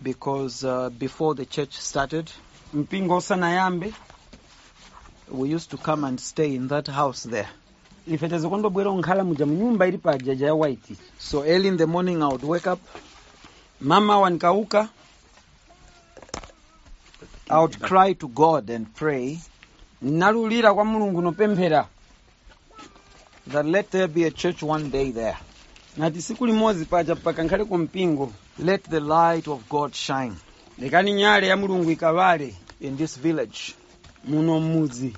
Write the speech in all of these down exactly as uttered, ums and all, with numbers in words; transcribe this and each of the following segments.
because uh, before the church started, mpingo osanayambe we used to come and stay in that house there. ife tezikondobwera nkhala muja munyumba ili paja ja white. So early in the morning I would wake up, mama wanikauka, I would cry to God and pray nalulira kwa Mulungu nopemphera that let there be a church one day there. nati siku limodzi paja pakankhale ku mpingo, let the light of God shine lekani nyale ya Mulungu ikavale in this village. muno mudzi.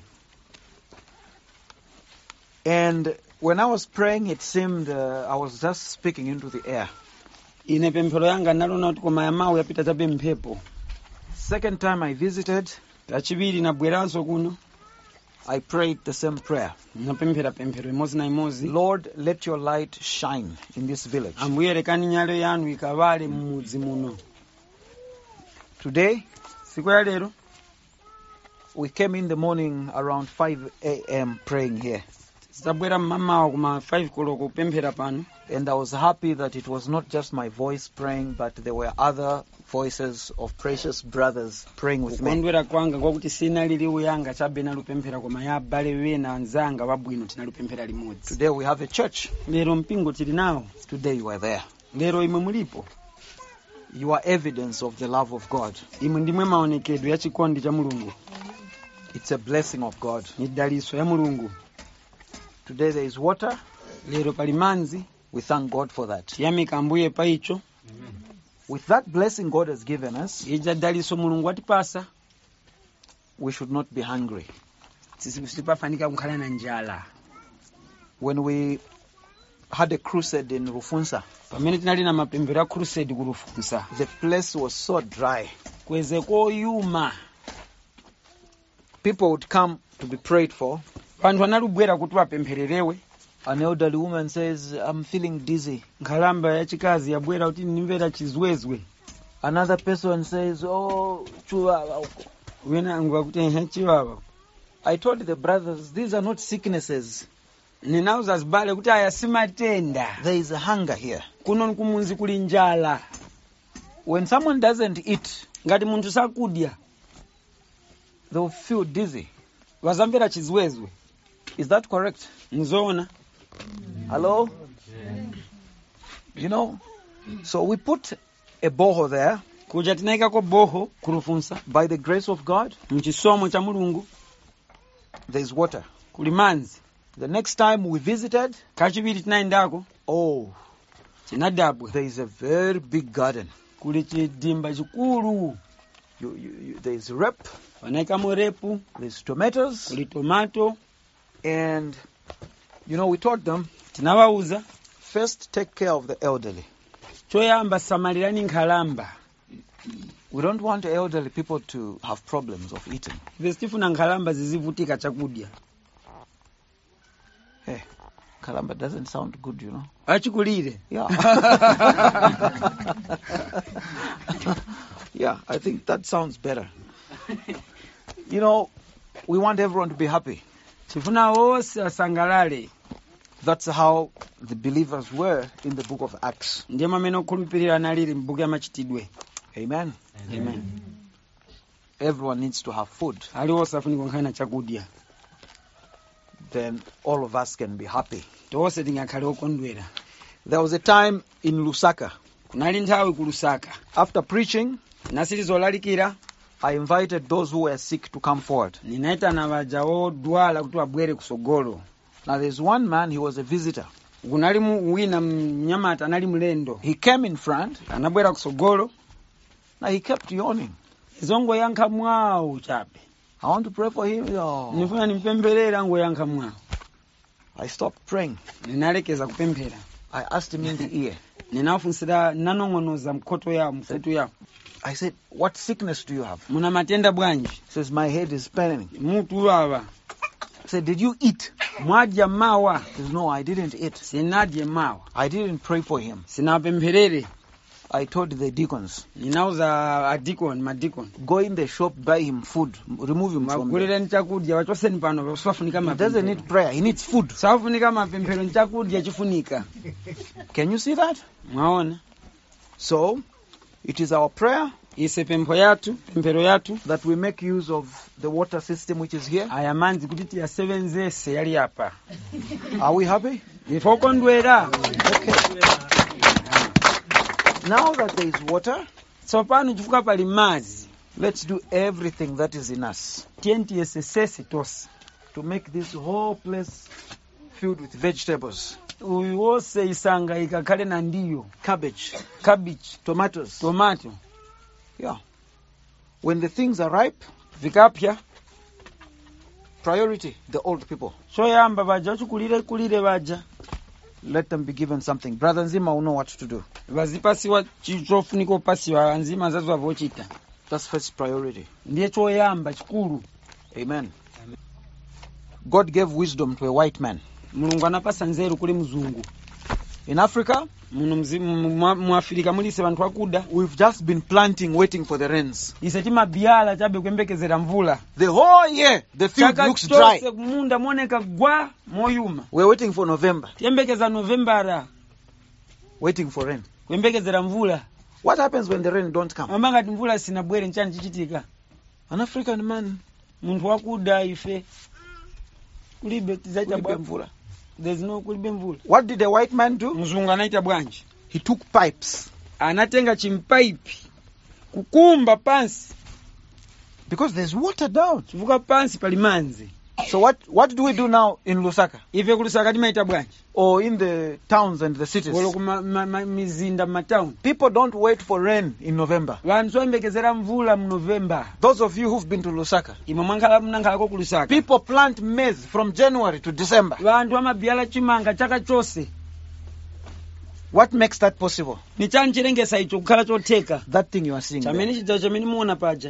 And when I was praying, it seemed uh, I was just speaking into the air. ine pemphero yanga nalona kuti koma yamawu yapita chabe mphepo. Second time I visited, kachibiri nabweranso kuno, I prayed the same prayer. napemphera pemphero imodzi na imodzi. Lord, let your light shine in this village. ambuye lekani nyale yanu ikavale mudzi muno. Today, siku ya lero we came in the morning around five a.m. praying here. tabwera mamawa kuma five koloko pemphera pano. And I was happy that it was not just my voice praying, but there were other voices of precious brothers praying with me. kukondwera kwanga kwakuti sinali liwu yanga chabe nalupemphera koma ya abale wena anzanga wabwino tinalupemphera limodzi. Today we have a church. lero mpingo tili nawo. Today you are there. lero imwe mulipo. You are evidence of the love of God. imwe ndimwe maonekedwe ya chikondi cha Mulungu. It's a blessing of God. ni daliso ya Mulungu. Today there is water. lero pali manzi. We thank God for that. tiyamika ambuye pa icho. With that blessing God has given us, ija daliso Mulungu atipasa, we should not be hungry. sipafanika kukhala na njala. When we had a crusade in Rufunsa, pamene tinali na mapemphero ya crusade ku Rufunsa, the place was so dry. kweze koyuma. People would come to be prayed for. Vanhu analubwera kuti vapemphererewe. An elderly woman says, I'm feeling dizzy. Nkhalamba ya chikazi yabwera kuti nimvera chizwezwe. Another person says, oh, chuvava. Wena angwa kuti ehe chivava. I told the brothers, these are not sicknesses. Ninauza zibale kuti aya si matenda. There is a hunger here. Kuno kumunzi kuli njala. When someone doesn't eat, ngati munthu sakudya, they will feel dizzy. Wazamvera chizwezwe. Is that correct? Nzoona. Hello? You know, so we put a boho there. Kuja tinaika ko boho ku Rufunsa. By the grace of God, mchisomo cha Mulungu, there is water. Kuli manzi. The next time we visited, kachibiri tinaendako, oh, chinadabwa. There is a very big garden. Kuli chidimba chikulu. You, you, you, there is rep. Wanaika mo repu. There's tomatoes. Kuli tomato. And, you know, we taught them, tinawauza, first take care of the elderly. choyamba samalirani nkhalamba. We don't want elderly people to have problems of eating. Vestifuna nkhalamba zizivutika chakudya. Hey, nkhalamba doesn't sound good, you know. Achikulire. Yeah. Yeah, I think that sounds better. You know, we want everyone to be happy. Tifuna wose asangalale. That's how the believers were in the book of Acts. Ndiye mamene okhulupirira analiri mbuku ya machitidwe. Amen. Amen. Everyone needs to have food. Ali wose afunika kukhala na chakudya. Then all of us can be happy. Tose tingakhale okondwera. There was a time in Lusaka. Kunali nthawi ku Lusaka. After preaching, nasilizolalikira, I invited those who were sick to come forward. Ninaitana baja odwala kuti abwere kusogolo. Now there's one man, he was a visitor. Kunali wina mnyamata anali mlendo. He came in front. Anabwera kusogolo. Now he kept yawning. Zongo yankha mwawo chape. I want to pray for him. Oh. Nifuna nimpempherera ngo yankha mwawo. I stopped praying. Ninalekeza kupemphera. I asked him in the ear. Ninafunsira nanongonoza mkoto ya mfutu ya. I said, what sickness do you have? Muna matenda bwanji? He says, my head is spinning. Mutu baba. I said, did you eat? Mwadya mawa? He says, no, I didn't eat. Sinadye mawa. I didn't pray for him. Sinapempherere. I told the deacons. Ninauza a deacon, ma deacon. Go in the shop, buy him food, remove him from there. He doesn't need prayer, he needs food. Can you see that? So, It is our prayer ise pempho yathu pemphero yathu that we make use of the water system which is here. aya manzi kuti tiyasevenzese yali apa. Are we happy? ife okondwera. Okay. Now that there is water, tsopano chifukwa pali madzi, let's do everything that is in us tiye tiyesesese tonse to make this whole place filled with vegetables. uyu wonse isanga ikakhale na ndiyo, Cabbage, cabbage, tomatoes. tomato. Yeah. When the things are ripe, vikapya priority, the old people. choyamba baja ochikulire kulire baja Let them be given something. Brother Nzima will know what to do. vazipasiwa chichofunika opasiwa anzima zaziwa vochita. That's first priority. ndiye choyamba chikulu. Amen. God gave wisdom to a white man. mulungu anapasa nzeru kuli mzungu. In Africa, muno mu Afrika mulise bantu akuda. we've just been planting, waiting for the rains. ise timabyala chabe kuyembekezera mvula. The whole year, the field Chaka looks dry. chose kumunda moneka gwa moyuma. We're waiting for November, tiyembekeza Novembera waiting for rain. kuyembekezera mvula. What happens when the rain don't come? amanga ti mvula sinabwere nchani chichitika. An African man, muntu wakuda ife kulibe tizaita kulibe bwa mvula. there's no kulibe mvula. What did the white man do? mzungu anaita bwanji, He took pipes, anatenga chimpaipi kukumba pansi because there's water down. chivuka pansi pali manzi. So what, what do we do now in Lusaka ife kulusaka timaita bwanji or in the towns and the cities? olo kuma ma, ma, mizinda matown. People don't wait for rain in November. vantu soyembekezera mvula mu November. Those of you who've been to Lusaka, imwe mwankhala mnankhalako kulusaka. people plant maize from January to December. vantu amabyala chimanga chaka chose. What makes that possible? ni chani chilengesa icho kukhala chotheka That thing you are seeing chamene there. chidzao chamene muona paja.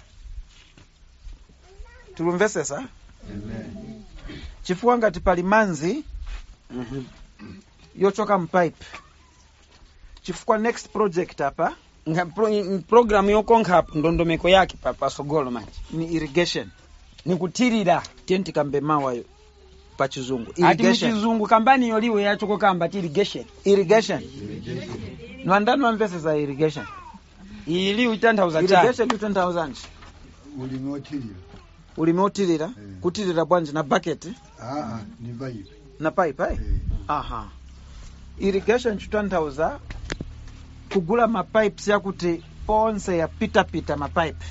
Tulumvesesa? Chifukwa ngati pali manzi Mhm. yochoka mpipe. Chifukwa next project apa nga pro, program yokonkha apo ndondomeko yake pa pasogolo manje ni irrigation. ni kuthirira. Tenti kambe mawayo pa chizungu. ati Irrigation. muchizungu kambani yoliwe yachoko kamba ti irrigation. Irrigation. Nwandani wamvesesa irrigation. ili itanthauza chani. Irrigation two thousand. ulimi othirira. Ulimi othirira, Eh. kuthirira bwanji na bucket aa ni pipe. na pipe eh? Eh. Aha. Irrigation chitanthauza kugula mapipes yakuti ponse ya pita pita mapipe.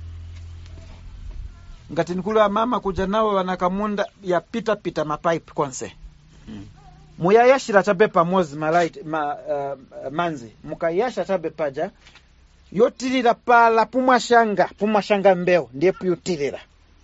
Ngati nikulu wa mama kuja nawo wanakamunda ya pita pita mapipe konse. Mm. Muyayashira chabe pamozi malaiti ma, uh, manzi. Mukayasha chabe paja yotirira pala pumashanga, pumashanga mbeo ndiye puyutirira.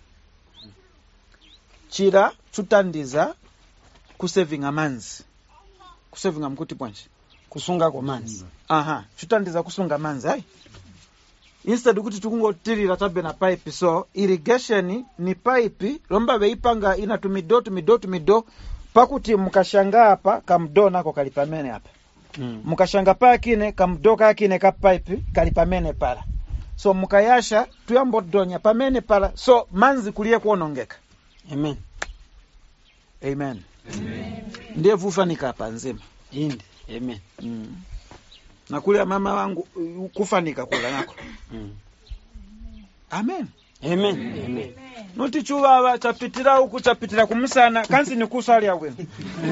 Chira chutandiza kusevinga manzi. Kusevinga mkuti bwanji. kusunga kwa manzi. Aha, chutandiza kusunga manzi hai. Instead kuti tukungotirira tabe na pipe, so irrigation ni pipe lomba beipanga ina tumido tumido tumido pakuti mukashanga hapa kamdo nako kalipamene hapa. Mm. Mukashanga pakine kamdo kakine ka pipe kalipamene pala. So mukayasha tuyambo donya pamene pala, so manzi kuliye kuonongeka. Amen. Amen. Amen. Ndiye vufanika hapa nzima. Indi. Amen. Mm. Na kule mama wangu uh, kufanika kula nako. Mm. Amen. Amen. Amen. Noti chuwa chapitira huku chapitira kumusana kansi ni kusali ya wenu.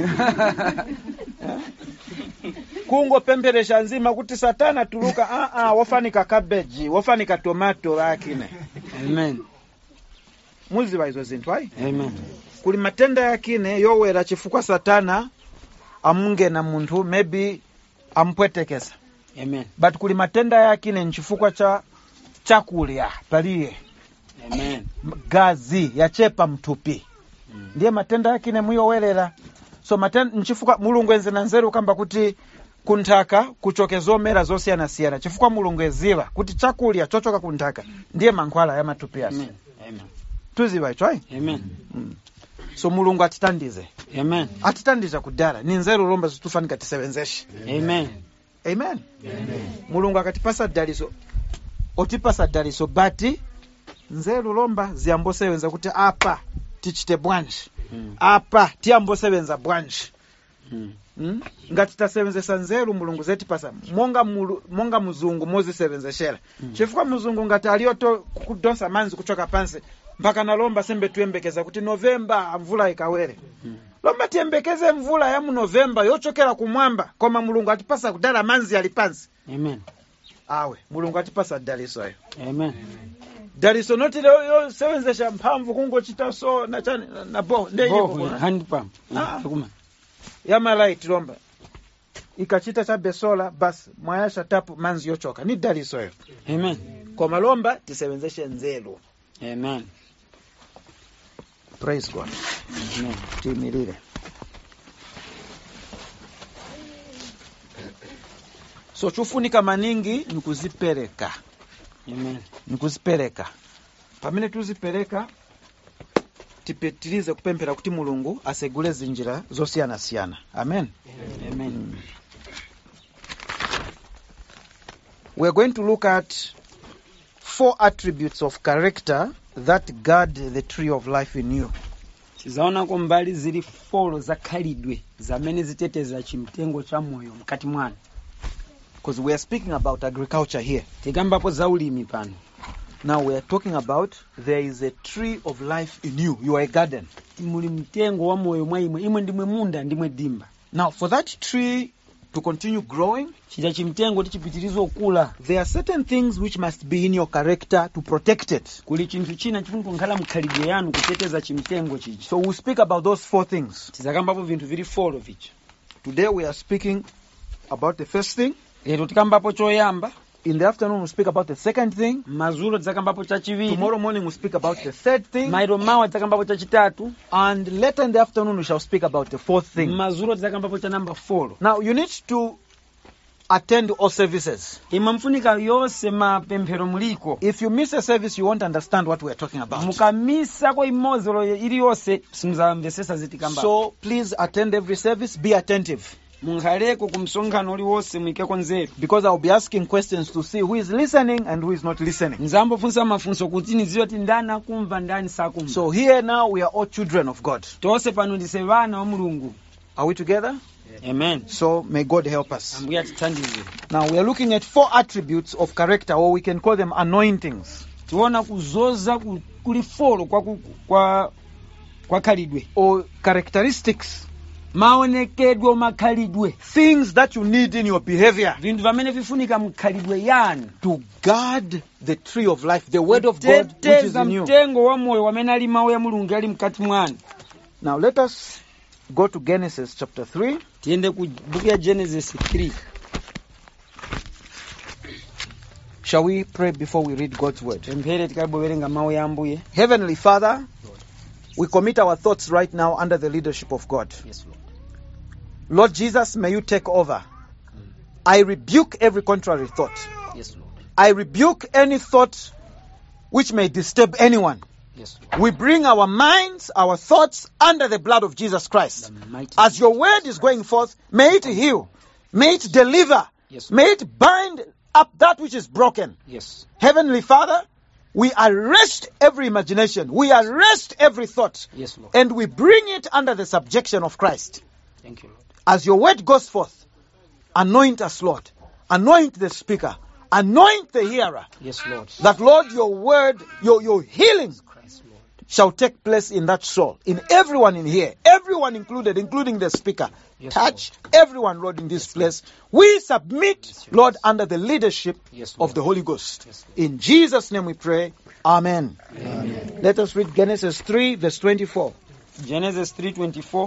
Kungo pemberesha nzima kuti satana tuluka ah ah wafanika cabbage, wafanika tomato lakine. Amen. Muzi wa hizo zintu hai? Amen. Kuli matenda yakine yowera chifukwa satana amunge na muntu maybe ampwetekesa. Amen. But kuli matenda yakine nchifukwa cha chakulya paliye. Amen. Gazi yachepa mtupi. Mm. Ndiye matenda yakine muyowerera. So matenda nchifukwa mulungu enze na nzeru kamba kuti kuntaka kuchokezo mera zosiyana siyana. Chifukwa mulungu eziva kuti chakulya chochoka kuntaka ndiye mankwala ya matupi yasi. Amen. Amen. Tuziva icho hai? Amen. Mm. So mulungu atitandize. Amen. Atitandiza kudala. Ni nzeru lomba zitufanika tisevenzeshi. Amen. Amen. Amen. Mulungu akatipasa daliso. Otipasa daliso bati nzeru lomba ziambosewenza kuti apa tichite bwanji. Mm. Apa tiambosewenza bwanji. Mm. Mm? ngati tasevenzesa nzeru mulungu zetipasa monga mulu, monga muzungu mozisevenzeshera mm. chifukwa muzungu ngati aliyoto kudosa manzi kuchoka pansi mpaka nalomba sembe tuyembekeza kuti Novemba mvula ikawere mm. lomba tiyembekeze mvula ya mu Novemba yochokera kumwamba koma mulungu atipasa kudala manzi ali pansi. Amen. Awe mulungu atipasa daliso ayo. Amen. Daliso noti yo sevenzesha mphamvu kungochita so na chani na bo nde Bo, hand pump. Ah. Tukuma. ya malaiti lomba ikachita cha besola basi mwayasha tapu manzi yochoka ni daliso yo. Amen. Kwa malomba tisevenzeshe nzelu. Amen. Praise God. Amen. Timirire. So chufunika maningi nikuzipereka. Amen. Nikuzipereka. Pamene tuzipereka tipetilize kupempera kuti mulungu asegule zinjira zosiyana siyana. Amen. Amen. Mm. We're going to look at four attributes of character that guard the tree of life in you. Tizaona ko mbali zili folo zakhalidwe zamene ziteteza chimtengo cha moyo mkati mwana. Because we are speaking about agriculture here. Tikambapo za ulimi pano. Now we are talking about there is a tree of life in you. You are a garden. Muli mtengo wa moyo mwa imwe imwe ndimwe munda ndimwe dimba. Now for that tree to continue growing, chija chimtengo tichipitirizo okula, there are certain things which must be in your character to protect it. Kuli chinthu china chifuna kukhala mkhalidwe yanu kuteteza chimtengo chichi. So we'll speak about those four things. Tizakambapo vinthu vili folo vichi. Today we are speaking about the first thing. Lero tikambapo choyamba. In the afternoon we'll speak about the second thing. Mazulo tizakambapo chachiviri. Tomorrow morning we'll speak about the third thing. Mairo mawa tizakambapo chachitatu. And later in the afternoon we shall speak about the fourth thing. Mazulo tizakambapo cha number four. Now you need to attend all services. Ima mfunika yose mapemphero muliko. If you miss a service you won't understand what we are talking about. Mukamisa ko imozolo ili yose simuzamvesesa zitikamba. So please attend every service, be attentive. Mungaleko kumsonkhano oli wose mwikeko nzeru. Because I'll be asking questions to see who is listening and who is not listening. Nzambo funsa mafunso kuti niziyo ti ndana kumva ndani sakumva. So here now we are all children of God. Tose pano ndise vana wa Mulungu. Are we together? Amen. So may God help us. Ambuya tithandize. Now we are looking at four attributes of character, or we can call them anointings. Tiona kuzoza kuli folo kwa kwa kwa khalidwe, or characteristics, maonekedwe makhalidwe, things that you need in your behavior vintu vamene vifunika mkhalidwe yanu to guard the tree of life, the word of God which is in you. mtengo wa moyo wamene ali mawu ya Mulungu ali mkati mwanu. Now let us go to Genesis chapter three. Tiende ku book ya Genesis three. Shall we pray before we read God's word? Tempere tikabowerenga mawu ya Ambuye. Heavenly Father, we commit our thoughts right now under the leadership of God. Yes, Lord. Lord Jesus, may you take over. I rebuke every contrary thought. Yes, Lord. I rebuke any thought which may disturb anyone. Yes, Lord. We bring our minds, our thoughts under the blood of Jesus Christ. As your word is going forth, may it heal, may it deliver, yes, may it bind up that which is broken. Yes. Heavenly Father, we arrest every imagination, we arrest every thought, Yes, Lord. and we bring it under the subjection of Christ. Thank you, Lord. As your word goes forth, anoint us, Lord. Anoint the speaker. Anoint the hearer. Yes, Lord. That, Lord, your word, your, your healing Christ, Lord. shall take place in that soul, in everyone in here, everyone included, including the speaker. Yes, Touch everyone, Lord, in this place. We submit, Yes, Lord, under the leadership Yes, Lord. of the Holy Ghost. Yes, Lord. In Jesus' name we pray. Amen. Amen. Let us read Genesis three, verse twenty-four. Genesis three twenty-four.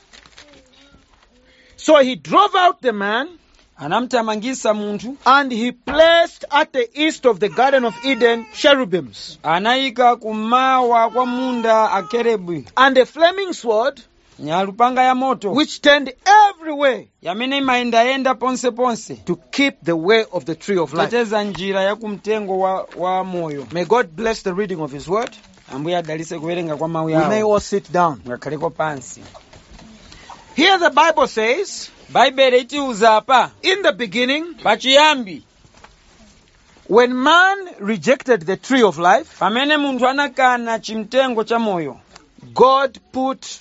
So he drove out the man, Anamtamangisa muntu, and he placed at the east of the Garden of Eden cherubims, anayika kumawa kwa munda akerebu, and a flaming sword, nyalupanga ya moto, which turned every way yamene imaenda yenda ponse ponse, to keep the way of the tree of life. teteza njira ya kumtengo wa, wa moyo. May God bless the reading of his word. Ambuye adalise kuwerenga kwa mawu We may yawo. all sit down. Mwakhaleko pansi. Here the Bible says, Baibele itiuza apa, in the beginning, pachiyambi, when man rejected the tree of life, pamene muntu anakana chimtengo cha moyo, God put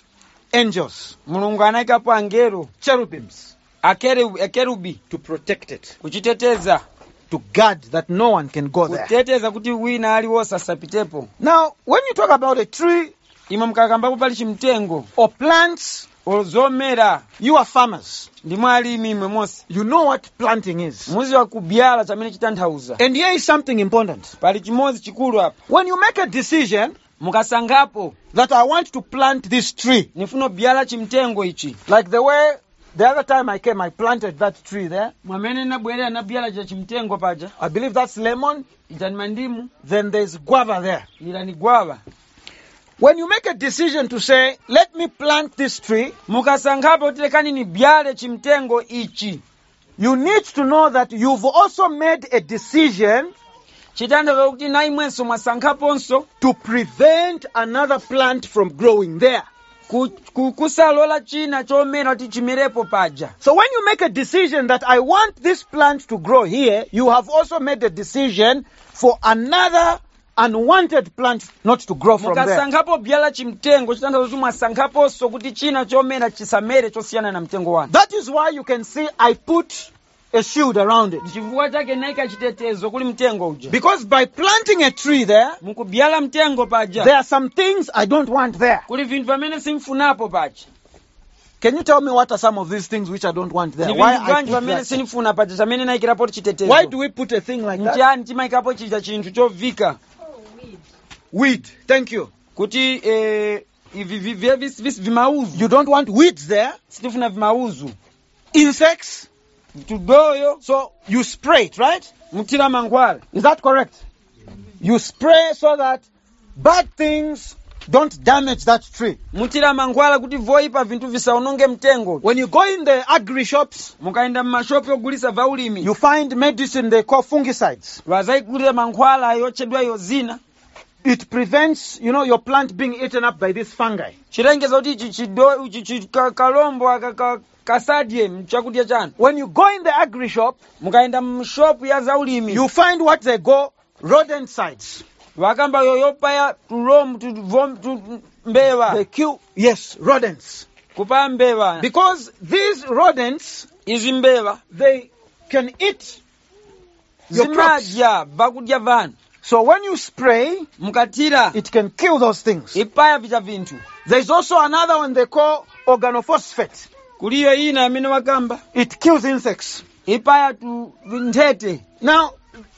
angels, mulungu anayikapo angelo cherubims, akerubi, akerubi to protect it, kuchiteteza, to guard that no one can go there. kuteteza kuti wina aliwosa asapitepo. Now, when you talk about a tree Imwe mkakambapo pali chimtengo or plants, ozomera, you are farmers. ndimwe alimi imwe mose. You know what planting is. Muzi wa kubyala chamene chitanthauza. And here is something important. Pali chimozi chikulu apa. When you make a decision Mukasangapo that I want to plant this tree, nifuna byala chimtengo ichi. like the way the other time I came, I planted that tree there. Mwamene nabwelera nabyala cha chimtengo paja. I believe that's lemon. Itani mandimu, Then there's guava there. ila ni gwava. When you make a decision to say, let me plant this tree, Mukasangapo tilekani ni byale chimtengo ichi. you need to know that you've also made a decision Chitanthauza kuti na imwenso mwasankhaponso to prevent another plant from growing there. ku- ku- kusalola china chomera kuti chimerepo paja. So when you make a decision that I want this plant to grow here, you have also made a decision for another unwanted plant not to grow from there. Mukasankhapo byala chimtengo chitanthauza kuti mwasankhaponso kuti china chomera chisamere chosiyana na mtengo wanu. That is why you can see I put a shield around it. Chifukwa chake naika chitetezo kuli mtengo uja. Because by planting a tree there, Mukubyala mtengo paja. there are some things I don't want there. Kuli vinthu pamene simfunapo paja. Can you tell me what are some of these things which I don't want there? Ni Why vinthu I bwanji put pamene that? sinifuna paja chamene naikirapo chitetezo. Why do we put a thing like that? Nchani timaikapo chija chinthu chovika Weed. Thank you. kuti eh ivi vi- vi- vis- vis- vimauzu. You don't want weeds there. Sitifuna vimauzu. Insects. Tudoyo So you spray it, right? mutira mangwala. Is that correct? You spray so that bad things don't damage that tree. Mutira mangwala kuti voipa vinthu visaononge mtengo. When you go in the agri shops, Mukaenda mmashopi ogulisa vaulimi. you find medicine they call fungicides. Vazaikulira mankhwala yochedwa yozina. It prevents, you know, your plant being eaten up by this fungi. Chilengeza kuti ichi chido ichi chi- ka- kalombo aka ka- kasadye mchakudya chanu. When you go in the agri shop, Mukaenda mshopu ya zaulimi. you find what they call rodenticides. Vakamba yoyopa ya tulomu tu vom tu mbewa. They kill, yes, rodents. Kupa mbewa. Because these rodents, Izi mbewa. they can eat your crops. Zimadya vakudya vanu. So when you spray, Mukatira. it can kill those things. Ipaya vita vinthu. There's also another one they call organophosphate. Kuliyo ina amene wakamba. It kills insects. Ipaya tu nthete. Now,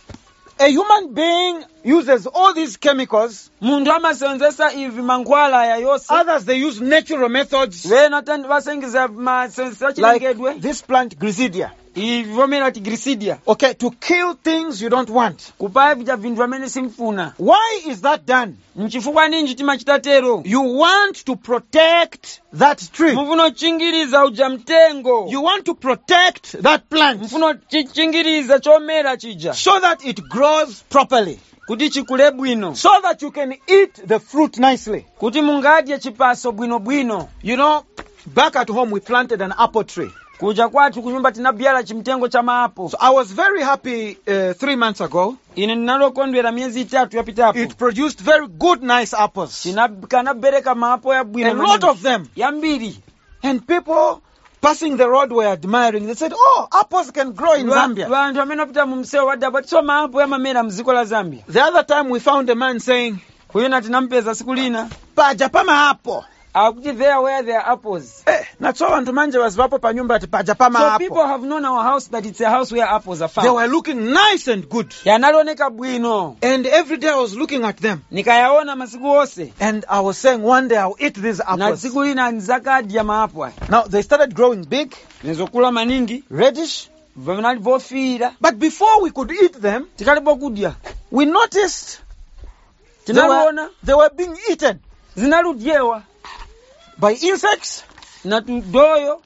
a human being uses all these chemicals. Munthu amasenzesa ivi mankhwala ya yose. Others, they use natural methods, Vena tandi vasengiza masenzesa like chilengedwe. this plant, Grisidia. Ivi vomera ti grisidia. Okay, to kill things you don't want. Kupaya vita vinthu amene simfuna. Why is that done? Nchifukwa ninji timachitatero. You want to protect that tree. Mufuna uchingiriza uja mtengo. You want to protect that plant Mufuna chichingiriza chomera chija. so that it grows properly, Kuti chikule bwino. so that you can eat the fruit nicely. Kuti mungadye chipaso bwino bwino. You know, back at home we planted an apple tree. Kuja kwathu kunyumba tinabyala chimtengo cha maapo. So I was very happy uh, three months ago. Ine ninalokondwera miezi itatu yapitapo. It produced very good, nice apples. Tinakanabereka maapo ya bwino. A lot of them. Yambiri. And people passing the road were admiring. They said, oh, apples can grow in Zambia. Vantu amene apita mu msewu wadabwa so maapo yamamera mziko la Zambia. The other time we found a man saying, Kuyena tinampeza siku lina. paja pama apple. Akuti there where there are apples. Eh, natso vantu manje vazivapo pa nyumba ati paja pama So apple. people have known our house that it's a house where apples are found. They were looking nice and good. Yanaloneka bwino. And every day I was looking at them. Nikayaona masiku ose. And I was saying, one day I'll eat these Na apples. siku lina nzakadya maapo aya. Now, they started growing big, Nizokula maningi. reddish. Vanali vofiira. But before we could eat them, Tikalipo kudya. we noticed they were, Tinaliona. they were being eaten Zinaludyewa. by insects. Na tudoyo.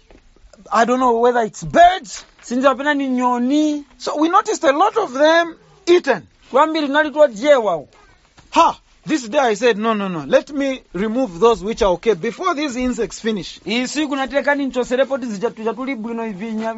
I don't know whether it's birds. Sinza pena ni nyoni. So we noticed a lot of them eaten. Kwambiri tunali tuwadyewa. Ha! This day I said, no, no, no. Let me remove those which are okay before these insects finish. iyi siku natekani nchoserepo tizija tuli bwino ivinya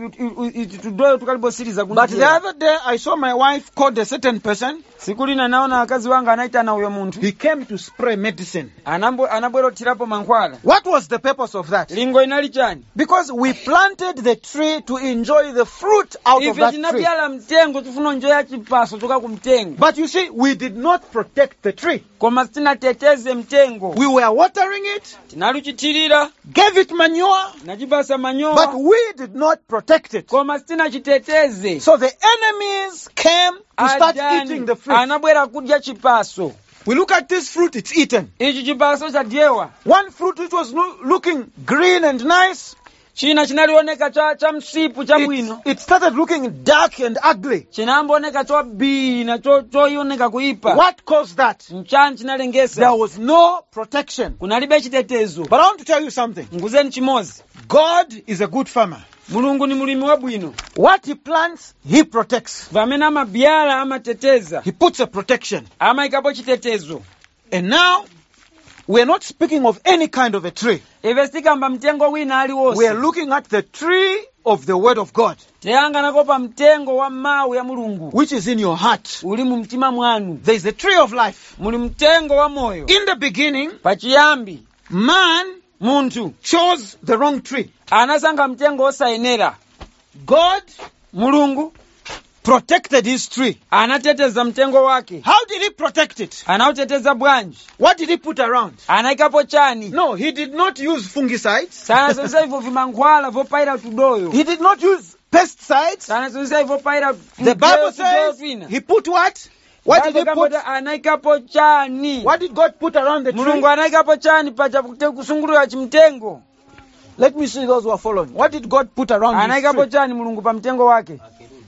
tudoyo tukalibosiriza But the other day I saw my wife called a certain person. siku lina naona akazi wanga anaitana uyo muntu He came to spray medicine. anambo anabwera tirapo mankhwala. What was the purpose of that? lingo inali chani? Because we planted the tree to enjoy the fruit out of ife that tree. tinabyala mtengo tufuna njoya chipaso toka ku mtengo, But you see, we did not protect the tree. koma tinateteze mtengo. We were watering it, tinaluchitirira gave it manure, nachipasa manyowa, but we did not protect it. koma sitinachiteteze. So the enemies came to start eating the fruit. anabwera kudya chipaso. We look at this fruit, it's eaten. ichi chipaso chadyewa. One fruit which was lo- looking green and nice, china chinalioneka cha cha msipu cha it, bwino, it started looking dark and ugly. chinambooneka chobina cho choioneka kuipa. What caused that? mchani chinalengesa. There was no protection. kunalibe chitetezo. But I want to tell you something. nguzeni chimozi, God is a good farmer. mulungu ni mulimi wa bwino. What he plants, he protects. vamene amabyala amateteza, He puts a protection. amayikapo chitetezo. And now, we are not speaking of any kind of a tree. ife sitikamba mtengo wina We are aliwonse, looking at the tree of the word of God, teyanganako pa mtengo wa mawu ya mulungu which is in your heart. uli mu mtima mwanu. There is a tree of life. muli mtengo wa moyo. In the beginning, pachiyambi man munthu chose the wrong tree. anasankha mtengo osayenera. God mulungu protected his tree. anateteza mtengo wake. How did he protect it? anauteteza bwanji? What did he put around? anayikapo chani? No, he did not use fungicides. sanasonsa ivo vimankhwala vopayira tudoyo. He did not use pesticides. sanasonsa ivo payira The Bible says he put what? What did he put? anayikapo chani? What did God put around the tree? mulungu anayikapo chani pacha kusungulira chimtengo? Let me see those who are following. What did God put around his anayikapo tree? chani mulungu pa mtengo wake?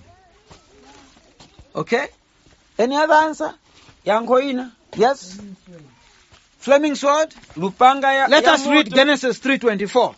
Okay. Any other answer? yankho ina? Yes. Flaming sword. lupanga ya Let ya us read moto. Genesis three twenty-four.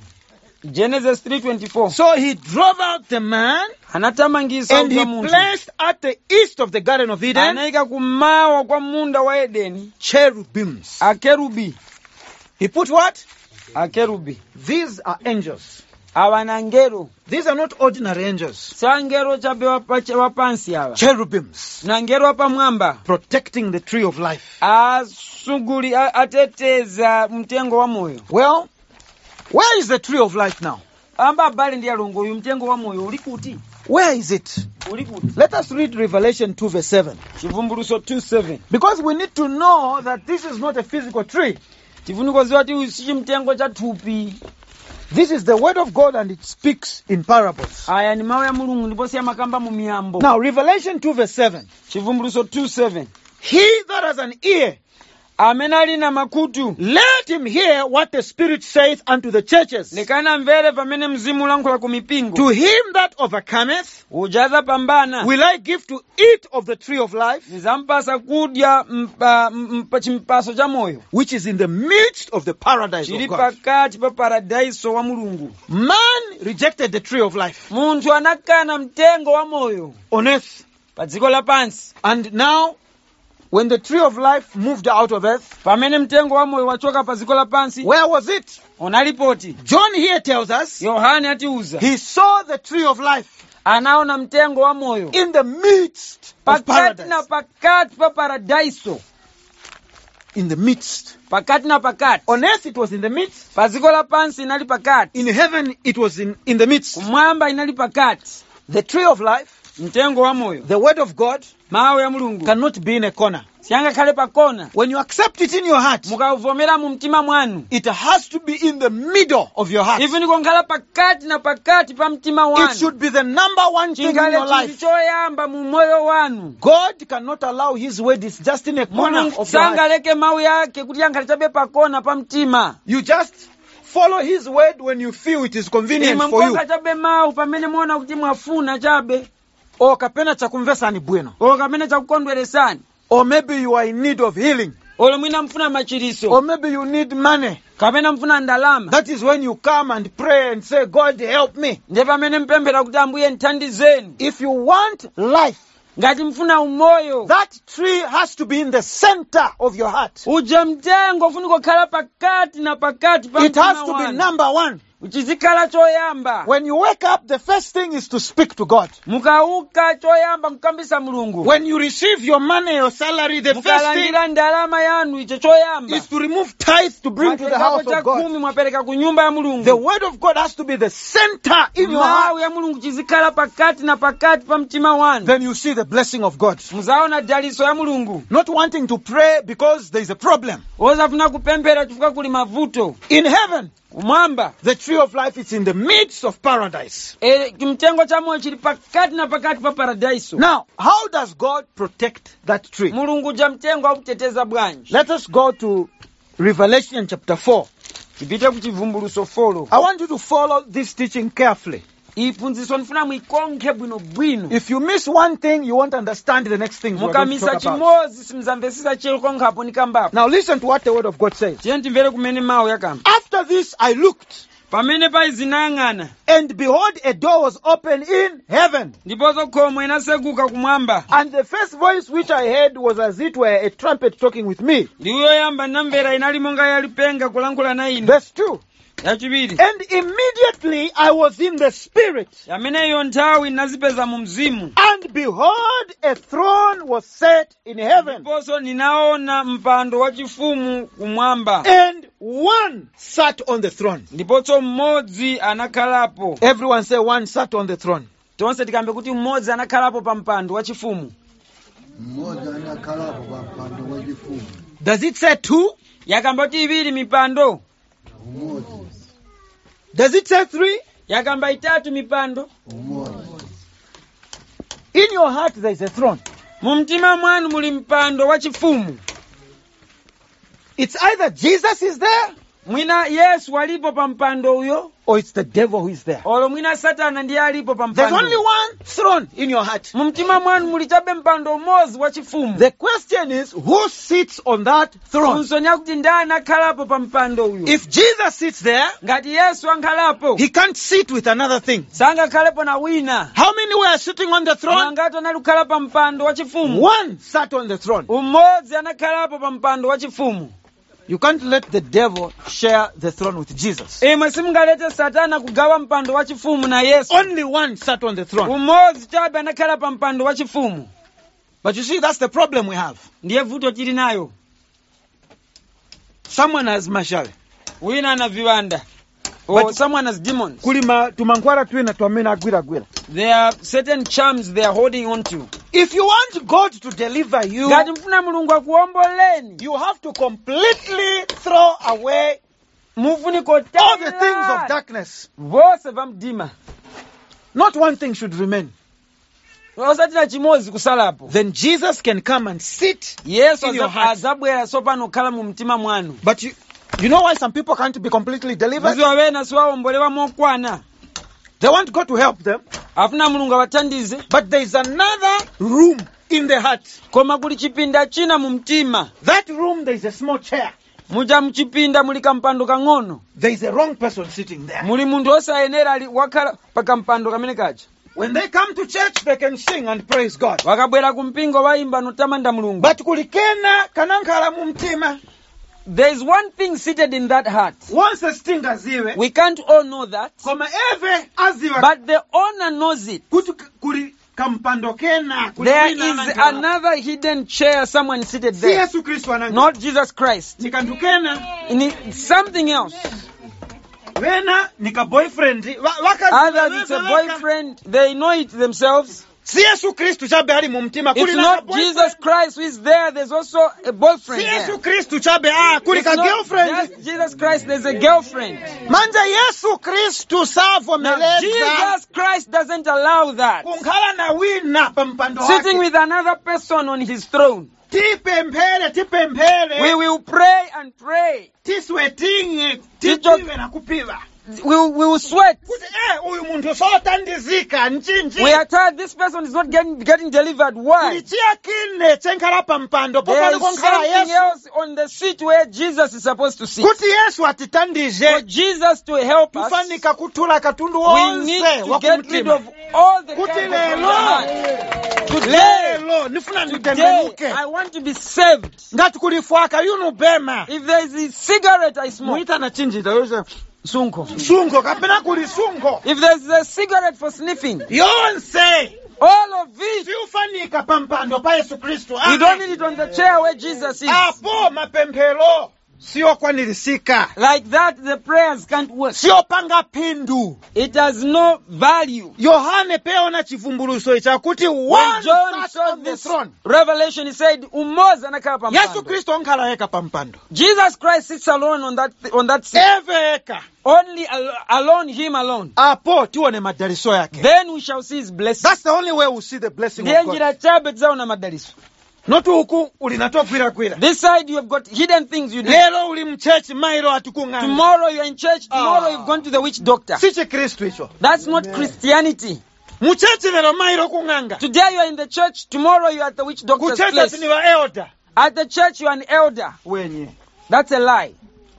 Genesis three twenty-four. So he drove out the man anatamangisa and he uja munthu, placed at the east of the Garden of Eden anayika kumawa kwa munda wa Edeni cherubims. akerubi. He put what? akerubi These are angels. awa na ngero. These are not ordinary angels. sa ngero chabe wapache wapansi awa Cherubims na ngero wapamwamba, protecting the tree of life. asuguli a- ateteza mtengo wa moyo. Well, where is the tree of life now? amba abale ndi alongo uyu mtengo wa moyo uli kuti? Where is it? uli kuti? Let us read Revelation two verse seven. chivumbuluso two seven. Because we need to know that this is not a physical tree. tifuniko ziwa ti usichi mtengo cha thupi. This is the word of God and it speaks in parables. aya ni mawu ya mulungu ndipo siya makamba mu miyambo. Now, Revelation two verse seven. chivumbuluso two seven. He that has an ear, amene ali na makutu, let him hear what the Spirit saith unto the churches. lekana mvere pamene mzimu ulankhula ku mipingo. To him that overcometh, ujaza pambana, will I give to eat of the tree of life, nizampasa kudya mpa, mpa chimpaso cha moyo, which is in the midst of the paradise chili of God. pakati pa paradaiso wa mulungu. Man rejected the tree of life munthu anakana mtengo wa moyo on earth. pa dziko lapansi. And now, when the tree of life moved out of earth, pamene mtengo wa moyo wachoka pa dziko lapansi, where was it? unalipoti. John here tells us yohane atiuza he saw the tree of life anaona mtengo wa moyo in the midst of pakati na paradise. pakati pa paradaiso. In the midst. pakati na pakati. On earth it was in the midst. pa dziko lapansi inali pakati. In heaven it was in, in the midst. kumwamba inali pakati. The tree of life, mtengo wa moyo, the word of God, mawu ya mulungu, cannot be in a corner. siyangakhale pa kona. When you accept it in your heart, mukauvomera mu mtima mwanu, it has to be in the middle of your heart. ivi nikokhala pakati na pakati pa mtima It wanu. should be the number one thing in chinkhale your chinthu life. choyamba mu moyo wanu. God cannot allow his word is just in a corner mulungu of your heart. sangaleke mawu yake kuti yankhale chabe pa kona pa mtima. You just follow his word when you feel it is convenient imwe for you. mkonga chabe mawu pamene muona kuti mwafuna chabe, Or kapena chakumvesa ni bwino. olo kamene chakukondweresani, Or maybe you are in need of healing. olo mwina mfuna machiriso, Or maybe you need money. kapena mfuna ndalama. That is when you come and pray and say, God help me. ndiye pamene mpemphera kuti ambuye nthandizeni. If you want life, ngati mfuna umoyo that tree has to be in the center of your heart. uja mtengo ufunika kukhala pakati na pakati pa It has mtima to be wanu. number one. uchizikhala choyamba When you wake up, the first thing is to speak to God. mukauka choyamba mukambisa mulungu When you receive your money, your salary, the first thing mukalandira ndalama yanu icho choyamba is to remove tithes to bring to the house cha of God. kumi mwapereka ku nyumba ya mulungu. The word of God has to be the center in your mawu heart. ya mulungu chizikhala pakati na pakati pa mtima wanu. Then you see the blessing of God. muzaona daliso ya mulungu. Not wanting to pray because there is a problem. wozafuna kupemphera chifukwa kuli mavuto. In heaven, umwamba the tree of life is in the midst of paradise. e, mtengo cha moyo chili pakati na pakati pa paradaiso. Now, how does God protect that tree? mulungu ja mtengo auteteza bwanji. Let us go to Revelation chapter four. tipite ku chivumbuluso folo. I want you to follow this teaching carefully. iphunziso nifuna muikonkhe bwinobwino. If you miss one thing, you won't understand the next thing we're going to mukamisa talk about. chimozi simuzamvesisa chilikonkhapo nikambapo. Now listen to what the word of God says. tiye timvere kumene mawu yakamba. After this I looked, pamene paizinayang'ana and behold, a door was opened in heaven. ndiponso khomo inaseguka kumwamba. And the first voice which I heard was as it were a trumpet talking with me. ndiyo yamba namvera inali monga yalipenga kulankhula na ine. Verse two. yachibiri. And immediately I was in the spirit, yamene iyo nthawi nazipeza mu mzimu. and behold, a throne was set in heaven, ndiponso ninaona mpando wachifumu kumwamba. and one sat on the throne. ndiponso mmodzi anakhalapo. Everyone say one sat on the throne. tonse tikambe kuti mmodzi anakhalapo pa mpando wachifumu. Mmoja anakhalapo pa mpando wachifumu. Does it say two? yakamba kuti ibiri mipando. Umoja. Does it say three? yakamba itatu mipando. Umoja. In your heart there is a throne. mu mtima mwanu muli mpando wachifumu. It's either Jesus is there, mwina yesu alipo pa mpando uyo, or it's the devil who is there. olo mwina satana ndiye alipo pa There's mpando. only one throne in your heart. mu mtima mwanu muli chabe mpando umodzi wachifumu. The question is, who sits on that throne? funso nyakuti ndani akhalapo pa mpando uyo. If Jesus sits there, ngati yesu ankhalapo he can't sit with another thing. sangakhalepo na wina. How many were sitting on the throne? ngati anali kukhala pa mpando wachifumu. One sat on the throne. umodzi anakhalapo pa mpando wachifumu. You can't let the devil share the throne with Jesus. imwe simungalete satana kugawa mpando wachifumu na yesu. Only one sat on the throne. umodzi chabe anakhala pa mpando wachifumu. But you see, that's the problem we have. ndiye vuto tili nayo. Someone has mashale. wina ana viwanda. But- or someone has demons. Kulima tumankwara twina twamena agwira gwira. There are certain charms they are holding on to. If you want God to deliver you, ngati mfuna mulungu akuomboleni, you have to completely throw away mufuniko all the things of darkness. vose va mdima. Not one thing should remain. osatira chimozi kusalapo. Then Jesus can come and sit yesu in your aza- heart. azabwera sopano kukhala mu mtima mwanu. But you, you know why some people can't be completely delivered? muziwa wena siwaombolewa mokwana. They want God to help them, afuna mulungu awatandize, but there is another room in the heart. koma kuli chipinda china mu mtima. That room, there is a small chair. muja muchipinda muli kampando kang'ono. There is a wrong person sitting there. muli munthu osayenera ali wakhala pa kampando kamene kaja. When they come to church, they can sing and praise God. wakabwera ku mpingo waimba notamanda mulungu. But kulikena kanankala mu mtima. there is one thing seated in that heart. Once the stinga ziwe, we can't all know that, koma eve aziwa but the owner knows it. kuti kuli kampando kena kuli There wina is anankala. another hidden chair, someone seated Si there. Yesu Kristo anankala. Not Jesus Christ. Nikandukena, In it- something else. wena nika boyfriend. Wa- wakazi- Others, it's a boyfriend. They know it themselves. Si Yesu Kristo chabe ali mu mtima. It's Kuli na not boyfriend. Jesus Christ who is there. There's also a boyfriend Si there. Yesu Kristo chabe ah kuli It's ka not girlfriend. just Jesus Christ. There's a girlfriend. Manja Yesu Kristo savo Now, meleza. Jesus Christ doesn't allow that. Kunkala na wina pa mpando Sitting wake. with another person on his throne. Tipempele, tipempele. We will pray and pray. Tiswetinge, Ticho- tipiwe na kupiva. We will, we will sweat. Kuti eh uyu muntu sotandizika nchinji. We are tired. This person is not getting getting delivered. Why? Kulichia kine chenkala pa mpando. There Popani is konkala something Yesu. else on the seat where Jesus is supposed to sit. Kuti Yesu For atitandije. Jesus to help us, Tufanika kutula katundu we need wonse to get rid of wakumutima. all the Kuti kind of lelo. heart. Today, lero nifuna today, nitembenuke I want to be saved. ngati kulifwaka yuno bema If there is a cigarette I smoke, muita na chinjita yose sunko. sungo kapena kuli sungo If there is a cigarette for sniffing, yonse all of it, siufanika pampando pa Yesu Kristo. you don't need it on the chair where Jesus is. Apo mapemphero sio kwanilisika, Like that, the prayers can't work. sio panga pindu. It has no value. Yohane peona chivumbuluso chakuti When one John sat saw on the this throne. revelation, he said, "Umoza nakala Yesu pampando." Kristo nkhala yeka pampando. Jesus Christ sits alone on that on that seat. Eve eka. Only al- alone, him alone. Apo tione madaliso yake. Then we shall see his blessing. That's the only way we see the blessing Ndiye of God. njira chabe zaona madaliso. Not huku ulinatoa kwira kwira. This side you have got hidden things you do. Lero uli mchechi mailo atukunganga. Tomorrow you are in church. Tomorrow Ah. you've gone to the witch doctor. Siche Kristo icho. That's not Christianity. Mchechi lero mailo kunganga. Today you are in the church. Tomorrow you are at the witch doctor's Kuchecha place. sini wa elder. At the church you are an elder. Wenye. That's a lie.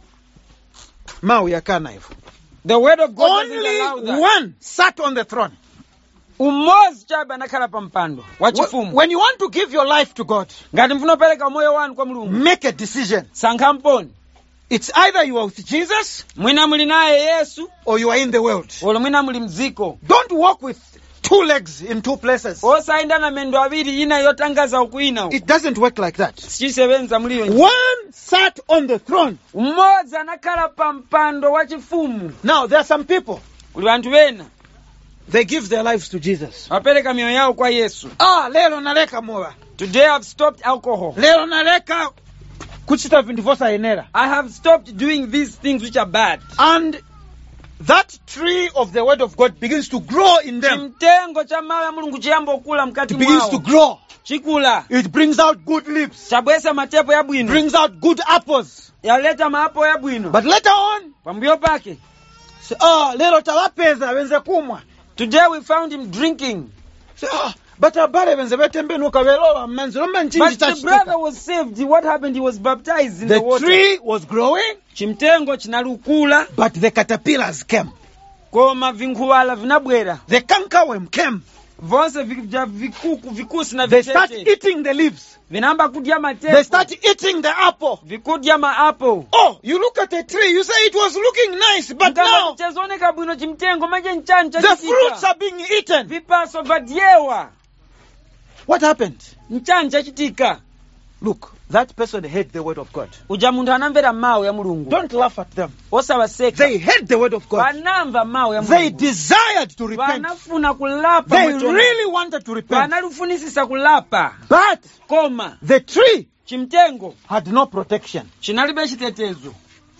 Mau yakana hivyo. The word of God doesn't allow Only that. one sat on the throne. Umozi chabe anakhala pampando Wh- wachifumu. When you want to give your life to God, Ngati mfuna peleka moyo wanu kwa Mulungu, make a decision. sankha mponi. It's either you are with Jesus Mwina muli naye Yesu, or you are in the world. olo mwina muli mziko. Don't walk with two legs in two places. Osaenda na mendo awiri ina yotangaza ukuina. It doesn't work like that. Sichisebenza muliyo. One sat on the throne. Umozi anakhala pampando wachifumu. Now, there are some people, Kuli bantu bena they give their lives to Jesus. wapereka mioyo yao kwa Yesu. Ah, lero naleka mowa. Today I've stopped alcohol. Lero naleka kuchita vindu vosa enera. I have stopped doing these things which are bad. And that tree of the word of God begins to grow in them. Chimtengo cha mawe ya Mulungu chiyamba okula mkati It begins to mwao. grow. Chikula. It brings out good leaves. Chabwesa matepo ya bwino. Brings out good apples. Yaleta maapo ya bwino. But later on, Pambuyo pake. say, ah, lero tawapeza wenze kumwa. Today we found him drinking. Say, ah, but abale wenze betembenuka velowa manzilo But manchinji the brother tachituka. was saved. What happened? He was baptized in the, The water. tree was growing, Chimtengo chinalukula. but the caterpillars came. Koma vinkuwala vinabwera. The cankerworm came. Vonse vija vikuku vikusi na They start vitete. eating the leaves. Vinamba kudya matepo. They start eating the apple. Vikudya maapo. Oh, you look at the tree, you say it was looking nice, but now chezoneka bwino chimtengo manje nchanja the fruits are being eaten. vipaso vadyewa. What happened? Nchanja chitika. Look, that person heard the word of God. Uja muntu anamvera mawu ya Mulungu. Don't laugh at them. Osawaseka. They heard the word of God. Vanamva mawu ya They Mulungu. desired to repent. Vanafuna kulapa. They mwachona. really wanted to repent. Vanalufunisisa kulapa. But Koma. the tree Chimtengo. had no protection. Chinalibe chitetezo.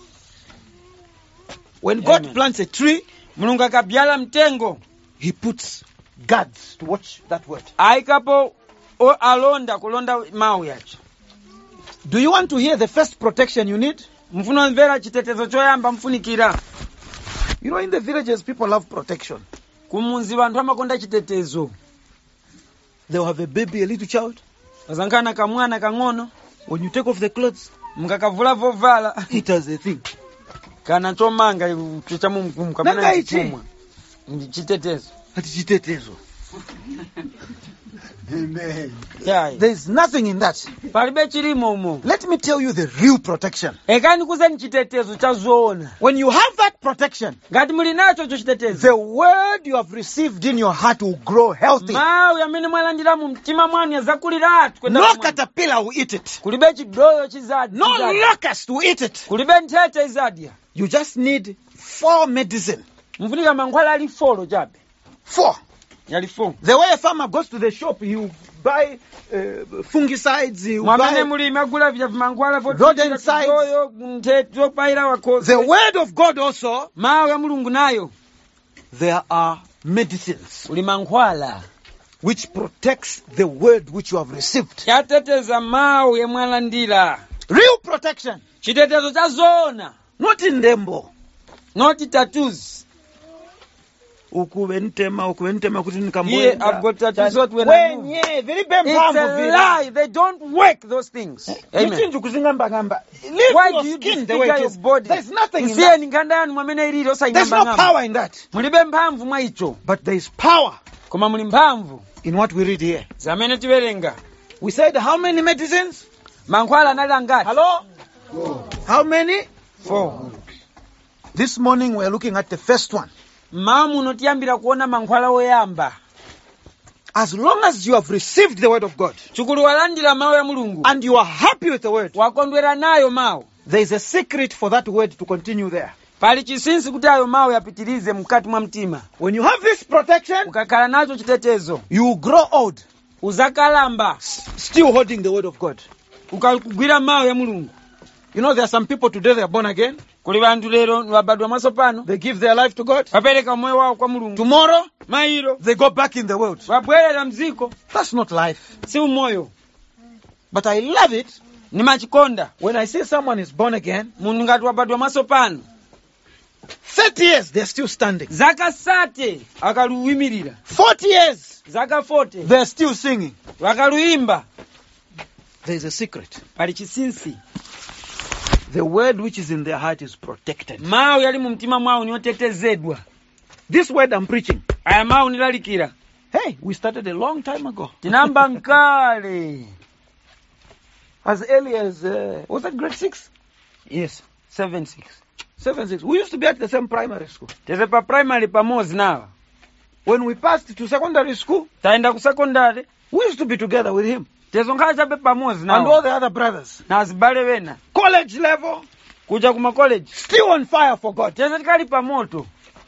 When God Amen. plants a tree, Mulungu akabyala mtengo. he puts guards to watch that word. Aikapo o alonda kulonda mawu yacho. Do you want to hear the first protection you need? Mfuna mvera chitetezo choyamba mfunikira. You know, in the villages, people love protection. Kumunzi vantu amakonda chitetezo. They'll have a baby, a little child. Kazankana kamwana kang'ono. When you take off the clothes, Mkakavula vovala. it has a thing. Kana chomanga chicha mumkumu kapena Nanga ichi. chitumwa. Chitetezo. Hatichitetezo. Amen. Yeah. There is nothing in that. Palibe chilimo umo. Let me tell you the real protection. Ekani kuzeni chitetezo chazoona. When you have that protection, Ngati muli nacho cho chitetezo. the word you have received in your heart will grow healthy. Mawu yamene mwalandira mu mtima mwanu yazakuliratu kwenda No kumwamba. caterpillar will eat it. Kulibe chidoyo chizadi. No chizadi. locust will eat it. Kulibe ntete izadya. You just need four medicine. Mfunika mankhwala ali folo chabe. Four. Yali folo. The way a farmer goes to the shop, he will buy uh, fungicides, he will Mwamene buy... mulimi agula vya mankhwala Rodenticides. chidoyo ntete paira wakoze. The word of God also, Mawu ya Mulungu nayo. there are medicines Uli mankhwala. which protects the word which you have received. Yateteza mawu ya mwalandira. Real protection. Chitetezo chazoona. Not in Dembo. Not tattoos. ukuve ntema ukuve ntema kuti Yeah, nikamboenda I've got that resort when I move. wenye vilibe It's mphamvu a vile. lie. They don't work those things. Amen. Nichinji kuzingamba-ngamba. Leave Why your do you skin the way disfigure it your is. body? There's nothing in Msiye that. ni nganda yanu mwamene ilili There's no osayingamba-ngamba. power in that. Mulibe mphamvu mwa icho. But there is power Koma muli mphamvu in what we read here. zamene tiwerenga. We said how many medicines? Mankhwala anali angati? Hello? Four. How many? Four. This morning we are looking at the first one. Mmawa muno tiyambira kuona mankhwala oyamba. As long as you have received the word of God Chikulu walandira mawu ya Mulungu. and you are happy with the word, Wakondwera nayo mawu. there is a secret for that word to continue there. Pali chinsinsi kuti ayo mawu yapitirize mkati mwa mtima. When you have this protection, Ukakhala nacho chitetezo. you will grow old, Uzakalamba. still holding the word of God. Ukagwira mawu ya Mulungu. You know, there are some people today, they are born again. Kuli bantu lero wabadwa masopano. They give their life to God. Wapereka moyo wao kwa Mulungu. Tomorrow, Mairo. they go back in the world. Wabwerera mziko. That's not life. Si umoyo. But I love it Ni machikonda. when I see someone is born again. Mundu ngati wabadwa masopano. thirty years, they're still standing. Zaka sate akaluwimirira. forty years, Zaka forty they're still singing. wakaluimba. There is a secret. Pali chisinsi. The word which is in their heart is protected. Mawu yali mu mtima mwawo niyotetezedwa. This word I'm preaching, Aya mawu nilalikira. hey, we started a long time ago. Tinamba nkale. As early as, uh, was that grade six? Yes. Seven six. Seven, six. We used to be at the same primary school. Teze pa primary pamozi nawa. When we passed to secondary school, Taenda ku secondary. we used to be together with him Tezo nkhala chabe pamozi and all nawa. the other brothers. Na azibale wena. College level, Kuja kuma college. still on fire for God. Teze tikali pa moto.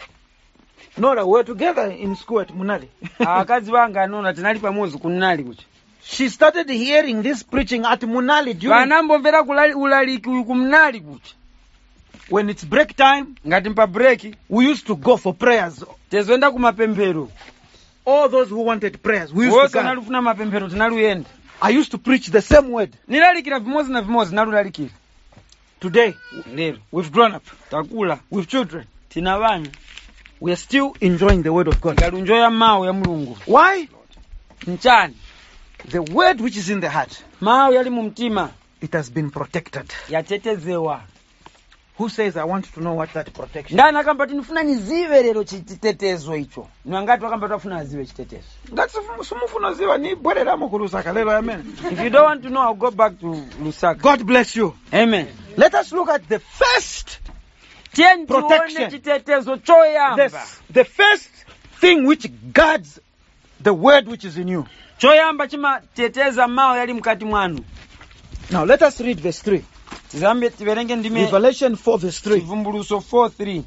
Nora, we're together in school at Munali. Akazi wanga anona tinali pamozi kunali kucha. She started hearing this preaching at Munali during, Vanambomvera kulali ulaliki uyu kumnali kucha. when it's break time. Ngati mpa break. We used to go for prayers. Tezoenda kumapemphero. All those who wanted prayers, we used Wose to go. nalufuna mapemphero tinaluyenda. I used to preach the same word. Nilalikira vimozi na vimozi nalulalikira. Today, Lero we've grown up takula with children. tina vana. We are still enjoying the word of God. Ngalunjoya mawu ya Mulungu. Why? Nchani. The word which is in the heart, Mawu yali mu mtima it has been protected. yatetezewa. Who says, I want to know what that protection? Ndani akamba tinifuna nizive lero chitetezo icho. Nwangati wakamba tafuna azive chitetezo. That's sumufuna ziwa ni bwereramo ku Lusaka lelo, amen. If you don't want to know, I'll go back to Lusaka. God bless you. Amen. Let us look at the first, Tieni Protection. tuone chitetezo choyamba. the, the first thing which guards the word which is in you. Choyamba chimateteza mawu yali mkati mwanu. Now let us read verse three. Tizambe tiverenge ndime Revelation four verse three. Chivumbuluso four three.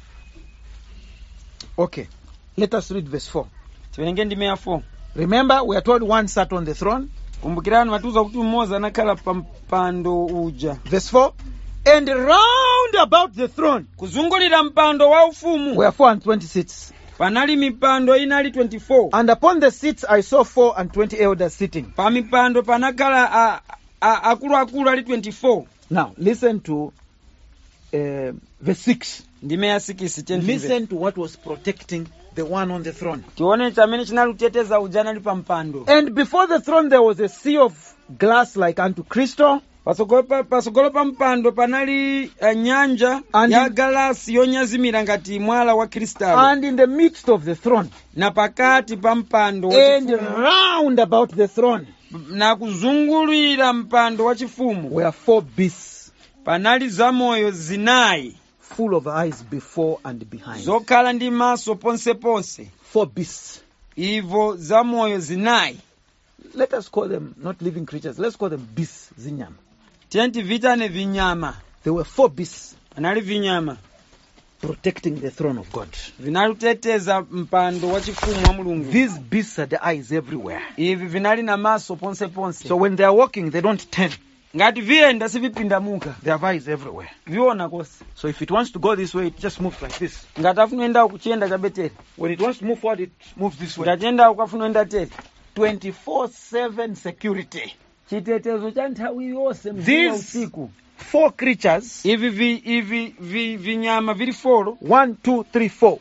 Okay. Let us read verse four. Tiverenge ndime ya four. Remember, we are told one sat on the throne. Kumbukirani watuza kuti mmoza anakhala pa mpando uja. Verse four. And round about the throne Kuzungulira mpando wa ufumu. were four and twenty seats. Panali mipando inali twenty-four. And upon the seats I saw four and twenty elders sitting. Pa mipando panakhala a- a- akulu akulu ali twenty-four. Now, listen to uh, verse six. Ndime ya six ten. Listen to what was protecting the one on the throne. Tione chamene chinaluteteza ujana ali pa mpando. And before the throne there was a sea of glass like unto crystal, Pasogolo pa pasogolo pa mpando panali uh, nyanja And ya in- galasi yonyazimira ngati mwala wa kristalo. and in the midst of the throne, Na pakati pa mpando and wachifumu. round about the throne, Na kuzungulira mpando wa chifumu. were four beasts, Panali zamoyo zinayi. full of eyes before and behind. Zokhala ndi maso ponse ponse. Four beasts. Ivo zamoyo zinayi. Let us call them not living creatures. Let's call them beasts. Zinyama. Tenti vitane vinyama. There were four beasts Panali vinyama. protecting the throne of God. Vinaluteteza mpando wa chifumu wa Mulungu. These beasts had the eyes everywhere. Ivi vinali na maso ponse ponse. So when they are walking, they don't turn. Ngati vienda sivipindamuka. They have eyes everywhere. Viona kosi. So if it wants to go this way, it just moves like this. Ngati afuna enda kuchenda chabetere. When it wants to move forward, it moves this way. Ngati enda ukafuna enda tere. twenty-four seven security. Chitetezo cha nthawi yonse mzima These usiku. four creatures, Ivi vi ivi vi vinyama vili folo. one, two, three, four,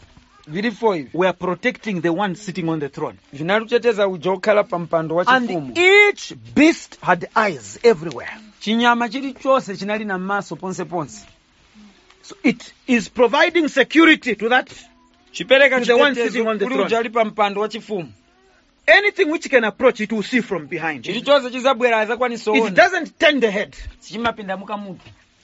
vili four ivi were protecting the one sitting on the throne. vinaluteteza uja okhala pa mpando wa And chifumu. each beast had eyes everywhere. Chinyama chilichonse chinali na maso ponse ponse. So it is providing security to that. Chipereka To the one chitetezo sitting on the kuli throne. uja ali pa mpando wa chifumu. Anything which can approach, it will see from behind. It Chilichonse chizabwera azakwanisa ona. doesn't turn the head. Sichimapinda muka mutu.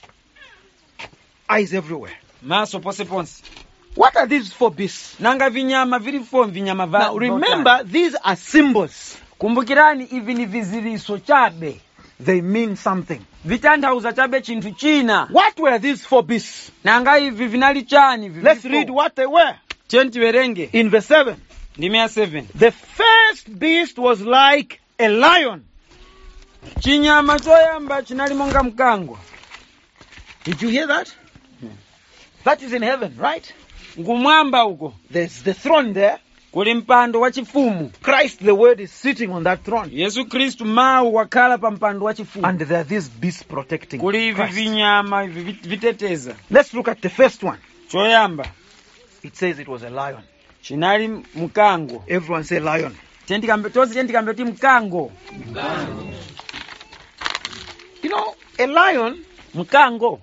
Eyes everywhere. Maso ponse ponse. What are these four beasts? Nanga vinyama vili four vinyama va. Now remember, these are symbols. Kumbukirani ivi ni viziliso chabe. They mean something. Vitanthauza chabe chinthu china. What were these four beasts? Nanga ivi vinali chani vivi. Let's read what they were. Chenti werenge. In verse seven. Ndime seven. The first beast was like a lion. Chinyama choyamba chinali monga mkango. Did you hear that? That is in heaven, right? Ngumwamba uko. There's the throne there. Kuli mpando wa chifumu. Christ, the word, is sitting on that throne. Yesu Kristu mawu wakhala pa mpando wa chifumu. And there are these beasts protecting Kuli ivi Christ. vinyama ivi vit- viteteza. Let's look at the first one. Choyamba It says it was a lion. chinali mkango. Everyone say lion. Tenti kambe tozi tenti kambe ti mkango. You know, a lion Mkango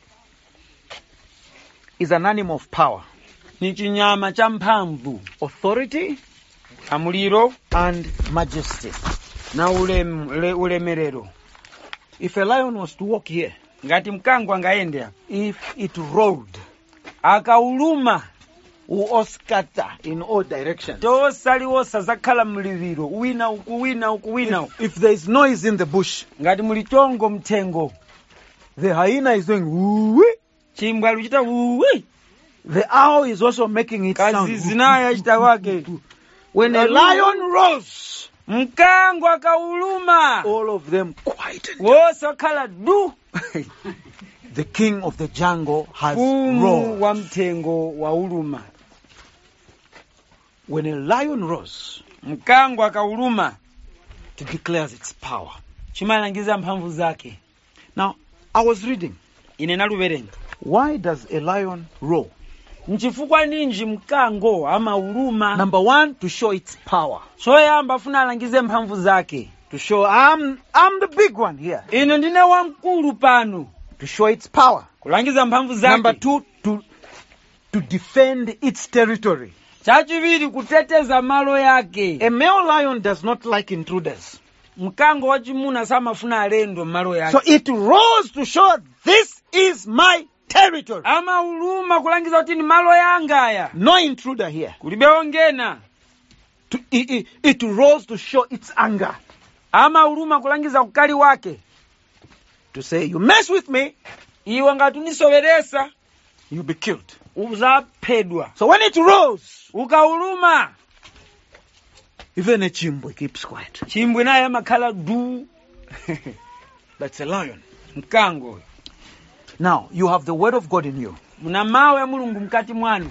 is an animal of power, ni chinyama cha mphamvu, authority, amuliro and majesty. na ulem, ule, ulemerero. If a lion was to walk here, Ngati mkango angaende if it rolled, akauluma will all scatter in all directions. tosaliwosa zakhala mliviro wina uku wina uku wina uku. If, if there is noise in the bush, Ngati mulichongo mtengo the hyena is doing woo. chimbwa luchita uwi The owl is also making its sound. kazizi naye achita wake. When a lion rose, Mkango akauluma all of them quieted. wose wakhala du. The king of the jungle has Fumu roared. wa mtengo wa uluma. When a lion rose, Mkango akauluma it declares its power. chimalangiza mphamvu zake. Now, I was reading. Ine naluverenga. Why does a lion roar? Nchifukwa ninji mkango ama uluma. Number one, to show its power. Choyamba funa alangize mphamvu zake. To show I'm I'm the big one here. Ine ndine wamkulu pano. To show its power. Kulangiza mphamvu zake. Number two, to to defend its territory. Chachiviri kuteteza malo yake. A male lion does not like intruders. Mkango wachimuna samafuna alendo malo yake. So it roars to show this is my territory. Ama uluma kulangiza kuti ni malo yangaya. No intruder here. Kulibe ongena. To, it, it, it roars to show its anger. Ama uluma kulangiza ukali wake. To say, you mess with me, Iwe ngati unisoweresa you'll be killed. uzaphedwa. So when it roars, Ukauluma even a chimbwe keeps quiet. chimbwe naye amakhala du. That's a lion. Mkango. Now, you have the word of God in you. Muna mawu ya Mulungu mkati mwanu.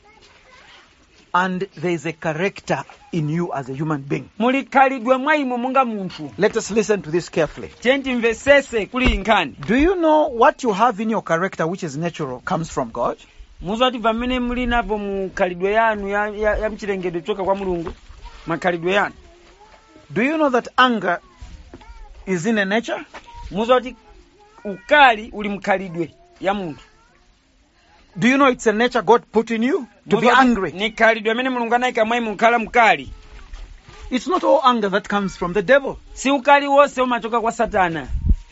And there is a character in you as a human being. Mulikhalidwe mwaimo munga munthu. Let us listen to this carefully. Tenti mvesese kuli nkhani. Do you know what you have in your character, which is natural, comes from God? Muzati pamene muli napo mukhalidwe yanu ya, ya, ya mchilengedwe choka kwa Mulungu. Makhalidwe yanu. Do you know that anger is in a nature? Muzati ukali uli mkhalidwe ya munthu. Do you know it's a nature God put in you to be Muzati angry? ni khalidwe amene Mulungu anayika mwaimo mukhala mkali. It's not all anger that comes from the devil. Si ukali wose umachoka kwa Satana.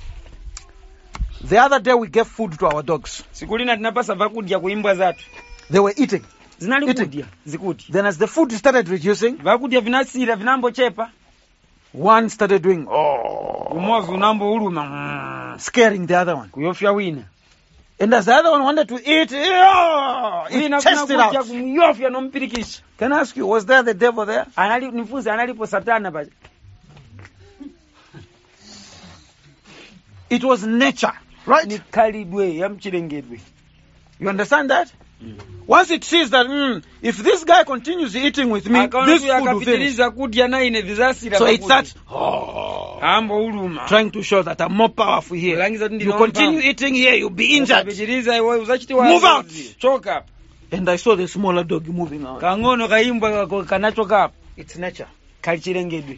The other day we gave food to our dogs. Sikulina tinapasa vakudya kuimbwa zatu. They were eating. Zinali Eating. kudya, zikuti. Then as the food started reducing, Vakudya vinasira vinambochepa. one started doing, oh, Umovi unambo uluma. scaring the other one. Kuyofya wina. And as the other one wanted to eat, oh, it Wina tested kuna kudya out. kumyofya nompirikisha. Can I ask you, was there the devil there? Anali nifuze analipo Satana pa. It was nature, right? Ni khalidwe ya mchilengedwe. You understand that? Mm. Once it sees that, mm, if this guy continues eating with me, Akaona this tu food will finish. yakapitiliza kudya na ine vizasira. So it vakudya. starts, oh, Ambo uluma. trying to show that I'm more powerful here. Kulangiza tu You ndino continue mpamvu. eating here, you'll be injured. Ukapitiliza iwe uzachitiwa. Move out. Choka. And I saw the smaller dog moving out. kang'ono kaimbwa kako kanachoka apo It's nature. kali chilengedwe.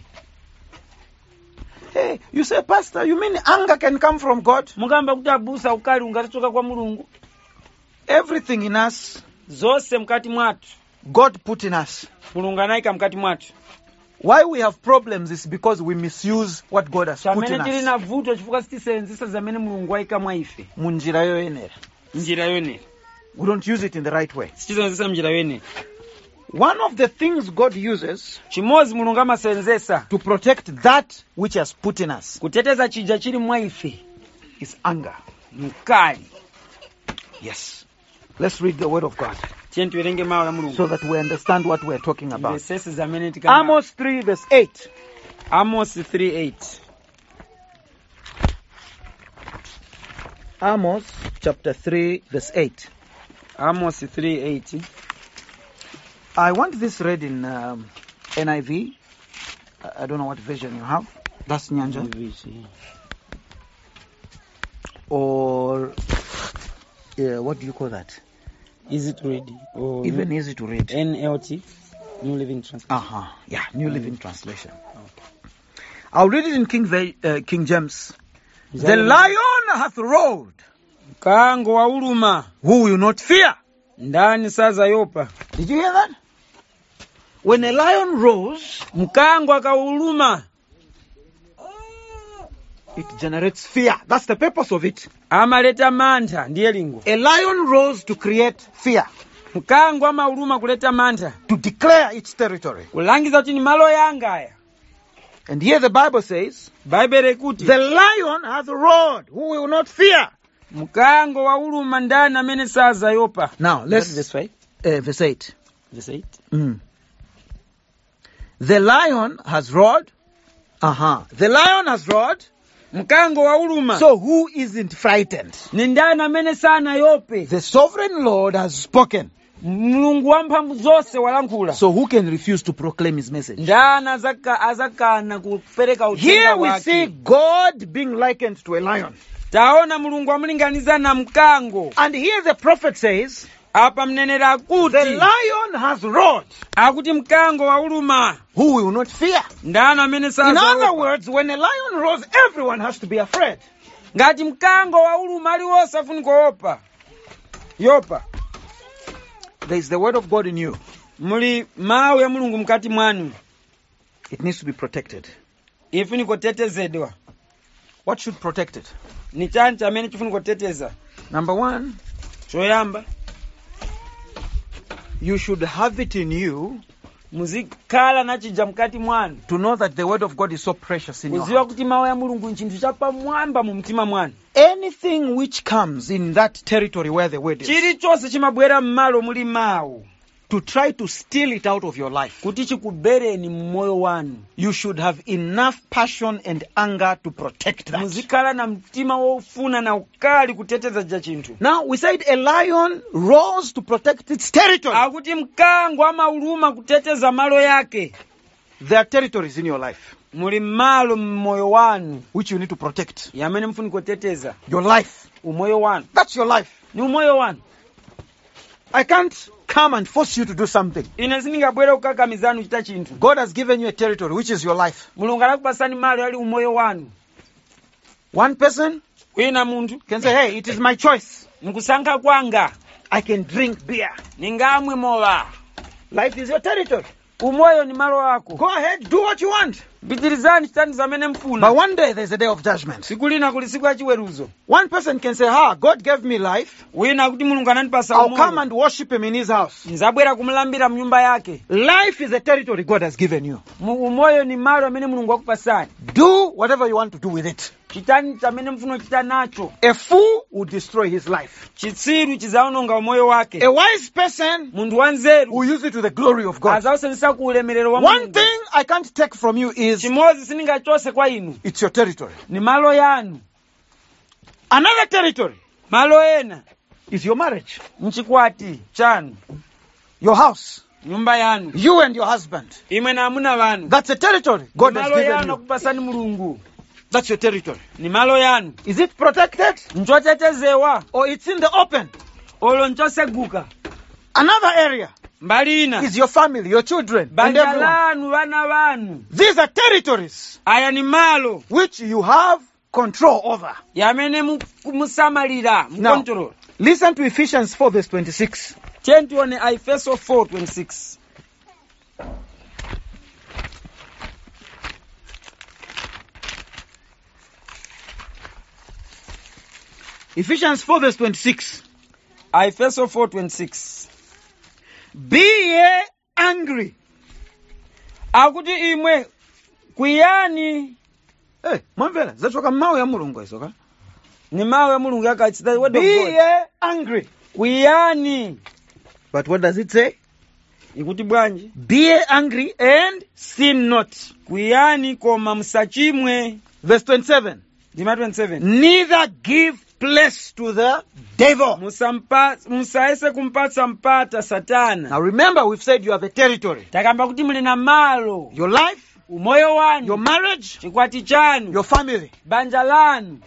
Hey, you say, Pastor, you mean anger can come from God? Mugamba kuti abusa ukali ungatoka kwa Mulungu. Everything in us, Zose mkati mwatu God put in us. Mulungu anaika mkati mwatu. Why we have problems is because we misuse what God has put in Chamene tili us. na vuto chifukwa sitisenzisa zamene Mulungu waika mwa ife. Munjira yoyenera. Njira yone. We don't use it in the right way. Sitisenzisa njira yone. One of the things God uses Chimozi Mulungu amasenzesa to protect that which has put in us kuteteza chija chili mwa ife is anger. mkali. Yes. Let's read the word of God Tieni tuerenge mawu ya Mulungu. so that we understand what we're talking about. Verses zamene tikamba. Amos three verse eight. Amos three eight. Amos chapter three verse eight. Amos three eight. I want this read in um, N I V. I I don't know what version you have. That's Nyanja. Or uh, what do you call that? Easy to read. Or Even easy to read. N L T, New Living Translation. Uh-huh. Yeah, New Living Translation. I'll read it in King Va- uh, King James. The lion hath roared. Kango wa uluma. Who will not fear? Ndani saza yopa. Did you hear that? When a lion roars, Mkango akauluma. it generates fear. That's the purpose of it. Amaleta mantha ndiye lingo. A lion roars to create fear, Mkango amauluma kuleta mantha. to declare its territory. Kulangiza kuti ni malo yanga aya. And here the Bible says, Bible ikuti. the lion hath roared. Who will not fear? Mkango wa uluma ndani amene saza yopa. Now, let's... Verse five. Uh, verse eight. Verse eight. Mm. The lion has roared. Uh-huh. The lion has roared. Mkango wa uluma. So who isn't frightened? Ni ndani amene sana yope. The sovereign Lord has spoken. Mulungu wa mphamvu zonse walankhula. So who can refuse to proclaim his message? Ndani azaka azakana kupereka uthenga Here we wake. see God being likened to a lion. Taona Mulungu amulinganiza na mkango. And here the prophet says, Apa mnenera the kuti lion has roared. akuti mkango wa uluma. Who will not fear? Ndani amene In saza other yopa. words, when a lion roars, everyone has to be afraid. Ngati mkango wa uluma aliwosa afuniko yopa. Yopa. There is the word of God in you. Muli mawu ya Mulungu mkati mwanu. It needs to be protected. Ifuniko tetezedwa. What should protect it? Ni chani chamene chifuniko teteza. Number one, Choyamba. you should have it in you Muzikala na chija mkati mwanu. to know that the word of God is so precious in your Kuziwa heart. kuti mawu ya Mulungu nchintu chapa mwamba mu mtima mwanu. Anything which comes in that territory where the word is, Chilichonse chimabwera mmalo muli mawu. to try to steal it out of your life, Kuti chikubereni mu moyo wanu. you should have enough passion and anger to protect that. Muzikala na mtima wofuna na ukali kuteteza ja chintu. Now, we said a lion roars to protect its territory. Akuti mkango ama uluma kuteteza malo yake. There are territories in your life Muli malo mmoyo wanu. which you need to protect. Yamene mfuniko teteza. Your life. Umoyo wanu. That's your life. Ni umoyo wanu. I can't come and force you to do something. Ine siningabwera kukakamizanu chita chintu. God has given you a territory, which is your life. Mulungu anakupasani malo yali umoyo wanu. One person Wina muntu. can say, hey, it is my choice. Nkusankha kwanga. I can drink beer. Ningamwe mola. Life is your territory. Umoyo ni malo wako. Go ahead, do what you want. Bitirizani chitani zamene But mfuna. one day there's a day of judgment. Sikulina kuli siku ya chiweruzo. One person can say, ah, God gave me life. Wina kuti Mulungu anandipasa I'll come umoyo. and worship him in his house. Nzabwera kumulambira mnyumba yake. Life is a territory God has given you. Mu- Umoyo ni malo amene Mulungu akupasani. Do whatever you want to do with it. Chitani chamene mfuno chita nacho. A fool will destroy his life. Chitsiru chizaononga umoyo wake. A wise person Muntu wanzeru. will use it to the glory of God. Azausenisa ku ulemerero wa One Mulungu. thing I can't take from you is Chimozi siningachose kwa inu. it's your territory. Ni malo yanu. Another territory Malo ena. is your marriage, Mchikwati chanu. your house, Nyumba yanu. you and your husband. Imwe na amuna wanu. That's a territory God Ni has malo given yanu you. akupasani Mulungu. That's your territory. Ni malo yanu. Is it protected Nchotetezewa. or it's in the open? Olo nchoseguka. Another area mbali ina is your family, your children, and banja everyone. lanu vana vanu. These are territories Aya ni malo which you have control over. yamene mu- musamalira Now, mkontrol. listen to Ephesians four verse twenty-six. Tieni tuone Efeso four twenty-six. Ephesians four verse twenty-six. Efeso four twenty-six. Be ye angry. Akuti imwe kwiyani Hey, mwamvela, zachoka mawu ya mulungu izo ka? ni mawu ya Mulungu yaka, it's the word Be of God. ye angry. Kwiyani But what does it say? ikuti bwanji? Be ye angry and sin not. Kwiyani koma musachimwe. Verse twenty-seven. Dima twenty-seven. Neither give place to the devil. Musampa musaese kumpatsa mpata satana. Now remember, we've said you have a territory. Takamba kuti muli na malo, Your life, umoyo wanu, your marriage, chikwati chanu, your family. banja lanu.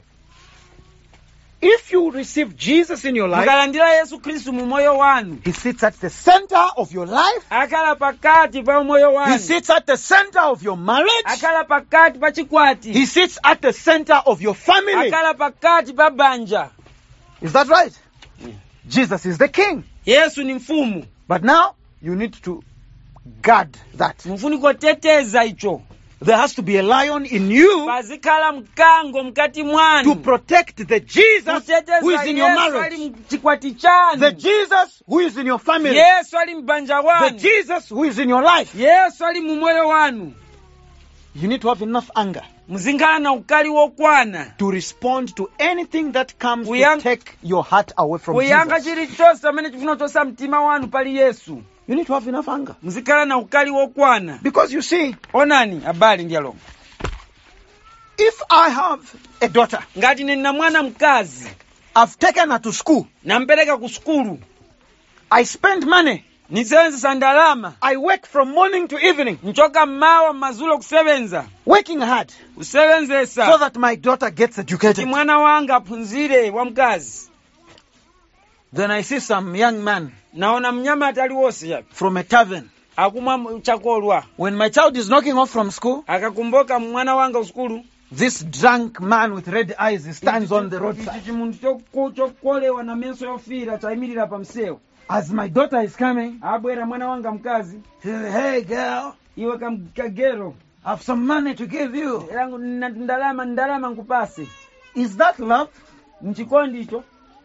If you receive Jesus in your life, Mukalandira Yesu Kristu mu moyo wanu, He sits at the center of your life. akala pakati pa umoyo He wanu, sits at the center of your marriage. akala pakati pa chikwati, He sits at the center of your family. akala pakati pa banja. Is that right? Jesus is the king. Yesu ni mfumu. But now, you need to guard that. Mfuniko teteza icho. There has to be a lion in you Pazikala mkango mkati to mwanu. protect the Jesus Kuteteza who is in your Yesu ali marriage. mchikwati chanu. The Jesus who is in your family. Yesu ali mbanja The wanu. Jesus who is in your life. Yesu ali mu moyo wanu. You need to have enough anger Muzingana na ukali wokwana. to respond to anything that comes Kuyang- to take your heart away from Kuyanga Jesus. chili chose amene chifuna chosa mtima wanu pali Yesu. You need to have enough anger. Muzikala na ukali wokwana. Because you see, Onani abali ndialo. if I have a daughter, Ngati nina mwana mkazi, I've taken her to school, nampeleka ku skulu, I spend money, nisewenzesa ndalama, I work from morning to evening, nchoka mmawa mazulo kusevenza, working hard, kusevenzesa, so that my daughter gets kuti educated. mwana wanga aphunzire wa mkazi. Then I see some young man Naona mnyama atali wose yapi, from a tavern. akumwa chakolwa. When my child is knocking off from school, Akakumboka mwana wanga uskulu, this drunk man with red eyes stands on the roadside. Ichi chimuntu chokolewa na meso yofira chayimirira pa msewu. As my daughter is coming, Abwera mwana wanga mkazi, he says, hey girl, iwe kam- kagero, I have some money to give you. yangu nina ndalama ndalama nkupase. Is that love? Mchikondi icho.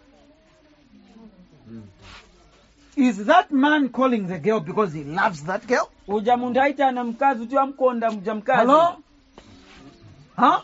Is that man calling the girl because he loves that girl? Uja muntu aita na mkazi uti wamkonda mja mkazi. Hello? Huh?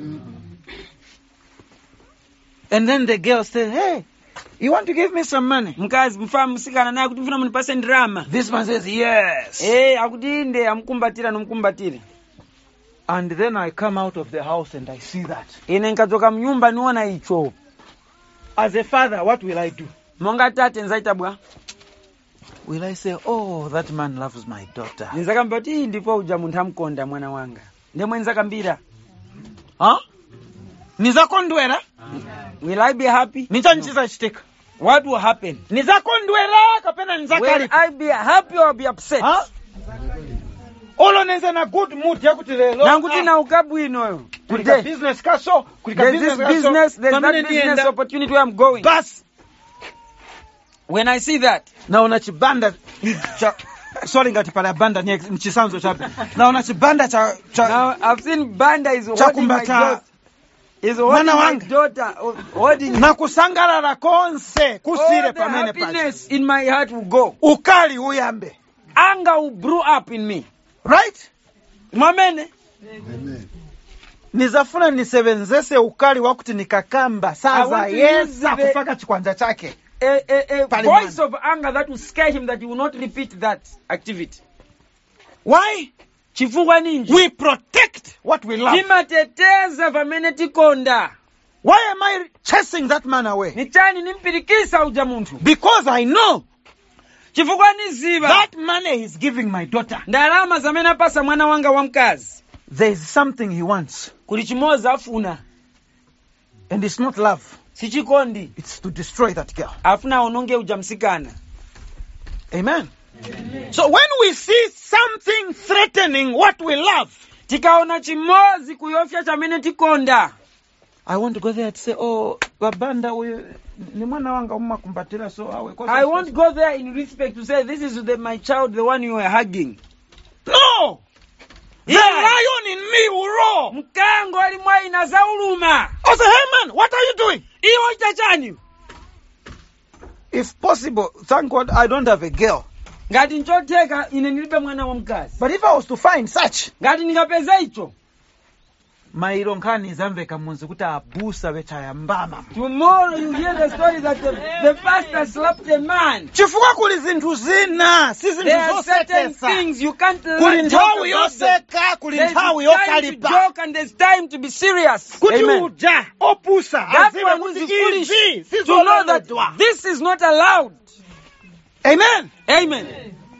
And then the girl says, hey, you want to give me some money? Mkazi mfamu msikana naye kuti mfuna munipase ndrama. This man says, yes. Eh, akuti inde amkumbatira nomkumbatire. And then I come out of the house and I see that. Ine nkatoka mnyumba niona icho. As a father, what will I do? Monga tate nzaita bwa. Will I say, oh, that man loves my daughter? Nzakamba ti ndipo uja muntu amkonda mwana wanga. Ndemwe nzakambira. Huh? Nizakondwera? Will I be happy? Nichanchiza chitika. What will happen? Nizakondwera kapena Will nizakali? I be happy or be upset? Huh? Olo nenze na good mood yakuti lelo. Nanguti na ukabwino yo. Kulika Today. business kaso, kulika There's business this kaso. business, there's Pamene that business nienda. opportunity where I'm going. Bas, When I see that, naona chibanda cha sorry ngati pala banda ni mchisanzo chape. Naona chibanda cha cha now I've seen Banda is holding my chakumbata daughter. Is holding mwana my wanga. daughter, holding na kusangalala konse all kusire the pamene pacha. happiness in my heart will go. Ukali uyambe. Anger will brew up in me. Right? Mwamene? Amen. Nizafuna nisebenzese ukali wakuti nikakamba I saza want to yes use the- kufaka chikwanja chake. A, a, a Pale voice mwana. of anger that will scare him that he will not repeat that activity. Why? Chifukwa ninji. We protect what we love. Timateteza pamene tikonda. Why am I chasing that man away? Ni chani nimpirikisa uja muntu. Because I know Chifukwa niziba. that money he's giving my daughter. Ndalama zamene apasa mwana wanga wamkazi. There is something he wants. Kuli chimoza afuna. And it's not love. Sichikondi. It's to destroy that girl. Afuna ononge uja msikana. Amen. So when we see something threatening what we love, tikaona chimozi kuyofya chamene tikonda, I want to go there to say, oh, babanda uyu ni mwana wanga umakumbatira so awe. I won't go there in respect to say this is the, my child, the one you are hugging. No! The Yeah. lion in me will roar. Mkango ali mwa inazauluma. I say, hey man, what are you doing? Iyo itachani. If possible, thank God I don't have a girl. Ngati nchoteka ine nilibe mwana wa mkazi. But if I was to find such, Ngati nikapeza icho, mairo nkhani zamveka munzi kuti abusa betaya mbama. tomorrow you hear the story that the, the pastor slapped a man. Chifukwa kuli zinthu zina, si There zinthu are certain zosekesa. things you can't Kuli let joke nthawi about them. yoseka, kuli There's nthawi time to yokalipa. joke and there's time to be serious. Kuti Amen. uja, opusa, That aziwe one kuti is foolish izi, to know that sizololedwa. this is not allowed. Amen. Amen.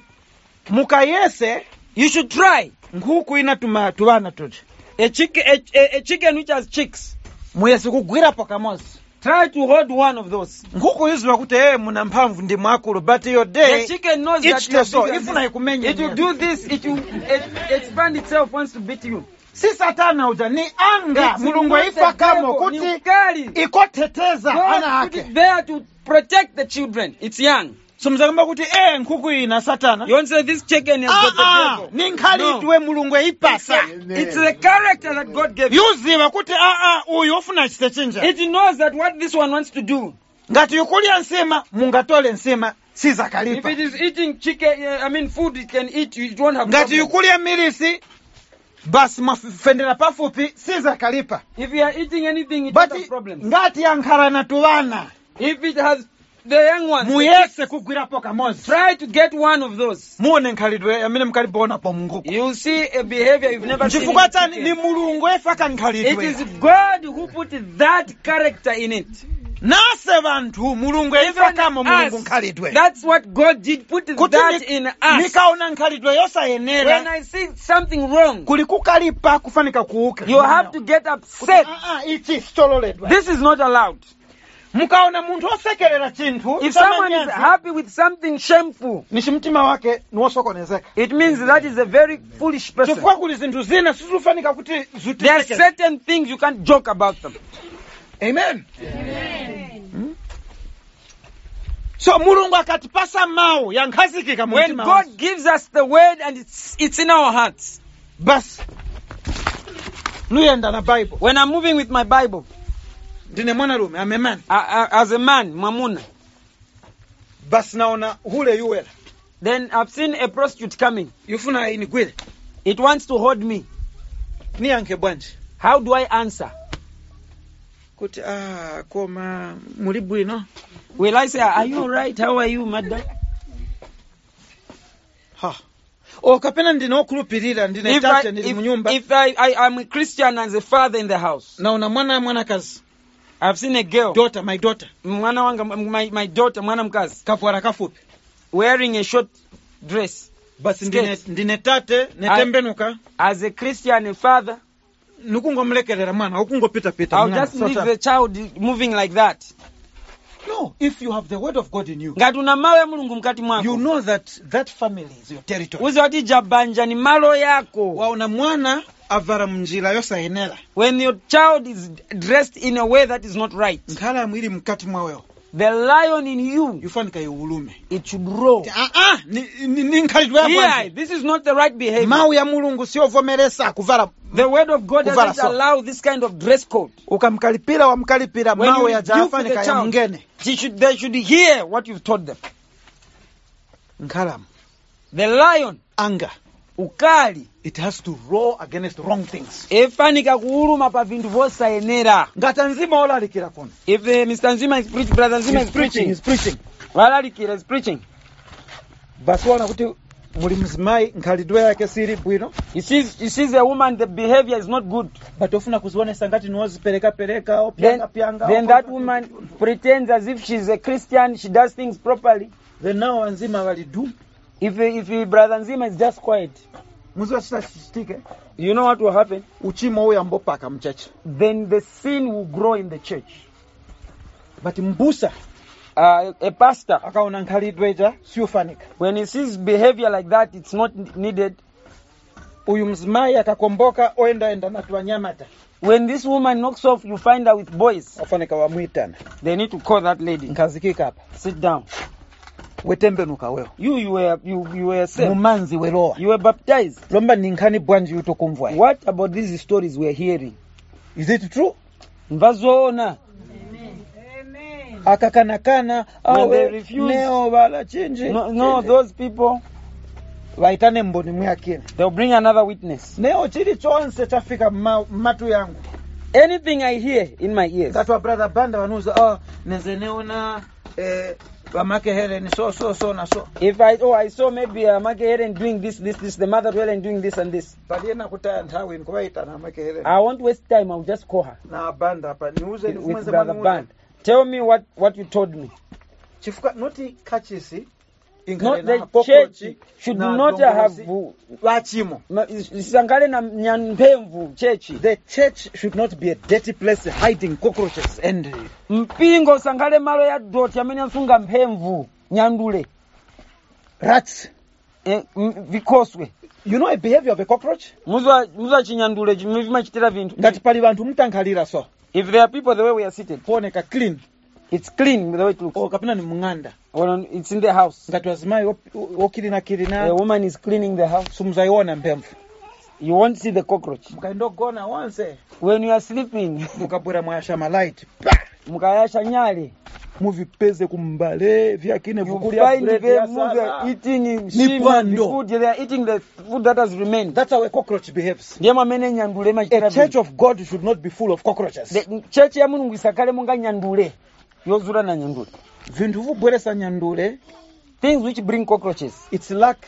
Mukayese, You should try. nkhuku ina tuma tubana tuja. A chicken, a, a, a chicken which has chicks. Muyesi kugwira pakamozi. Try to hold one of those. Nkhuku iziwa kuti eh muna mphamvu ndi mwakulu, but your The day chicken knows each that you are so bigger ifuna than ikumenya. this. It will do this. It will it, expand itself once to beat you. Si satana uja ni anga It's mulungu not ifa the kamo devil, ni kuti ukali. ikoteteza ana God put ake. it there to protect the children. It's young. So mzakamba kuti eh nkhuku ina satana. You won't say this chicken has got Ah, the devil. ni nkhalidwe mulungu ipasa. It's the character that God gave you. Yuziva kuti ah ah uyu ofuna chite chinja. It knows that what this one wants to do. Ngati yukulya nsima mungatole nsima If sizakalipa. it is eating chicken, uh, I mean food it can eat, it won't have Ngati problem. yukulya milisi basi mafendera pafupi sizakalipa. If you are eating anything, it But won't have problems. ngati yankhala na tuvana If it has the young ones, muyese kugwirapo kamozi. try to get one of those. Muone nkhalidwe amene mukalipoona po munguku. You'll see a behavior you've never seen. Chifukwa in chani ni chicken. mulungu efaka It nkhalidwe. is God who put that character in it. Nase vantu mulungu Even efakamo mulungu us, nkhalidwe. that's what God did, put Kuti that ni- in us. nikaona nkhalidwe When yosayenera I see something wrong, kuli kukalipa kufanika kuuka. you have to get upset. Ah, ah, ichi sichololedwa. This is not allowed. Mukaona munthu osekerera chinthu If someone is chamanyazi, happy with something shameful, nishi mtima wake niwosokonezeka. it means that is a very foolish person. Chifukwa kuli zinthu zina sizifanika kuti There are zutisekere. certain things you can't joke about them. Amen. Hmm? So mulungu akatipasa mawu yankhazikika mu When mtima God wathu. gives us the word and it's it's in our hearts. Basi nuyenda na Bible. When I'm moving with my Bible, Ndine mwanarume amemani. I, I, as a man, Mamuna, Basi naona hule yuwela. then I've seen a prostitute coming. Yufuna inigwile. It wants to hold me. Niyanke bwanji. How do I answer? Kuti ah koma muli bwino. Will I say, are you alright? How are you, madam? Ha. O kapena ndine okulupirira ndine If I, tate ndili mu if, nyumba. if I, I, I'm a Christian as a father in the house, Naona mwana mwanakazi. I've seen a girl, Daughter, my daughter. mwana wanga, my, my daughter, mwana mkazi, Kapwara kafupi. wearing a short dress. Basi ndine Skate. ndine tate netembenuka. As a Christian, a father, Nukungomlekerera mwana okungopita pita. I'll mwana. just leave Sasa- the child moving like that. No, if you have the word of God in you, Ngati una mawu ya Mulungu mkati you mwako, know that that family is your territory. uzi wati jabanja ni malo yako. Waona mwana avara munjira yosayenera. When your child is dressed in a way that is not right, Nkhala mwili mkati mwawewo. the lion in you, Yufanika iulume. it should roar. Ah ah, ni ni, ni nkhalidwe ya Yeah, bwanji. this is not the right behavior. Mawu ya Mulungu siyovomeresa kuvala. The word of God Kuvala doesn't so. allow this kind of dress code. Ukamkalipira wamkalipira When mawu you ya rebuke the jafanika ya child, mngene. they should, they should hear what you've told them. Nkhalam. The lion, Anger. ukali, It has to roar against wrong things. efanika kuuluma pa vintu vosayenera. Ngata nzima olalikira kuno. If uh, Mister Nzima is preaching, Brother Nzima He's is preaching, preaching, he's preaching. walalikira is preaching. Basi wana kuti muli mzimayi nkhalidwe yake siri bwino. He sees, he sees a woman, the behavior is not good. But ofuna kuzionesa ngati niwozipereka pereka o Then, pyanga pyanga. then that woman pretends as if she's a Christian, she does things properly. Then now wanzima walidu. If if Brother Nzima is just quiet, Muziwa chitike. you know what will happen? Uchimo uya mbopaka mchache. Then the sin will grow in the church. But mbusa uh, a pastor, akaona nkhalidwe ija siufanika. when he sees behavior like that, it's not needed. Uyu mzimayi akakomboka oyendaenda na twanyamata. When this woman knocks off, you find her with boys. Ofanika wamwitana. They need to call that lady. Nkazikika hapa. Sit down. Wetembenuka wewe. You, you were, you, you were saved. Mumanzi weroa. You were baptized. Lomba ninkhani bwanji utokumvwa. What about these stories we are hearing? Is it true? Mvazoona. Akakanakana When they awe refuse- neo bala chinji. No, no, those people, Waitane mboni mwakini. they'll bring another witness. Neo chili chonse chafika ma- matu yangu. Anything I hear in my ears, Katwa brother banda wanuza oh neze neona eh wamake Helen so so so na so. if I, oh, I saw maybe uh, Mage Helen doing this, this, this, the mother to Helen doing this and this, Paliena kutaya nthawi nkuwaita na make Helen. I won't waste time, I'll just call her. Na banda hapa niuze With nifumenze Brother manu. Band. Tell me what, what you told me. Chifuka noti kachisi. Not the church should not have wachimo. isangale na nyampemvu church. The church should not be a dirty place hiding cockroaches and Mpingo usangale malo ya doti amene asunga mpemvu nyandule rats. eh, m- vikoswe. You know a behavior of a cockroach? Muzwa muzwa chinyandule chimachitira vintu. Ngati pali vantu mutankhalira so. If there are people the way we are seated, Kuoneka clean. it's clean the way it looks. O kapina ni munganda. Or it's in the house. Ngati wazimayi okirina A kirina woman is cleaning the house. sumuzaiona mpemvu. You won't see the cockroach. Mukaindogona onse. When you are sleeping, Mukabwera mwasha malaiti. mukayasha nyale. Muvipeze kumbale vyakine You vukulia find bread them ya move sala. eating shima, the Nipando. food. They are eating the food that has remained. That's how a cockroach behaves. Ndiye mamene nyandule A machitira church vintu. of God should not be full of cockroaches. The church ya Mulungu isakale munga nyandule. Yozura na nyandule. Vintu vubweresa nyandule, Things which bring cockroaches. it's lack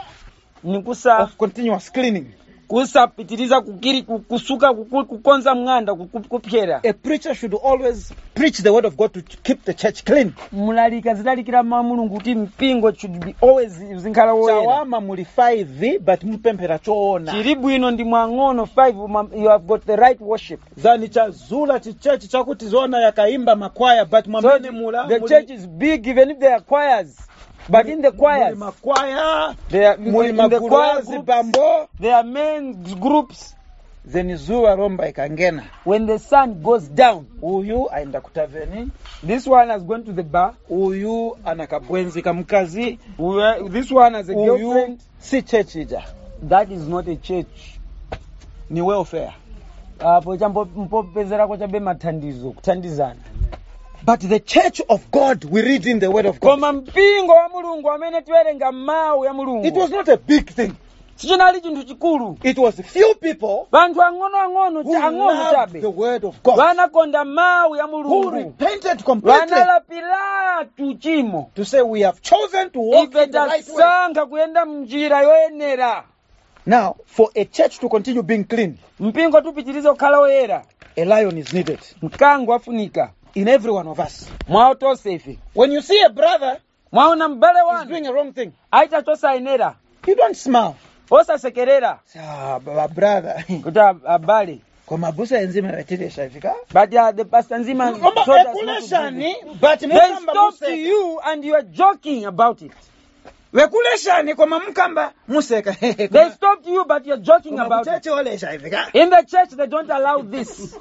Nikusa of continuous cleaning. kusapitiriza kukiri kusuka kuku- kukonza mnganda kuku- kupyera. A preacher should always preach the word of God to keep the church clean. Mulalika zilalikira ma Mulungu kuti mpingo should be always uzinkhala woyera. Chawama muli five but mupemphera choona. Chiri bwino ndi mwang'ono five ma- you have got the right worship. Zani chazula chichechi chakuti zona yakaimba makwaya but So mwamene mula the muli- church is big even if there are choirs. But in the muli choirs, makwaya, there are, muli in the choir magulazi groups, bambo. there are men's groups. Zeni zuwa romba ikangena. When the sun goes down, Uyu aenda kutaveni. this one has gone to the bar. Uyu anakabwenzi kamkazi. Uwe- This one has a Uyu girlfriend. si church ija. That is not a church. Ni welfare. Apo chambo mpopezerako chabe mathandizo kuthandizana. But the church of God, we read in the word of God. Koma mpingo wa Mulungu amene tiwerenga mawu ya Mulungu. It was not a big thing. Sichinali chinthu chikulu. It was few people Vanthu ang'ono ang'ono who cha- ang'ono loved chabe. the word of God, Vanakonda mawu ya who Mulungu. repented completely Vanalapira tuchimo. to say we have chosen to walk Ife in the right way. tasankha kuyenda mnjira yoyenera. Now, for a church to continue being clean, Mpingo tupitirize kukhala woyera. a lion is needed Mkango afunika. in every one of us. Mwawo tonse ife. When you see a brother Mwaona mbale is wanu doing a wrong thing, aita chosayenera. you don't smile. Osasekerera Say, ah, baba brother. kuti ab- abale. Kwa mabusa enzima wetiresha ifika. But uh, the pastor Nzima Omba told us not to do ekuleshani, this. but They mukamba stopped museka. you and you are joking about it. Wekuleshani kwa mukamba museka. They stopped you but you're joking about it. Mabucheche olesha ifika. In the church they don't allow this.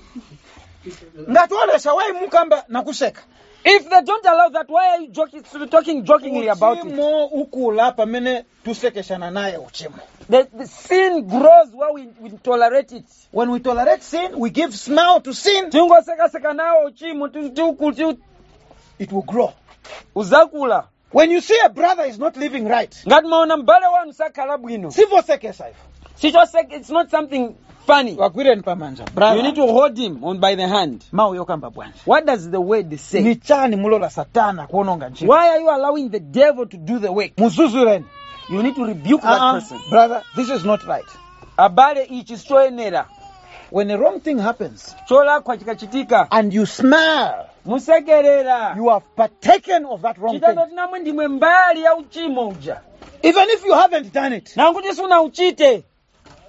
Ngatuolesha wai mukamba nakuseka. If they don't allow that, why are you joking, talking jokingly about it? Uchimo ukula pamene tusekeshana naye uchimo. The, the sin grows where we, we tolerate it. When we tolerate sin, we give smile to sin, Tungosekaseka nawo uchimo tu- tu- tu- it will grow. uzakula. When you see a brother is not living right, Ngati maona mbale wanu sakhala bwino. sivosekesa ifo. Sichosek- It's not something funny. Wagwire pamanja. You Brother, need to hold him on by the hand. mau yokamba bwanja. What does the word say? Ni chani mulola satana kuononga njira. Why are you allowing the devil to do the work? Muzuzureni. You need to rebuke that Uh-uh, person. brother, this is not right. Abale ichi choyenera. When a wrong thing happens Cholakwa chikachitika. and you smile, Musekerera. you have partaken of that wrong Chitando thing. tinamwe ndimwe mbali ya uchimo uja. Even if you haven't done it, Nanguti suna uchite.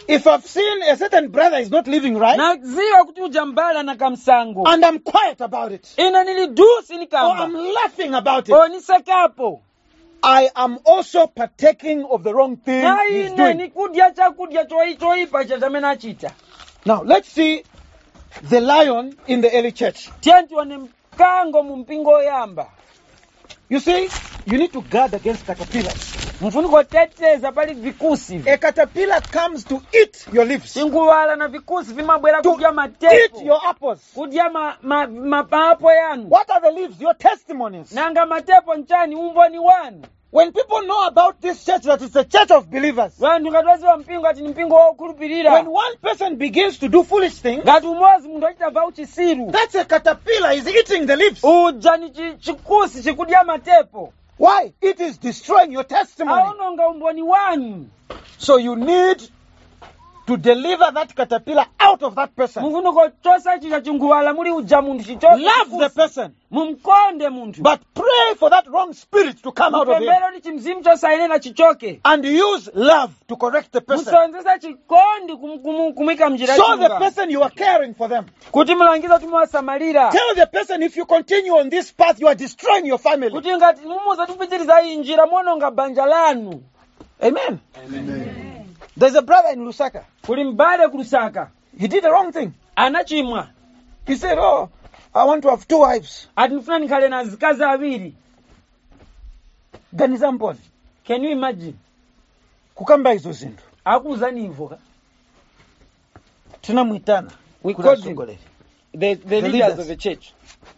If I've seen a certain brother is not living right, naziwa kuti uja mbala na kamsango and I'm quiet about it, ina nilidusi or nikamba I'm laughing about it, onisekapo I am also partaking of the wrong thing na he's ine doing. nikudya chakudya choipa cha chamene achita. Now, let's see the lion in the early church. Tiye tione mkango mu mpingo oyamba. You see, you need to guard against caterpillars. Mfuniko teteza pali vikusi. A caterpillar comes to eat your leaves, Singuwala na vikusi vimabwera to kudya eat matepo. your apples. Kudya ma, ma, mapapo yanu. What are the leaves? Your testimonies. Nanga matepo nchani umboni wanu. When people know about this church, that it's a church of believers, Wantu katwaziwa mpingo ati ni mpingo wokhulupirira. when one person begins to do foolish things, Ngati umozi mundu achita vauchisiru. that's a caterpillar is eating the leaves. Uja ni chi- chikusi chikudya matepo. Why? It is destroying your testimony. Aononga umboni wanu. So you need to deliver that caterpillar out of that person. Mufuniko chosa chicha chinguwala muli uja mundu chichosa. Love the person, Mumkonde muntu. but pray for that wrong spirit to come out of him. Mpembero ni chimzimu chosa inena chichoke. And use love to correct the person. Musonzesa chikondi kum- kum- kumika mjira Show the chunga. person you are caring for them. Kuti mulangiza tumuwasamalira. Tell the person if you continue on this path, you are destroying your family. Kuti ngati mumuza tupitiriza iyi njira mwononga banja lanu. Amen. Amen. There's a brother in Lusaka. Kuli mbale ku Lusaka. He did the wrong thing. Anachimwa. He said, oh, I want to have two wives. Ati nifuna nikhale na zikazi awiri. Ganiza mponi. Can you imagine? Kukamba hizo zindu. Akuza nivo ka. Tunamwitana. We Kuna called him. sogoleli. The, the, The leaders, leaders. of the church.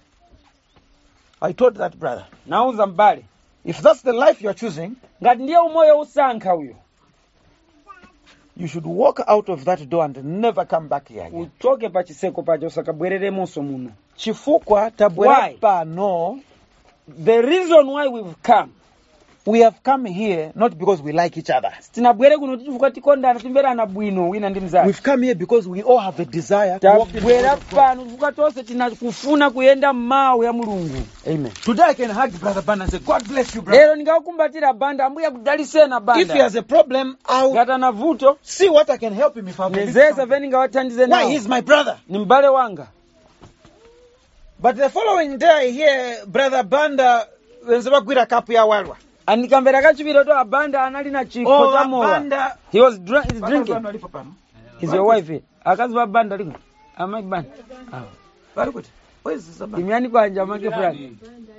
I told that brother, Nauza mbale. if that's the life you are choosing, Ngati ndiye umoyo usankha uyo. you should walk out of that door and never come back here again. Uchoke pa chiseko pacho sakabwereremonso muno. Chifukwa tabwera Why? pano. The reason why we've come. We have come here not because we like each other. Tinabwere kuno tichifukwa tikondana timverana bwino wina ndi mzake. We've come here because we all have a desire to walk in the Tabwera word of God. pano chifukwa tonse tinakufuna kuyenda mmawu ya Mulungu. Amen. Today I can hug Brother Banda and say, God bless you, brother. Lero ndingakumbatira banda ambuya kudalisena If he banda. has a problem, I'll Ngata na vuto see what I can help him if I believe nezeza something. veni ngawathandize Why? nawo. He's my brother. Ni mbale wanga. But the following day I hear Brother Banda wenze bagwira kapu ya walwa. Andikamvera kachibiro to abanda anali na chikho Oh, cha mowa. Banda. He was dr- he's Banda drinking. alipo pano. Is your wife here? Akazi wa banda liko. Ama banda. Ah. Very good. Where is this banda? Imiani kwa njamake fulani.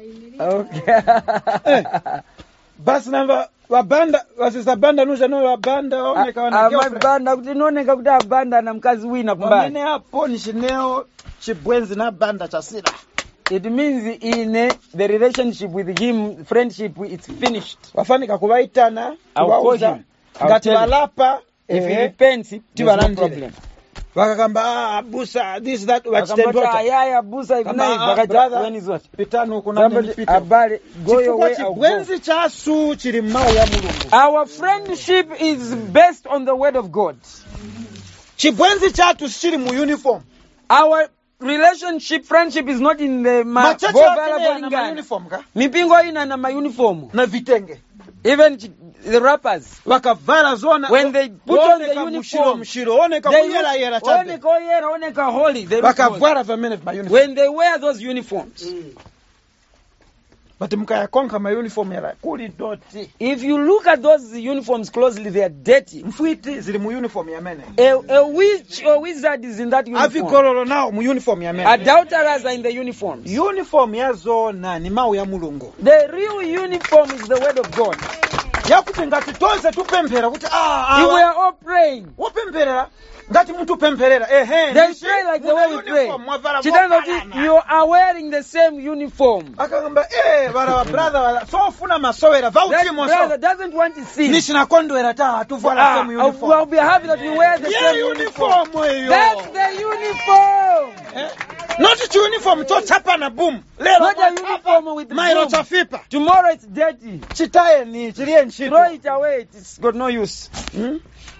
Okay. Basi namba wabanda wasisa banda nuja no wabanda oneka Ama wanageuka. banda kuti noneka kuti abanda na mkazi wina Pamene kumbali. hapo ni chineo chibwenzi na banda chasira. It means in the relationship with him, friendship, it's finished. Wafanika kubaitana, I'll call kubauza, him. I'll ngati tell him. balapa, If he eh, repents, there's no tibalandile. problem. wakakamba ah, busa this that Akambata wachitendota. ayaya busa Kama, ibnai ah, bakaja brother, when is what? Pitano kuna Somebody nipito. abale go your Chifukwa way I'll go. chibwenzi chasu chiri mmao ya Mulungu. Our friendship is based on the word of God. Chibwenzi chatu chiri mu uniform. Our relationship, friendship is not in the ma- Machache Govala wakene na Bolingana. uniform ka? Mipingo ina na ma uniform. Na vitenge. Even ch- the rappers. Wakavala zona. When they put on the oneka uniform, mushiro mushiro, oneka They kuyera use- yera chabe. oneka oyera, oneka holy. They look holy. Wakavala vamene ma uniform. When they wear those uniforms, But mkayakonka ma uniform yara kuli doti. if you look at those uniforms closely, they are dirty. Mfuiti zili mu uniform ya mene. A, a witch or wizard is in that Avi uniform. gololo nao mu uniform ya mene. Adulterers are in the uniforms. Uniform ya zona ni mau ya Mulungu. The real uniform is the word of God. Yakuti ngati tonse tupemphera kuti ah If we ah are all praying, wopemphera ngati muntu pemphera ehe they ndishi, pray like the muna way we pray. uniform, mwavala Chitanda vokalana. kuti you are wearing the same uniform. Akagamba eh bara wa brother wala so funa masowera That vauchimo brother so doesn't want to see. nishina kondwera ta atuvala Ah, same I'll, uniform. I'll be happy that we wear the Yeah, same uniform. uniform eyo. That's the uniform. Eh? Not the uniform to chapa na boom. Lero Not the uniform with the mairo boom. chafipa. Tomorrow it's dirty. Chitaye ni chilie nchito. Throw it away. It's got no use. Hmm?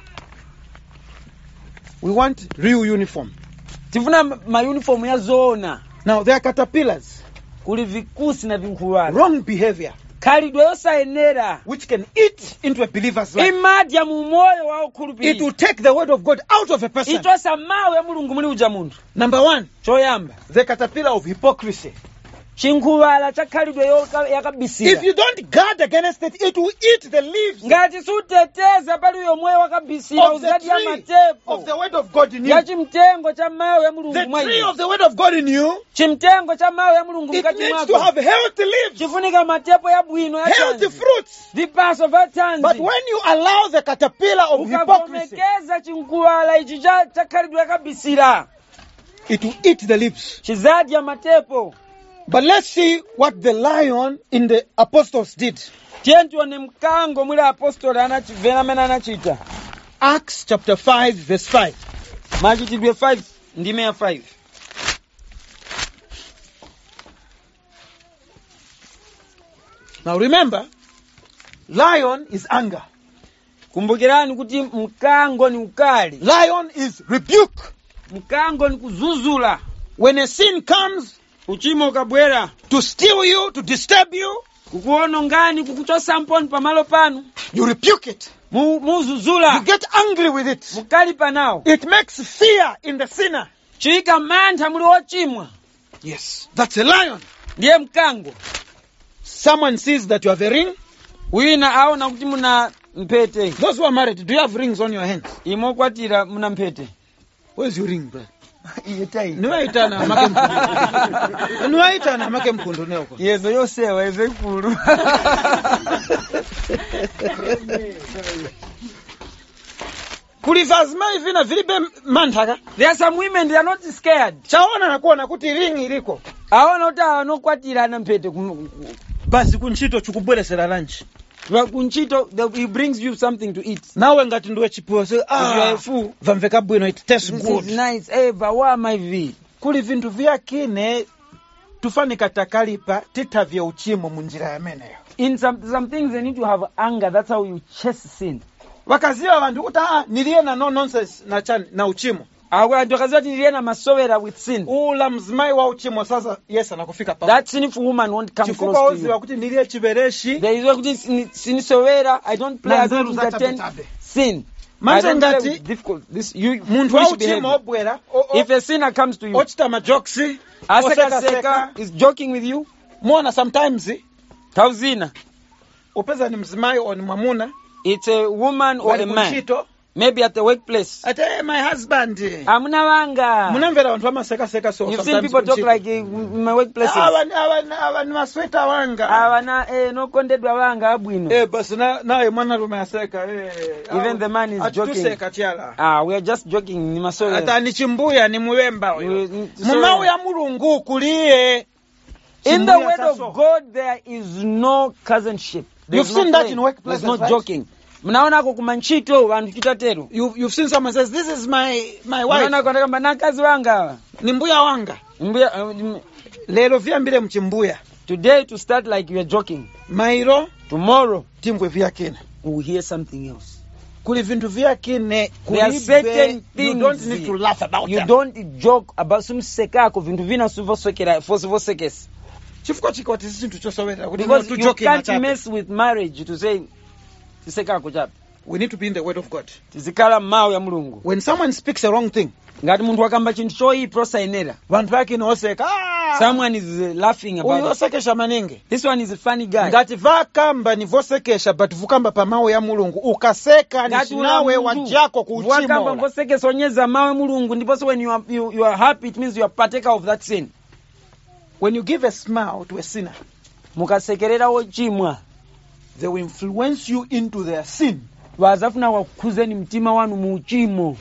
We want real uniform. Tifuna ma uniform ya zona. Now there are caterpillars. Kuli vikusi na vinkuwani. Wrong behavior. khalidwe yosayenera which can eat into a believer's life. imadya mu moyo wa It okhulupirira will take the word of God out of a person. ichosa mawu ya mulungu muli uja munthu. Number one, choyamba the caterpillar of hypocrisy. chinkhuwala cha khalidwe yoka- If yakabisira. you don't guard against it, it will eat the leaves ngati suteteza pali uyo moyo wakabisira of the uzadya tree matepo of the word of God in ya you. chimtengo cha mawu ya mulungu The mwa tree inu. of the word of God in you, chimtengo cha mawu ya mulungu it mkati needs to mwako have healthy leaves, chifunika matepo yabwino ya healthy tanzi fruits. vipaso vya But tanzi. when you allow the caterpillar of hypocrisy, ukavomekeza chinkhuwala ichi cha cha khalidwe yakabisira it will eat the leaves. chizadya matepo. But let's see what the lion in the apostles did. tiye tione mkango mwile apostoli anachivera amene anachita. Acts chapter five, verse five. machitidwe five ndime ya five. Now remember, lion is anger. kumbukirani kuti mkango ni ukali, Lion is rebuke. mkango ni kuzuzula. When a sin comes uchimo ukabwera to steal you, to disturb you, kukuonongani, kukuchosa mponi pamalo panu, you rebuke it. mu- You muzuzula, get angry with it. mukali panao. It makes fear in the sinner. chiyika mantha muli wochimwa. Yes, that's a lion. ndiye mkango. Someone sees that you have a ring. wina aona kuti muna mphete. Those who are married, do you have rings on your hands? imwe kwatira muna mphete. Where's your ring, brother? Iyetai. Niwaitana make mkundu. Niwaitana make mkundu neoko. yezo yosewa yezo ikulu. Kulivazima ivina vilibe manthaka. There are some women, they are not scared. Chaona nakuona kuti ring iliko. aona kuti anokwatira na mphete kum- Basi kunchito chikubweresera lunch. ku- kunchito the- he brings you something to eat. Nawe ngati ndiwe chipuwa se If you are ah a fool, vamveka bwino, it tastes this good. is nice. Eh, bawama hivi. Kuli vintu vyakine tufanika takalipa titavye uchimo munjira yameneyo. In some some things they need to have anger. That's how you chase sin. Wakaziwa vantu kuti ah niliye na no nonsense na chani na uchimo. Awa ndokaziwa kuti ndiye na masowera with sin. Ula mzimai wa uchimo sasa Yesu anakufika pa. That sinful woman won't come Chifuka close to oziwa you. kuti niliye chibereshi. There is kuti sin- sinisowera. I don't play. Na I don't nzeru za entertain tabe-tabe. sin. I Manje don't play ngati with difficult. This you muntu wa foolish uchimo behavior. obwera o- o- If a sinner comes to you, ochita majoksi aseka oseka seka seka is joking with you. muona sometimes Tauzina. upeza ni mzimai o ni mwamuna It's a woman or bali a man. kunchito Maybe at the workplace. ate hey, my husband Amuna wanga. munamvera vantu vamaseka seka so You've seen sometimes people talk kunchito. like uh, in my workplaces. Awa ni- awa ni- awa ni masweta wanga Awana eh nokondedwa wanga abwino. eh basi na naye mwana rume aseka eh Even the man is joking. tuseka tyala Ah, we are just joking. Ni masore. ata ni chimbuya ni muwemba We- uyo mm, mumau sorry. ya mulungu kuliye In the Chimbuya word saso. of God there is no cousinship. There's You've no seen that playing. in workplaces, There's no right? joking. Mnaona ko kumanchito vantu chitatero. you you've seen someone says this is my my wife Mnaona kwa kamba nakazi wanga. ni mbuya wanga Mbuya, uh, lero vyambire mchimbuya today to start like you are joking. mairo Tomorrow timbwe vyakine we will hear something else. kuli vintu vyakine There are certain you don't things need to laugh about you them. don't joke about sumsekako vintu vina suvosekera fosivosekesa. chifukwa chikwati sintu chosowera kuti Because no, you joking can't achape. mess with marriage to say tisekako chape. We need to be in the word of God. Tizikala mawu ya mulungu. When someone speaks a wrong thing Ngati muntu wakamba chintu choyipa osayenera. vantu vakine oseka ah Someone is uh, laughing uyu about it. osekesha maningi This one is a funny guy. ngati vakamba ni vosekesha but vukamba pa mawu ya mulungu ukaseka ni Ngati ula chinawe mundu, wajako wakamba kuuchimo ngosekesa onyeza mawu ya mulungu ndipo so when you are, you, you are happy it means you are partaker of that sin. when you give a smile to a sinner Mukasekerera wochimwa. they will influence you into their sin. Vazafuna wakuzeni mtima wanu mu uchimo.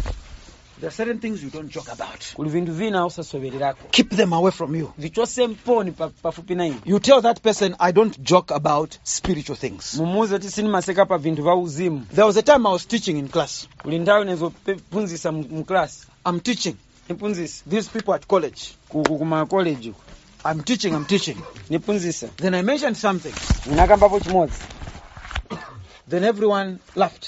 There are certain things you don't joke about. Kuli vintu vina osasobererako. Keep them away from you. Vichose mponi pa- pafupi na inu. You tell that person, I don't joke about spiritual things. Mumuze ti sini maseka pa vintu va uzimu. There was a time I was teaching in class. Kuli ndawo nezo pe- punzisa mu mu class. I'm teaching Nipunzisa. these people at college. Ku ku- kuma college. ku. I'm teaching, I'm teaching. Nipunzisa. Then I mentioned something. Ninakambapo chimodzi. Then everyone laughed.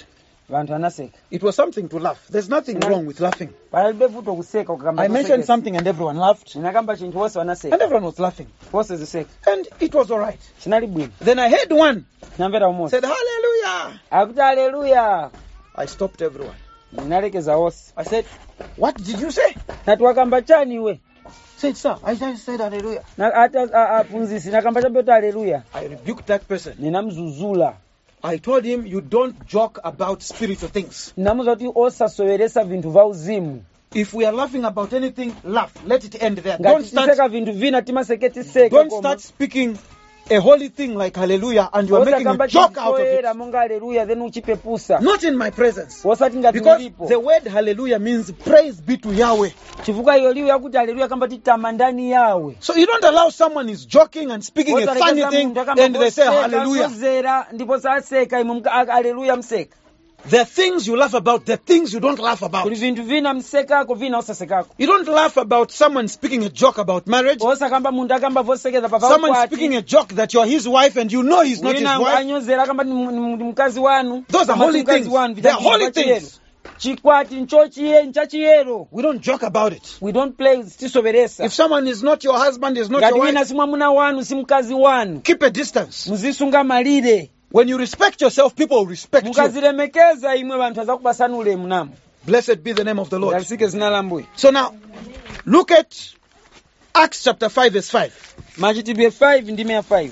Vantu anaseka. It was something to laugh. There's nothing No. wrong with laughing. Palibe vuto kuseka ukakamba. I mentioned something and everyone laughed. Ninakamba chinthu wose And wanaseka. everyone was laughing. Wose ziseka. And it was all right. Chinali bwino. Then I heard one Namvera umosi. said, hallelujah. Akuti haleluya. I stopped everyone. Ninalekeza wose. I said, what did you say? Nati wakamba chani iwe? Said, sir, I just said hallelujah. Na ata apunzisi nakamba chabe kuti haleluya. I rebuked that person. Ninamzuzula. I told him, you don't joke about spiritual things. Ninamuza kuti osasoweresa vinthu va uzimu. If we are laughing about anything, laugh. Let it end there. Don't Ngati start, tiseka vinthu vina timaseke tiseka. don't koma. start speaking a holy thing like hallelujah and you are making a Osakamba joke out of chitoera it. monga haleluya then uchipepusa. Not in my presence. Osati ngati Because ulipo. the word hallelujah means praise be to Yahweh. Chivuka iyo liwe yakuti haleluya kamba titamandani yawe. So you don't allow someone is joking and speaking a funny thing and they say hallelujah. Hallelujah. Ndipo saseka imwe mga haleluya mseka. The things you laugh about, the things you don't laugh about. Kuli vinthu vina msekako vina osasekako. You don't laugh about someone speaking a joke about marriage. Osakamba mundu akamba vosekeza papa Someone ukwati. speaking a joke that you're his wife and you know he's not his Wina wife. anyozera akamba ni ni mkazi wanu. Those are Kamba holy mkazi things. wanu, They are vita holy vita chiyero. things. Chikwati nchochiye nchachiyero. We don't joke about it. We don't play tisoberesa. If someone is not your husband, is not Ngati your wina wife, si mwamuna wanu si mkazi wanu. keep a distance. Muzisunga malire. When you respect yourself, people will respect you. Mukazilemekeza imwe vantu azakubasana ulemu namu. Blessed be the name of the Lord. Ngalisike zina la Mbuye. So now, look at Acts chapter five verse five. Machitidwe five ndime ya five.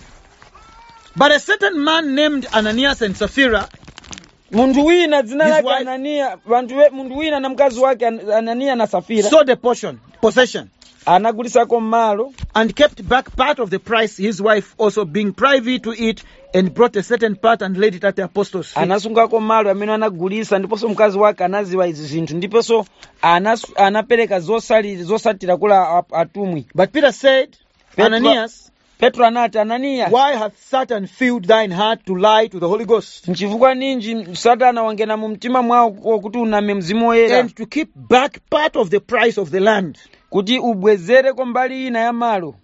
But a certain man named Ananias and Sapphira, Mundu wina dzina His lake wife- Anania, vantu we mundu wina na mkazi wake An- Anania na Safira sold a portion, possession, anagulisako malo and kept back part of the price, his wife also being privy to it, and brought a certain part and laid it at the apostles' feet. anasungako malo amene anagulisa ndiponso mkazi wake anaziwa izi zinthu ndiponso anas- anapereka zosali zosatira kula ap- atumwi. But Peter said, Petro- Ananias, Petro anati Anania, why hath Satan filled thine heart to lie to the Holy Ghost, nchifukwa ninji Satana wangena mu mtima mwawo kuti uname mzimu woyera and to keep back part of the price of the land? kuti ubwezereko mbali ina ya malo.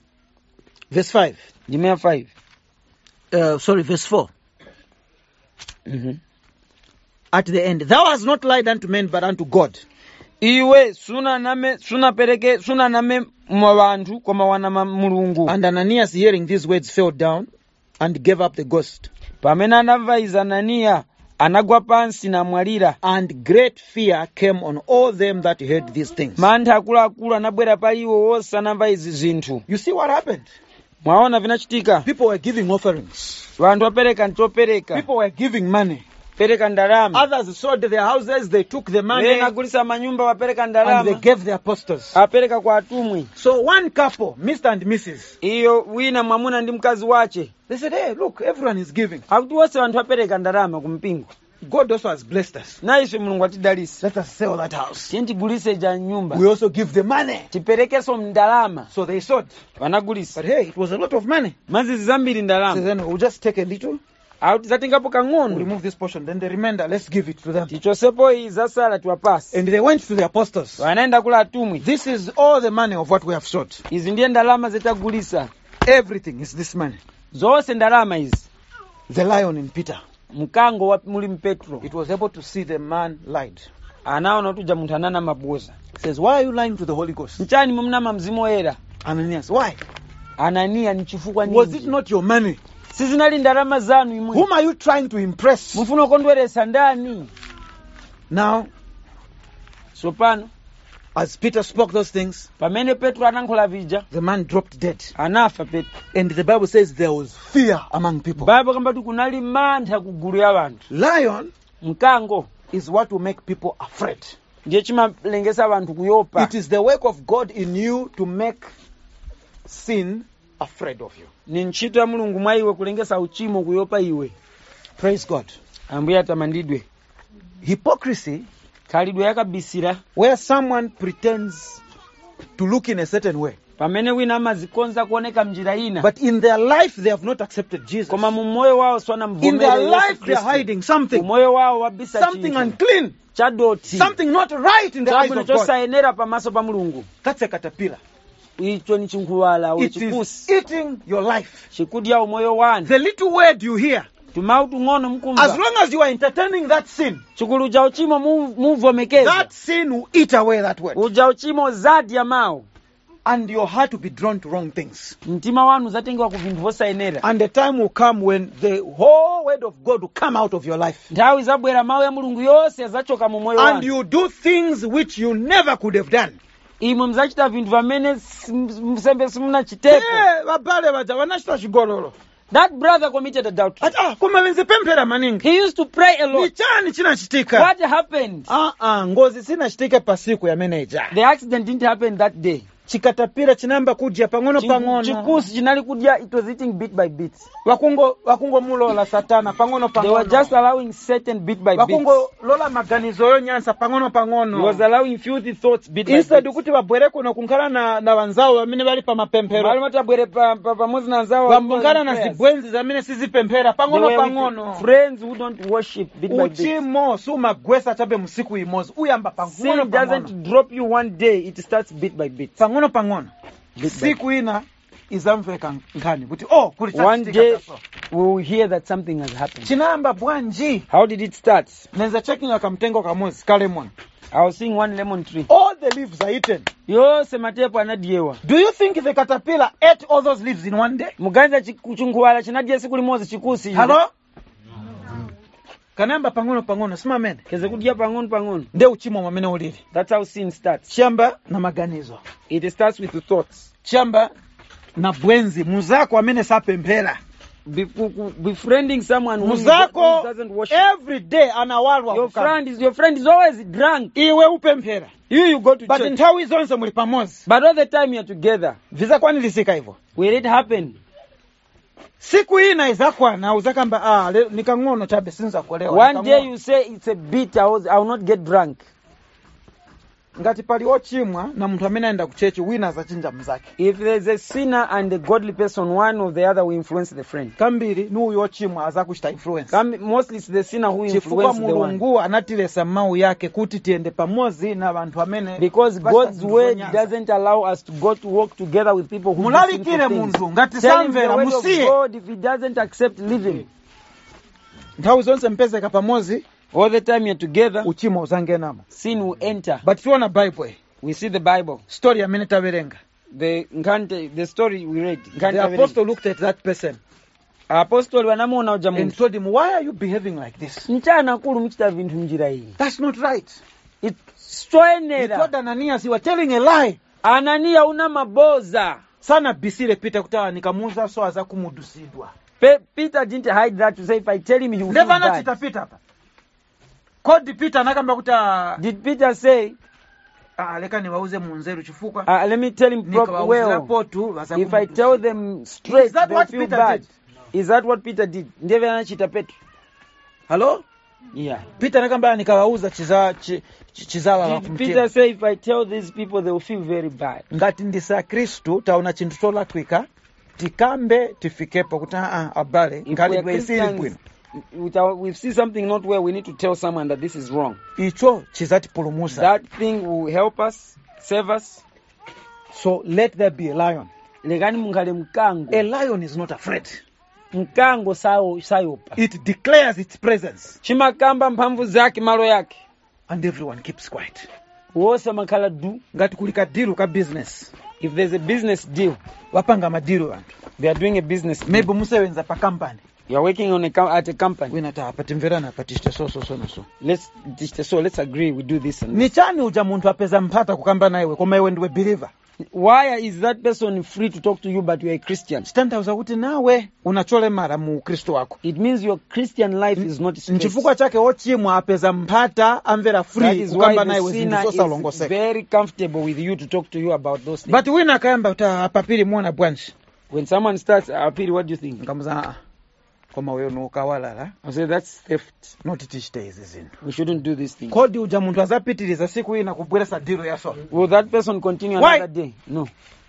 Verse five. Ndime ya five. Uh, sorry, verse four. Mhm. At the end, thou hast not lied unto men, but unto God. Iwe suna name suna pereke suna name mwa vantu koma wana ma mulungu. And Ananias, hearing these words, fell down and gave up the ghost. Pamene anamva izi Anania anagwa pansi na mwalira. And great fear came on all them that heard these things. Mantha akuluakulu anabwera pa iwo wonse anamva izi zinthu. You see what happened? Mwaona vinachitika? People were giving offerings. Vantu apereka nchopereka. People were giving money. Pereka ndalama. Others sold their houses, they took the money, Wena agulisa manyumba wapereka and they ndalama. gave the apostles. Apereka kwa atumwi. So one couple, Mister and Missus, Iyo wina mwamuna ndi mkazi wache. they said, hey, look, everyone is giving. Akuti wose vantu apereka ndalama kumpingo. God also has blessed us. Na ife mulungu atidalisa. Let us sell that house. Tiye tigulise ja nyumba. We also give the money. Tiperekeso ndalama. So they sold. Vanagulisa. But hey, it was a lot of money. Mazizi zambiri So ndalama. then we'll just take a little, Akuti zatengapo we'll kang'ono. remove this portion, then the remainder, let's give it to them. Tichosepo iyi zasala tuwapasi. And they went to the apostles. Wanaenda kula atumwi. This is all the money of what we have sought. Izi ndiye ndalama zetagulisa. Everything is this money. Zose ndalama izi. The lion in Peter. Mkango wa muli Petro. It was able to see the man lied. Anaona tuja muntu anana mabuza. He says, why are you lying to the Holy Ghost? Nchani mumnama mzimu woyera? Ananias, why? Anania ni chifukwa Was it nini? not your money? Sisi nali ndalama zanu imwe. Whom are you trying to impress? Mufuna kondweresa ndani? Now, Sopano. as Peter spoke those things, Pamene Petro anankhola vija. the man dropped dead. Anafa Petro. And the Bible says there was fear among people. Bible kamba tu kunali mantha kugulu ya vantu. Lion Mkango. is what will make people afraid. Ndiye chimalengesa vantu kuyopa. It is the work of God in you to make sin afraid of you. Ni ntchito ya mulungu mwa iwe kulengesa uchimo kuyopa iwe. Praise God. Ambuye atamandidwe. Hypocrisy, Khalidwe yakabisira. where someone pretends to look in a certain way, Pamene wina amazikonza kuoneka mjira ina. but in their life they have not accepted Jesus. Koma mu moyo wao swana In mvomera their Yesu life they are Kristo. hiding something, Moyo wao wabisa something chintu. unclean, Chadoti. something not right in the eyes Chabu of God. chosayenera pamaso pa mulungu. That's a caterpillar. Icho ni chinkuwala It is uchikusi. eating your life. Chikudya umoyo wanu. The little word you hear, tumau tung'ono as mkumva long as you are entertaining that sin, chikulu cha uchimo mu- muvomekeza that sin will eat away that word. uja uchimo zadi ya mawu And your heart will be drawn to wrong things. mtima wanu uzatengewa ku vinthu vosayenera And the time will come when the whole word of God will come out of your life. nthawi zabwera mawu ya mulungu yonse azachoka mu moyo And wanu you do things which you never could have done. imwe mzachita vinthu vamene sim- msembe simunachitepo Eh, vabale vaja vanachita chigololo. that brother committed adultery. Ati, ah, koma venzipemphera maningi. He used to pray a Ni lot. chani chinachitika? What happened? Ah, ah, ngozi sinachitike pasiku ya manager. The accident didn't happen that day. Chikatapira chinamba kudya pang'ono Chiku- pang'ono. chikusi chinali kudya, it was eating bit by bit. Wakungo wakungo mulola satana pang'ono They were pang'ono. just allowing certain bit by bit. Wakungo lola maganizo yo nyansa pang'ono He pang'ono. was allowing filthy thoughts bit by Instead bit. kuti vabwere kuno kunkhala na na wanzawo amene vali pa Bali mapemphero. matabwere pa- pa- pamodzi na nzawo Vambungana na prayers. zibwenzi zamene sizipemphera They pang'ono were with pang'ono. friends who don't worship bit by bit. Uchimo sumagwesa chabe musiku imozi. Uyamba pang'ono Sin pang'ono. doesn't drop you one day, it starts bit by bit. Pang'ono pang'ono. Bit by Siku ina izamveka nkhani kuti oh kuli One chachitika day chaso. we will hear that something has happened. Chinamba bwanji. How did it start? Nenza checking akamtengo kamozi kalemon. I was seeing one lemon tree. All the leaves are eaten. Yose matepo anadyewa. Do you think the caterpillar ate all those leaves in one day? Muganza chikuchunguwala chinadya siku limodzi chikusi. Hello? Kanamba pang'ono pang'ono simamene. Keze kudya pang'ono pang'ono. Nde uchimo mwamene ulili. That's how sin starts. Chamba na maganizo. It starts with the thoughts. Chamba na bwenzi muzako amene sapemphera. Be- ku- ku- befriending someone who, Muzako who doesn't worship. every day anawalwa Your kukama. friend is your friend is always drunk. Iwe upemphera. You you go to But church. nthawi zonse muli pamozi. But all the time you're together. Viza kwanilisika hivyo. Will it happen? Siku ina izakwana uzakamba ah le- nikang'ono chabe sinza kuelewa. One day you say it's a bit, I, was, I will not get drunk. ngati pali ochimwa na munthu amene aenda kuchechi wina azachinja mzake. If there's a sinner and a godly person, one or the other will influence the friend. Kambiri ni uyu ochimwa azakuchita influence. Come, mostly it's the sinner who Chifukwa influences the one. mulungu anatilesa mau yake kuti tiende pamozi na vantu amene Because basa God's zinthu word zonyansa. doesn't allow us to go to walk together with people who do Mulalikire sinful things. munthu ngati Tell him the samvera word of musiye. God. If he doesn't accept, leave him. Nthawi zonse mpezeka pamozi All the time you're together, uchimo uzangenamo. sin will enter. But tiona Bible We see the Bible. story amene taverenga. The Nkante, the story we read. The Nkante apostle looked at that person Apostle wanamuona uja and muntu. told him, why are you behaving like this? Nchana kulu mchita vintu njira hii. That's not right. It's He told stoenera. Ananias, you are telling a lie. Anania una maboza. Sana bisire Peter kutawa nikamuza so aza kumudusidwa. Pe- Peter didn't hide that to say if I tell him you will Never feel na bad. chita Peter hapa. Kodi Peter nakamba kuta Did Peter say, ah leka niwauze munzeru chifukwa. uh, let me tell him proper well. Nikawauzirapo tu baza If I kumudusidwa. tell them straight, Is that they what feel Peter bad. did? Is that what Peter did? Ndeve anachita Petro. Hello? Yeah. Peter nakamba nikawauza chiza chi, chi- chizawa wa Did kumtima. Peter say if I tell these people they will feel very bad? Ngati ndisa Kristu taona chinthu cholakwika tikambe tifikepo kuti ah abale If ngali we are dwe isili bwino. Christians, with our, we see something not well, we need to tell someone that this is wrong. Icho chizatipulumusa. That thing will help us, save us. So let there be a lion. Legani mungale mkango. A lion is not afraid. Mkango sayo sayopa. It declares its presence Chimakamba mphamvu zake malo yake. and everyone keeps quiet. Wose makala du. Ngati kulika deal ka business. If there's a business deal, Wapanga madiru vantu. they are doing a business deal. Maybe musewenza pa company. You are working on a com- at a company. Wina ta patimverana patishite so so so na so. Let's so let's agree we do this and this. Ni chani uja muntu apeza mpata kukamba na iwe koma iwe ndiwe believer. Why is that person free to talk to you but you are a Christian? Chitantauza kuti nawe unachole mara mu Kristo wako. It means your Christian life is not straight. Nchifukwa chake ochimwa apeza mpata amvera That free is why kukamba na the iwe sinner zinthu is zosalongoseka. very comfortable with you to talk to you about those things. But wina kayamba uta apapiri muona bwanji. When someone starts appeal, what do you think? Nkamuza ah. Koma wewe nukawalala. I say that's theft. Not tichite izi zinthu. We shouldn't do these things. Kodi uja muntu azapitiriza siku ina kubweresa dilo yaso. Will that person continue Why? another day? No.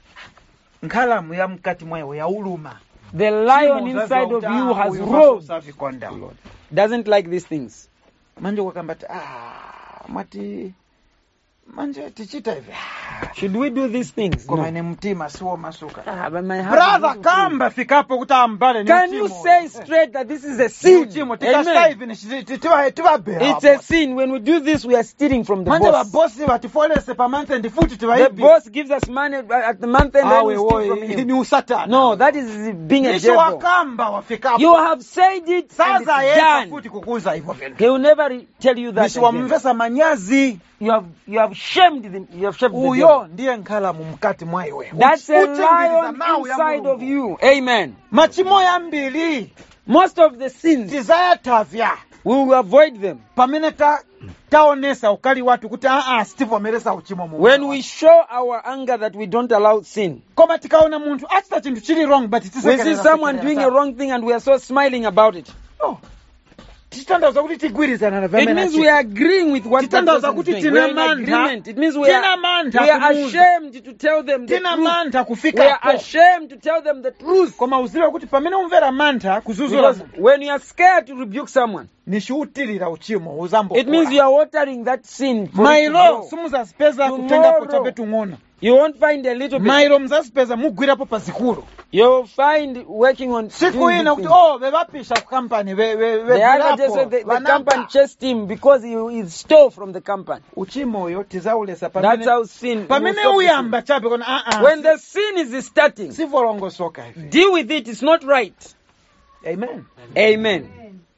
Nkalamu ya mkati mwayo ya uluma. The lion inside of you has rose. Doesn't like these things. Manje wakamba ah mwati manje tichita hivi Should we do these things? koma No. ine mtima siwo masuka. Ah, but my heart Brother, is not free. kamba fikapo kuti ambale ni Can you uchimo. say straight that this is a Ni sin? uchimo tikasta Amen. hivi ni tiwa tiwa bera. It's a sin. When we do this, we are stealing from the manje boss. babosi batifolese pa month and futi tiwa The hivi. boss gives us money at the month end and we Awe steal from woi him. ni usatana. No, that is being a Nisho devil. wakamba wafikapo. You have said it and Sasa it's yeye done. futi kukuza hivyo vile. He will never re- tell you that Nisho again. wamvesa manyazi. You have you have shamed them. You have shamed the devil. Uyo ndiye nkala mumkati mwa iwe. That's a Uchingiriza lion mawu ya inside Mulungu. of you. Amen. Machimo ya mbili Most of the sins, tizayatavya we will avoid them pamene ta taonesa ukali watu kuti aa sitivomeresa uchimo mu when we show our anger that we don't allow sin. koma tikaona munthu achita chinthu chili wrong but We see tisekerera someone sekerera doing a sana. wrong thing and we are so smiling about it. No. Titanthauza kuti tigwirizana na It pamene means achita. we are agreeing with what that Titanthauza person is kuti doing. tina We are in mantha. agreement. It means we Tina are, mantha we are kumuuza. ashamed to tell them the tina truth. mantha We kufika are ashamed to tell them the truth. koma uziwe kuti pamene umvera mantha kuzuzula Because when you are scared to rebuke someone, nishiutirira uchimo uzambo it means you are watering that sin for it to mailo grow. simuzazipeza Tomorrow. kutengapo chape tung'ono You won't find a little bit. mailo muzazipeza mugwirapo pazikulu You'll find working on siku doing ina big kuti things. oh bevapisha ku company ve ve The other day, vegwirapo, so the, the vanapa. company chased him because he, he stole from the company. uchimo uyo tizaulesa That's pamene how sin. will pamene stop the sin. uyamba chape kona ah ah When the sin is starting, sivolongosoka hivi. deal with it. It's not right. Amen. Amen.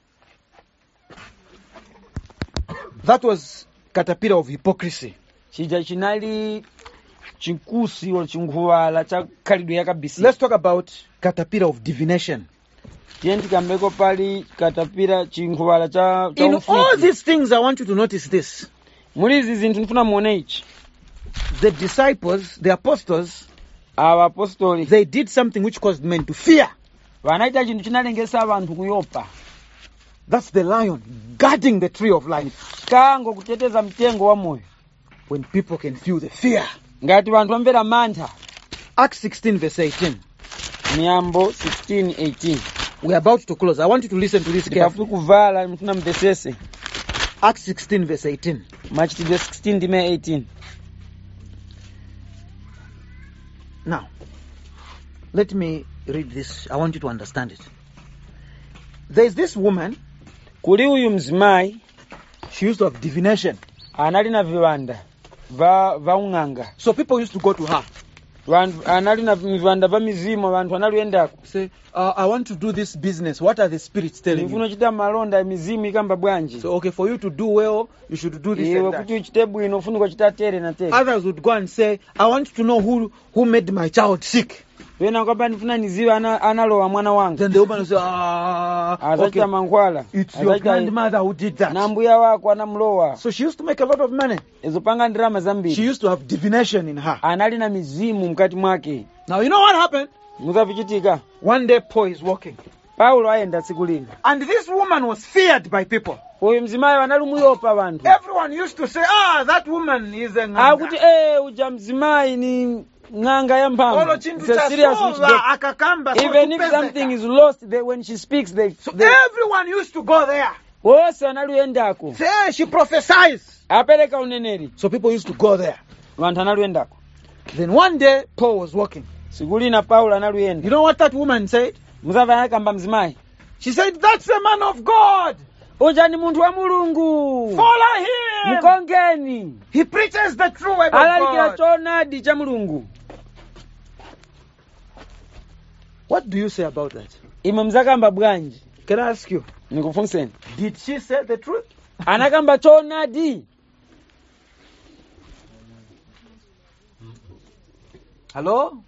That was caterpillar of hypocrisy. Chija chinali chinkusi or chinguwala cha khalidwe yakabisi. Let's talk about caterpillar of divination. Tienti kambeko pali katapira chinguwala cha cha In all ufiti. these things, I want you to notice this. Muri izi zinthu ndifuna muone ichi. The disciples, the apostles, Aba apostoli they did something which caused men to fear. vanaita chinthu chinalengesa abantu kuyopa. That's the lion guarding the tree of life. Kango kuteteza mtengo wa moyo. When people can feel the fear. Ngati vantu vamvera mantha. Acts sixteen verse eighteen. Miyambo sixteen eighteen. We're about to close. I want you to listen to this Tikafu carefully. kuvala mfuna mvesese. Acts sixteen verse eighteen. Machitidwe sixteen ndime eighteen. Now, let me read this. I want you to understand it. There's this woman. Kuli uyu mzimayi She used to have divination. anali na viwanda va va ung'anga. So people used to go to her. Vantu anali na viwanda va mizimu vantu analuyendako. Say, uh, I want to do this business. What are the spirits telling Ndifuna you? uchita malonda mizimu ikamba bwanji. So, okay, for you to do well, you should do this Iwe and kuti that. uchite bwino ufuna kuchita tere na tere. Others would go and say, I want to know who, who made my child sick. Wena kwamba ndifuna niziwe ana, analowa mwana wanga. Then the woman will say, ah, okay, Azachita mankhwala. it's your Azachita grandmother who did that. na mbuya wako anamlowa. So she used to make a lot of money. Izopanga ndirama She zambiri. used to have divination in her. Anali na mizimu mkati mwake. Now, you know what happened? Muzavichitika. One day Paul is walking. Paulo ayenda tsiku lina. And this woman was feared by people. Uyu mzimayi anali muyopa vantu. Everyone used to say, ah, that woman is a Akuti nganga. eh uja mzimayi ni ng'anga ya mphamvu. Olo It's chintu a cha serious witch sola, doctor. akakamba, so Even if tupezeka. something is lost, they, when she speaks, they, So they everyone used to go there. wose analuyendako. Say, hey, she prophesies. Apereka uneneri. So people used to go there. Vantu analuyendako. Then one day, Paul was walking. Siku lina Paulo You analuyenda. know what that woman said? Muzava anakamba mzimayi. She said, that's a man of God. Uja ni muntu wa Mulungu. Follow him. Mukongeni. He preaches the true word of Alalikira God. choonadi cha Mulungu. What do you say about that? Imwe mzakamba bwanji. Can I ask you? Nikufunseni. Did she say the truth? Anakamba choonadi. Hello?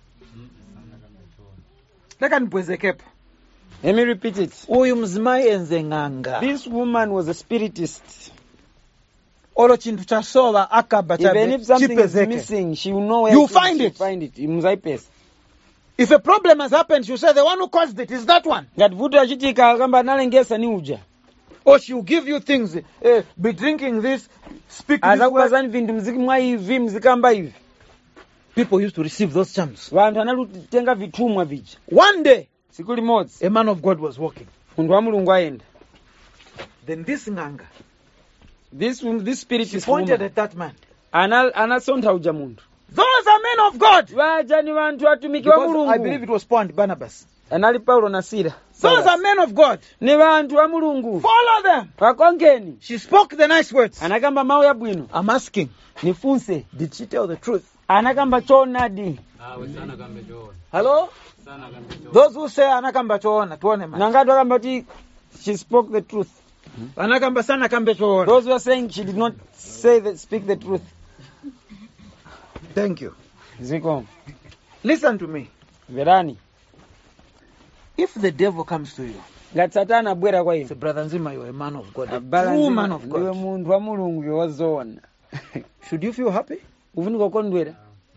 Leka nipwezekepo. Let me repeat it. Uyu mzimayi enze ng'anga. This woman was a spiritist. Olo chintu cha soba akaba Even if chabe something is chipezeke. missing, she will know where You to find she'll it. find it. Muzaipesa. If a problem has happened, she'll say the one who caused it is that one. Ngati vuto achitika kamba analengesa ni uja. Or she'll give you things. Eh, be drinking this, speak this word. Azakubazani vintu mzikimwa hivi, mzikamba hivi. People used to receive those charms. Vantu analutenga vitumwa vija. One day, Siku limodzi, a man of God was walking. mundu wa Mulungu ayenda. Then this nganga, This this spirit she is pointed woman. at that man. ana anasontha uja munthu. Those are men of God. Vaja ni vanthu atumiki wa Because I believe Mulungu. it was Paul and Barnabas. Anali Paulo na Sila. Those are men of God. Ni vanthu wa Mulungu. Follow them. Vakongeni. She spoke the nice words. Anakamba mawu yabwino. I'm asking, Nifunse. did she tell the truth? Anakamba choonadi. Hello? Those who say anakamba choona, tuone man. Nangati wakamba ti she spoke the truth. Anakamba sana kambe choona. Those who are saying she did not say that, speak the truth. Thank you. Ziko. Listen to me. Verani. If the devil comes to you, Ngati Satana abwera kwa say, iwe. Brother Nzima, you are a man of God, a Abala true nzima, man of ndiwe God. munthu wa Mulungu wozoona. Should you feel happy? Ufunika kukondwera.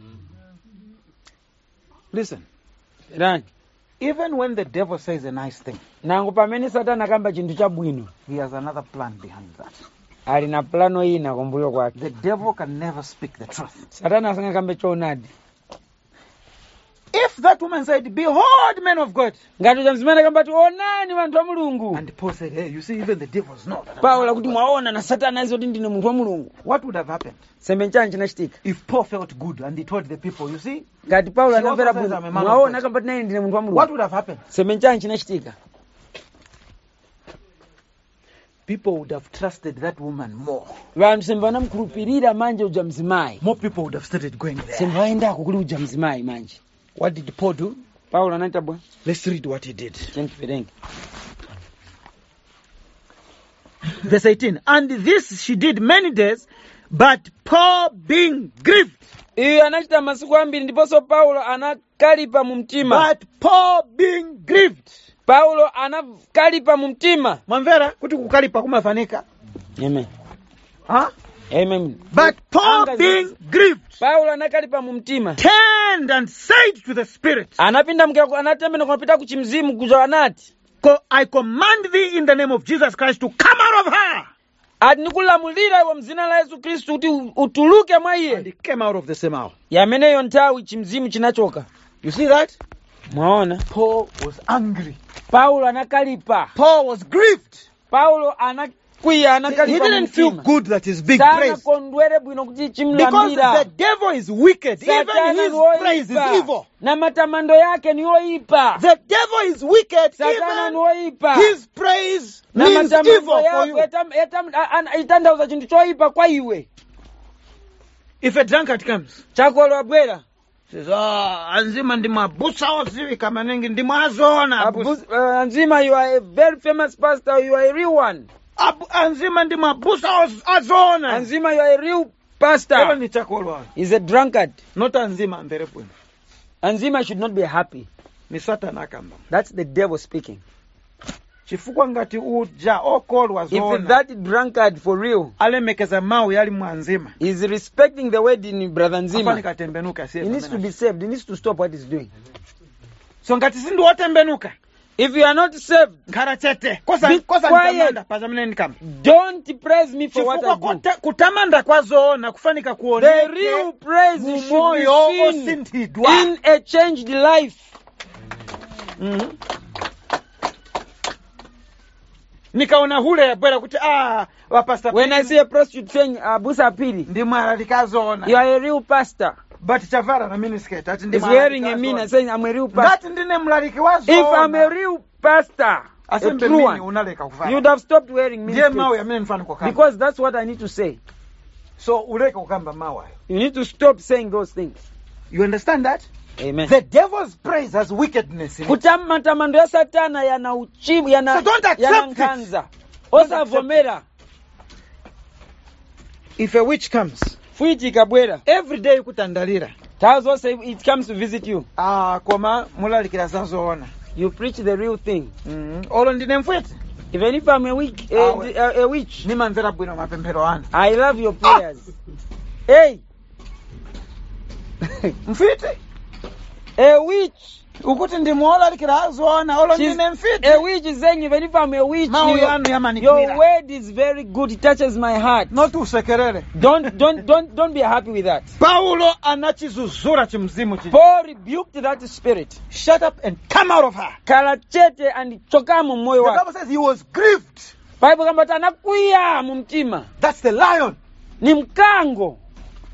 Listen. Verani. Even when the devil says a nice thing, Nangu pamene Satana akamba chinthu chabwino. he has another plan behind that. Ali na plano ina kumbuyo kwake. The devil can never speak the truth. Satana asangakambe choonadi. If that woman said, behold, men of God, Ngati uja mzimene akamba ti onani vanthu wa Mulungu. and Paul said, hey, you see, even the devils know that. I'm Paulo not kuti God. mwaona na Satana azizo kuti ndine munthu wa Mulungu. What would have happened Sembe nchani chinachitika. if Paul felt good and he told the people, you see, Ngati Paulo She also anamvera says bwino. I'm a man of Mwaona God. akamba ti naye ndine munthu wa what Mulungu. would have happened? Sembe nchani chinachitika. People would have trusted that woman more. Vanthu sembe vanamukhulupirira manje uja mzimayi. More people would have started going there. Sembe vaendako kuli uja mzimayi manje. What did Paul do? Paulo anachita bwa. Let's read what he did. Chentiferenge. Verse eighteen. And this she did many days, but Paul being grieved. Iyo anachita masiku ambiri ndiponso Paulo anakalipa mu mtima. But Paul being grieved. Paulo anakalipa mu mtima. Mwamvera kuti kukalipa kumafanika. Amen. Huh? Amen. But Paul Anga being zisi. grieved Paulo anakalipa mu mtima. turned and said to the Spirit, Anapinda mkira anatembea kunapita ku chimzimu kuja anati. Co- I command thee in the name of Jesus Christ to come out of her. Ati nikulamulira iwe mzina la Yesu Kristu kuti utuluke mwa And iye. he came out of the same hour. Yameneyo nthawi chimzimu chinachoka. You see that? Mwaona? Paul was angry. Paulo anakalipa. Paul was grieved. Paulo anakwiya He anakalipa mu didn't feel mtima. good that he's being Sana praised. kondwere bwino kuti Because chimlamira. the devil is wicked. Even Satana his ni praise is woipa. evil. Na matamando yake ni oipa. The devil is wicked. Satana ni Even oipa. his praise Na means matamando evil for yako you. etam- etam- a- a- itandauza chinthu choipa kwa iwe. If a drunkard comes, Chakolo abwera. says, oh, anzima ndimabusa oziwika maningi ndimwazona. Abus- uh, Anzima, you are a very famous pastor. You are a real one. Abu- Anzima ndimabusa oz- azona. Anzima, you are a real Ewa pastor. ni chakolwa. He's a drunkard. Not anzima mbere bwino. Anzima should not be happy. Ni Satan akamba. That's the devil speaking. Chifukwa ngati uja okolwa If zona. that drunkard for real Alemekeza mau yali mwanzima. is respecting the wedding, brother Afani Nzima, katembenuka siye. he needs to be saved. He needs to stop what he's doing. So ngati sindu wotembenuka. If you are not saved, Nkara chete. Kosa, Be kosa quiet. nitamanda. Pazamine nikamba. don't praise me for what Chifukwa I do. kuta- kutamanda kwa zoona kufanika The kuoneke. real praise should Mumoyo be seen osinthidwa. in a changed life. Mhm. Nikaona hule ya bwera kuti ah wa pastor When I see a prostitute saying, Abusa Pili, ndi mwala likazoona. you are a real pastor. But chavara na miniskirt ati ndi Is mwala wearing a likazoona. mina saying, I'm a real pastor. Ngati ndine mlaliki wa If I'm a zoona. real pastor, a Asembe true mini one, unaleka kuvala. you'd have stopped wearing Ndiye mawe miniskirts. ya mine nifani kwa kamba. Because that's what I need to say. So uleke kukamba mawe. You need to stop saying those things. You understand that? Amen. The devil's praise has wickedness in it. Kuti matamando ya Satana yana uchimu, yana, So don't accept yana it. nkanza. Don't Osavomera. If a witch comes, Fuiti kabwera. every day kutandalira. Tells us it comes to visit you. Ah, koma mulalikira zazoona. You preach the real thing. Mhm. Olo ndine mfwete. Even if I'm a, weak, a, Awe. a, a witch, Nimanzera bwino mapemphero anu. I love your prayers. Hey, Mfite. a witch. Ukuti ndimuola likira azoona. Olo She's, ndine mfite. a witch is saying, even if I'm a witch, Mau your, yanu your yamanikwira. word is very good. It touches my heart. Not usekerere. Don't, don't, don't, don't be happy with that. Paulo anachizuzura chimzimu chi. Paul rebuked that spirit. Shut up and come out of her. Kalachete and chokamu moyo The wake. Bible says he was grieved. Bible kamba tanakwiya mu mtima. That's the lion. Ni mkango.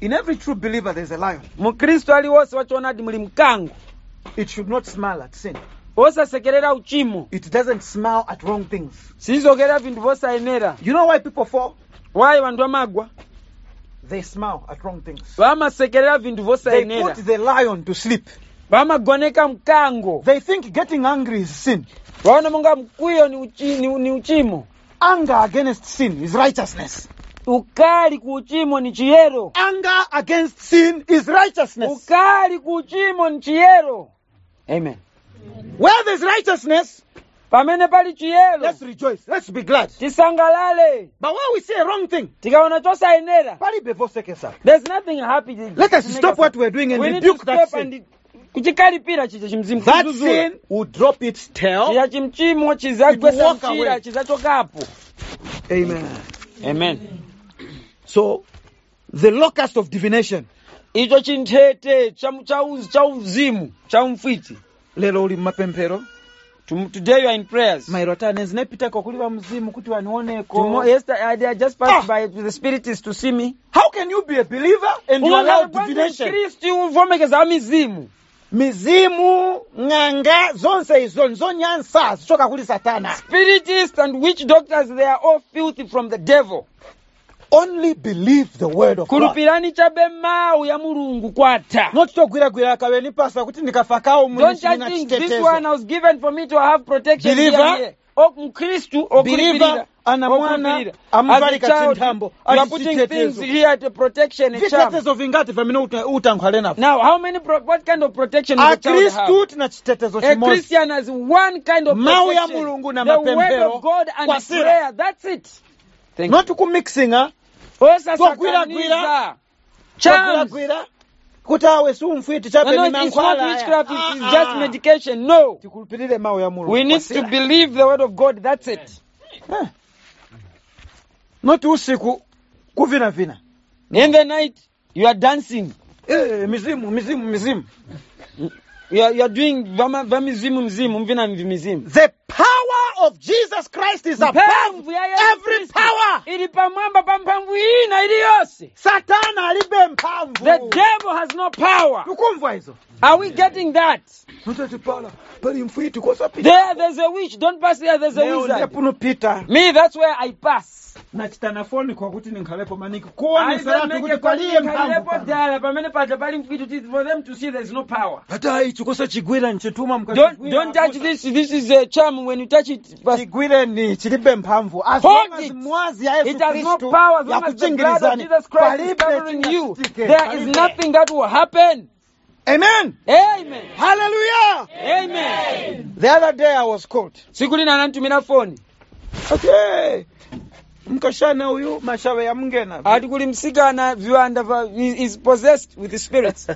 In every true believer there's a lion. mukristo aliwonse wachoonadi muli mkango It should not smile at sin. osasekerera uchimo, It doesn't smile at wrong things. sizokera vinthu vosayenera. You know why people fall? Wayi vanthu amagwa They smile at wrong things. vamasekerera vinthu They vosayenera, put the lion to sleep. vamagoneka mkango, They think getting angry is sin. vaona monga mkwiyo ni, uchi, ni, ni uchimo. Anger against sin is righteousness. Ukali ku uchimo ni chiyero. Anger against sin is righteousness. Ukali ku uchimo ni chiyero. Amen. Where there's righteousness, Pamene pali chiyero, let's rejoice. Let's be glad. tisangalale. But where we say a wrong thing, Tikaona chosayenera, pali bevosekesa. there's nothing happy. Let us stop what we're doing and we need to rebuke that stop sin. and kuchikalipira chicha chimzimu. That sin will drop its tail. Chicha chimchimo It chizagwesa will walk mchira away. chizachokapo. Amen. Amen. So, the locust of divination. Icho chinthete cha cha uzi- cha uzimu cha umfwiti. Lero uli mapempero. Tom- Today you are in prayers. Mairotane zinapitako kuliwa mzimu kuti wanioneko. Tomorrow, yesterday I I just passed Ah. by with the spirits to see me. How can you be a believer and you allow divination? Kristu uvomekeza mizimu. Mizimu, nganga, zonse izo, nzonyansa, zichoka kuli satana. Spiritists and witch doctors, they are all filthy from the devil. Only believe the word of God. Kulupirani chabe mau ya mulungu kwata. Not to gwira gwira kaweni pasa kuti nikafakao Don't mwini you na think this chitetezo. one was given for me to have protection Believer, here, here. O mkristu, o believer, kulipirira. ana O mwana, kulipirira. amuvalika As a child, chintambo, you are ali putting chitetezo. things here to protection a charm. Vitetezo vingati vamene uta- utankhwale napo. Now, how many, pro- what kind of protection does A a child have? Kristu tina chitetezo A chimozi. Christian has one kind of Mau ya protection. Mulungu na The word mapempero of God and kwa sira. prayer. That's it. Thank Not ku mixinga, you. gwira gwira. Charms. gwira. Kuti awe si umfwiti chape No, ni no, it's not mankhwala. witchcraft. It Ah, is just ah. medication. No. Tikulupirire mau ya Mulungu. We kwa need to sira. believe the word of God. That's it. Eh. Not usiku kuvina vina. In the night, you are dancing. Eh, mizimu, mizimu, mizimu. You are, you are doing vama, vamizimu mzimu, mvina mizimu. The power of Jesus Christ is above Mphamvu ya Yesu every Kristu power. ili pamwamba pa mphamvu ina iliyonse. Satana alibe mphamvu. The devil has no power. Tukumva hizo. Are we getting that? Mutati pala, pali mfwiti kosa pita. There, there's a witch. Don't pass there. There's a Leo ndiye wizard. puno pita. Me, that's where I pass. Na chitanafoni kwa kuti ninkhalepo maniki. I Kuone don't salatu make kuti a paliye mphamvu. kalipo pano. dala, pamene paja pali mfwiti kuti for them to see there's no power. Hata ichi kosa chigwira nchituma Don't, mkachigwira. don't touch this. This is a charm. When you touch it, pass. Chigwire ni chilibe mphamvu. As Hold long as it. mwazi ya Yesu It has no Kristu power as ya long as the blood of kuchingirizani. Jesus Christ is Palibe covering you. chinachitike. There is Palibe. nothing that will happen. Amen. Amen. Hallelujah. Amen. The other day I was called. Siku lina ananitumira phone. Okay. Mkashana huyu mashawe ya mngena. Ati kuli msikana viwanda va- is is possessed with the spirits.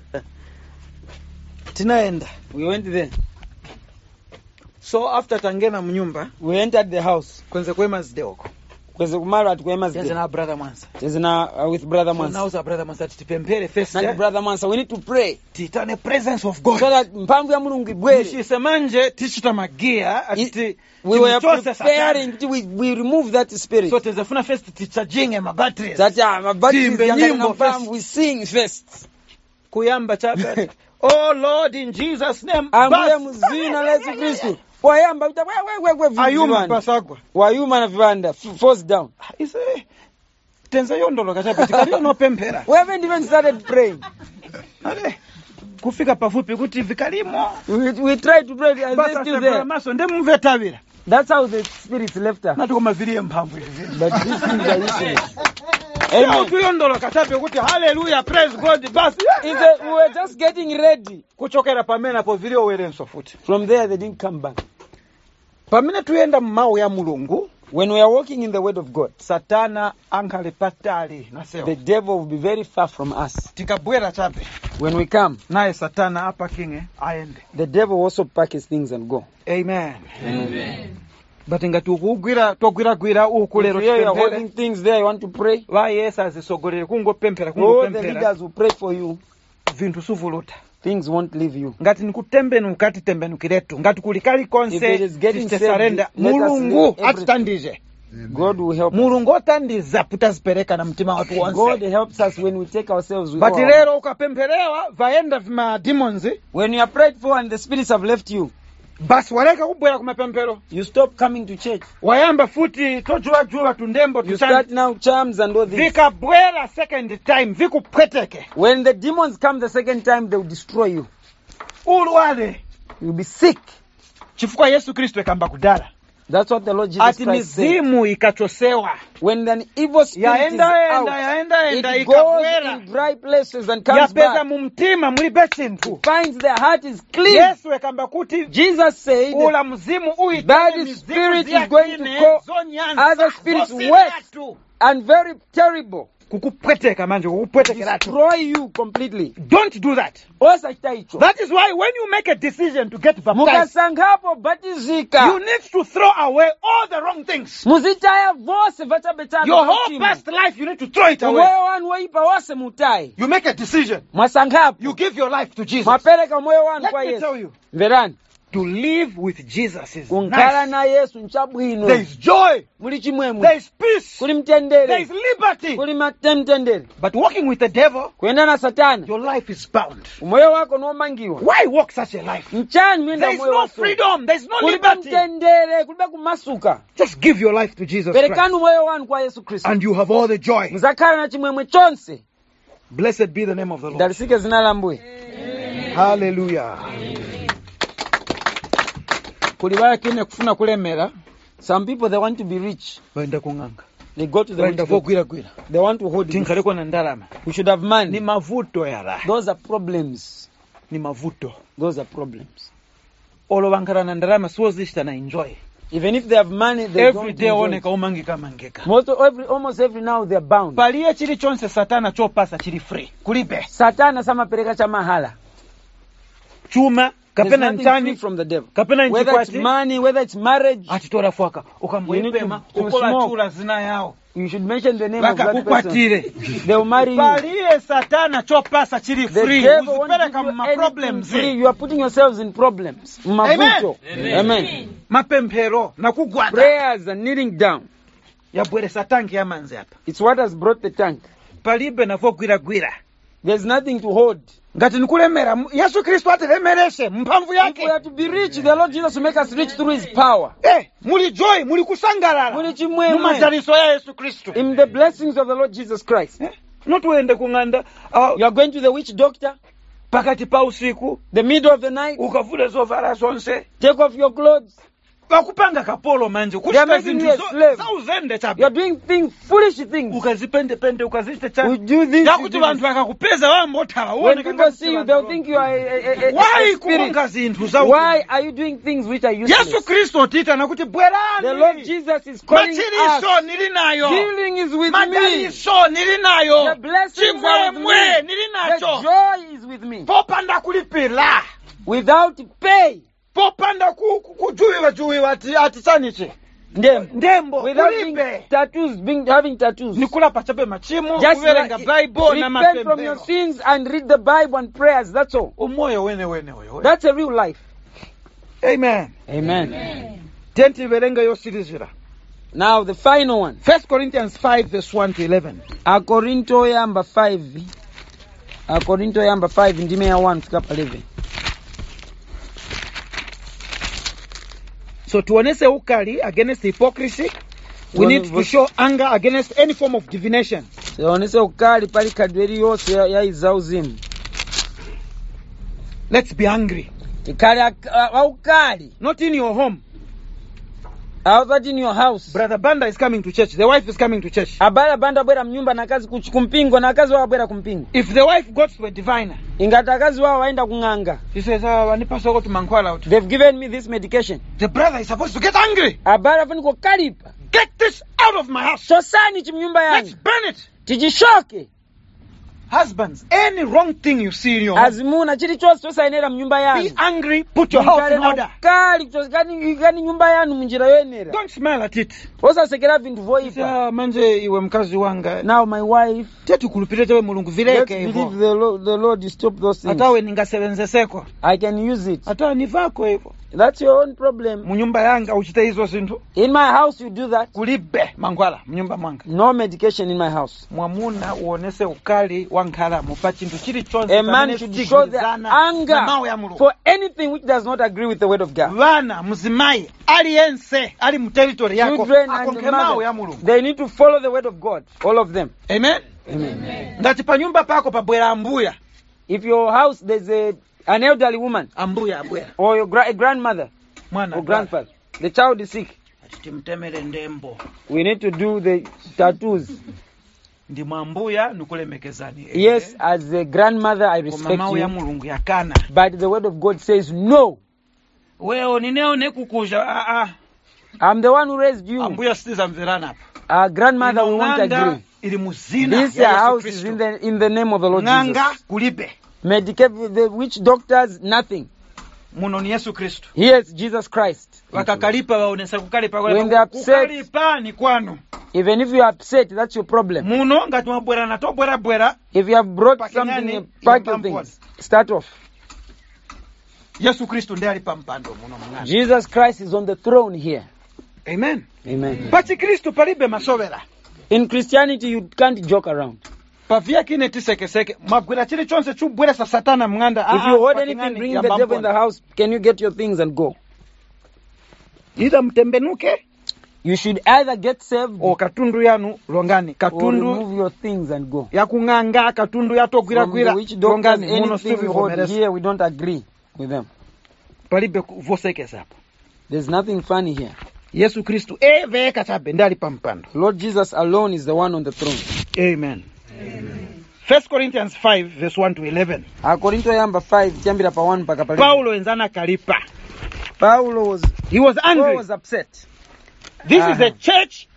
Tinaenda. We went there. So after tangena mnyumba, We entered the house. kwenze kwema zidewoko. Kweze kumara ati kwema Teze zide. na brother Mwansa. Teze na uh, with brother So now Mansa. za brother Mwansa titipempere first. Nani eh? brother Mansa, we need to pray. Titane presence of God. So that mpamvu ya Mulungu ibwere. Nishisemanje tichita magia ati We were timchose preparing satani. to we, we remove that spirit. So tezefuna first tichajinge mabatteries. That uh, my batteries Timbe yangana nyimbo na mpamvu, first. we sing first. Kuyamba chaka. Oh Lord, in Jesus name. Ambuye bas. muzina la Yesu Kristu. Wayamba uta we we we we Ayuma vivanda. pasagwa. Wayuma na vivanda f- force down. Ise tenza yondolo kachape tikaliyo no pempera. We haven't even started praying. Ale kufika pafupi kuti vikalimo. We, we tried to pray and Basa they're still sebra there. maso ndemumve tavira. That's how the spirits left her. Nati koma viliye mphamvu hivi. But these things are useless. Amen. Amen. Tuyondolo kachape kuti hallelujah praise God basi. It's a, we were just getting ready. Kuchokera pamene po viliyo werenso futi. From there, they didn't come back. Pamene tuyenda mmau ya Mulungu, When we are walking in the word of God, Satana ankali patali nasewa. the devil will be very far from us. Tikabwera chape. When we come, Naye Satana apa kinge aende. the devil will also pack his things and go. Amen. Amen. But ngati ukugwira togwira gwira uku lero If you are chipempere. holding things there, you want to pray. Va Yesu azisogolere kungopempera All the kungopempera. leaders will pray for you. Vintu suvuluta. Things won't leave you. Ngati nikutembenu ngati tembenukiretu. Ngati kulikali If it konse is getting tisarenda. saved, let us Mulungu leave everything. atitandije. Amen. God will help us. mulungu otandiza putazipereka na mtima watu God wonse. helps us when we take ourselves with But all our- lero ukapempherewa vaenda vima demons, When you are prayed for and the spirits have left you, basi waleka kubwera kumapemphero, you stop coming to church. wayamba futi tojuwajula tundembo You start tutani, now charms and all this. vikabwera second time vikupweteke When the demons come the second time, they will destroy you. ulwale, You'll be sick. chifukwa Yesu Kristo ekamba kudala That's what the Lord Jesus ati Christ said. mizimu ikachosewa When an evil spirit is yaenda enda out, yaenda enda it goes ikabwera in dry places and comes yapeza back. mu mtima mulibe chinthu. Finds their heart is clean. Yesu ekamba kuti Jesus said, ula mzimu uyi that mizimu spirit is ziyakine, going to call zonyansa, other spirits zosiratu. and very terrible, kukupweteka manje kukupwetekeratu. destroy you completely. Don't do that. Osachita icho. That is why when you make a decision to get baptized, Mukasankhapo you batizika. need to throw away all the wrong things. Muzitaya vose vachabetana Your whole kuchimo. past life, you need to throw it away. Moyo wanu woipa wose mutaye. You make a decision. Mwasankhapo. You give your life to Jesus. Mwapereka moyo wanu Let kwa me Yesu. tell you, Mverani. to live with Jesus is Kunkhala nice. na Yesu nchabwino. There is joy. Muli chimwemwe. There is peace. Kuli There mtendere. is liberty. Kuli mtendere. But walking with the devil, Kwenda na Satana. your life is bound. Moyo wako nomangiwa. Why walk such a life? Mchani mwenda There is moyo no wako. freedom. There is no Kulibe liberty. mtendere. Kulibe kumasuka. Just give your life to Jesus Christ. Perekanu moyo wanu kwa Yesu Kristo. And you have all the joy. Muzakhala na chimwemwe chonse. Blessed be the name of the Lord. Dalisike zina la Mbuye. Hallelujah. Kuli bakine kufuna kulemera, Some people, they want to be rich. baenda kunganga. They go to the Baenda rich people. vogwira gwira. They want to hold it. Tinkaleko na ndalama. We should have Ni money. mavuto yara. Those are problems. Ni mavuto. Those are problems. Olo bankara na ndalama siwozishita na enjoy. Even if they have money, they Every don't day enjoy oneka it. umangika mangika. Most every, almost every now they're bound. Paliye chili chonse satana chopasa chili free. Kulibe. Satana sama pereka cha mahala. Chuma, There's kapena nothing free ntani, from the devil. kapena Whether it's nchikwati. money, whether it's marriage, Atitora fuaka. You need Ukamwepema, to- to ukola smoke. chula zina yao. you should mention the name of Baka that person. kukwatire. They will marry you. Paliye satana chopasa chili The free. devil won't give Uzipeleka you ma anything problems. free. You are putting yourselves in problems. Mavuto. Amen. Mapempero na kugwata. Prayers and kneeling down. Yabwere satanki ya manzi hapa. It's what has brought the tank. Palibe na vogwira gwira. There's nothing to hold. Ngati nikulemera, Yesu Kristo atilemereshe mpamvu If yake. we are to be rich, the Lord Jesus will make us rich through His power. Eh, muli joy, muli kusangalala. Muli chimwemwe. Mumajaliso ya Yesu Kristo. In the blessings of the Lord Jesus Christ. Eh, notuende kunganda, uh, You are going to the witch doctor, pakati pa usiku, the middle of the night, ukavule zovala zonse. take off your clothes. Wakupanga kapolo manje, They are kushita making zintu you a zo- slave. za uzende chabi. You are doing things, foolish things. Ukazipende pende, ukaziste We chabi. do this. Ya we kuti do vantu this. vakakupeza wambota. When people see you, they'll think you are a, a, a, Why a spirit. kuonga zinthu za Why are you doing things which are Yesu useless? Kristo tita nakuti bwerani. The Lord Jesus is calling Machiriso us. nili nayo. Healing is with me. Madaliso nili nayo. The blessings are with Chimwemwe me. nili The nacho. joy is with me. Popanda kulipila. Without pay. Popanda ku- ku- kujuiwa juiwa ati ati chaniche. Ndembo. Ndembo Without being kulibe. tattoos, being having tattoos. Nikula pachape machimo, Just kuverenga like- Bible na repent from your mapembero. sins and read the Bible and prayers. That's all. Umoyo wene wene wewe. That's a real life. Amen. Amen. Tenti verenga yosirizira. Now the final one. First Corinthians five verse one to eleven. Akorinto yamba five. Akorinto yamba five ndime ya one fika pa eleven. So tuonese ukali against hypocrisy. We need to show anger against any form of divination. Yaonese ukali pali kadweri yose ya, ya izauzimu. Let's be angry. Ikali wa ukali. Not in your home. Out that in your house. Brother Banda is coming to church. The wife is coming to church. Abala banda bwera mnyumba na kazi kuch- kumpingo na kazi wa bwera kumpingo. If the wife goes to a diviner, Ingata kazi wao waenda kunganga. she says, ah, wanipa soko tumankwala out. They've given me this medication. The brother is supposed to get angry. Abala funiko kalipa. Get this out of my house. Chosani chimnyumba Let's yangu. burn it. Tijishoke. Husbands, any wrong thing you see in your home, Azimuna chili chose chosainera mnyumba be yangu. angry, put your house in order. Kali kani kani nyumba yanu munjira yoenera. Don't smile at it. Osasekera vintu voipa. Ah, manje iwe mkazi wanga. Now my wife, Tetu kulupire tewe mulungu let's vileke believe hivyo. the Lord, the Lord stop those things. Hatawe ningasebenzeseko. I can use it. Hata nivako hivyo. That's your own problem. mu nyumba yanga uchite hizo zinthu? In my house, you do that. Kulibe mangwala mu nyumba mwanga. No medication in my house. Mwamuna uonese ukali wa nkhalamo pa chinthu chilichonse A man should show the anger for anything which does not agree with the word of God. Vana mzimayi aliyense ali mu territory yako Children and akonke mawu ya mothers, Mulungu. they need to follow the word of God. All of them. Amen. Amen. Ngati pa nyumba pako pabwera ambuya, If your house there's a an elderly woman ambuya abwera, or your gra- a grandmother mwana or grandfather, the child is sick, timtemere ndembo, we need to do the tattoos. ndi mwambuya nukulemekezani. Yes, as a grandmother, I respect mawu ya you, Mulungu yakana. but the word of God says no. Wewe nineo nekukuja a a I'm the one who raised you. ambuya sitiza mverana hapa. Our grandmother, we won't agree. Ili muzina This ya Yesu house is Kristo. in the in the name of the Lord Nganga Jesus. kulibe. Medicate the witch doctors, nothing. Muno ni Yesu Kristo. Here's Jesus Christ. Wakakalipa waonesa kukalipa kwa When they upset- kukalipa ni kwanu. Even if you are upset, that's your problem. Muno ngati mwabwera na to bwera bwera. If you have brought Pakingani, something, pack your yambambwa. things. Start off. Yesu Kristo ndiye alipa mpando muno mngani. Jesus Christ is on the throne here. Amen. Amen. Pachi Kristo palibe masovera. In Christianity, you can't joke around. Pavia kine tisekeseke magwira chili chonse chubwera sa satana mnganda. If you hold anything, bring the devil in the house. Can you get your things and go? Either mtembenuke You should either get saved o katundu yanu longani. or Katundu remove your things and go. ya kunganga, katundu ya to gwira From the gwira witch doctors, longani muno anything sivi we hold vomeresa. here, we don't agree with them. Palibe vosekesa hapo. There's nothing funny here. Yesu Kristo eve kachabe ndiye alipa mpando. Lord Jesus alone is the one on the throne. Amen. Amen. First Corinthians five verse one to eleven. Akorinto yamba five chambira pa one paka pale. Paulo enzana kalipa. Paulo was He was angry. Paul was upset. This Ah. is a church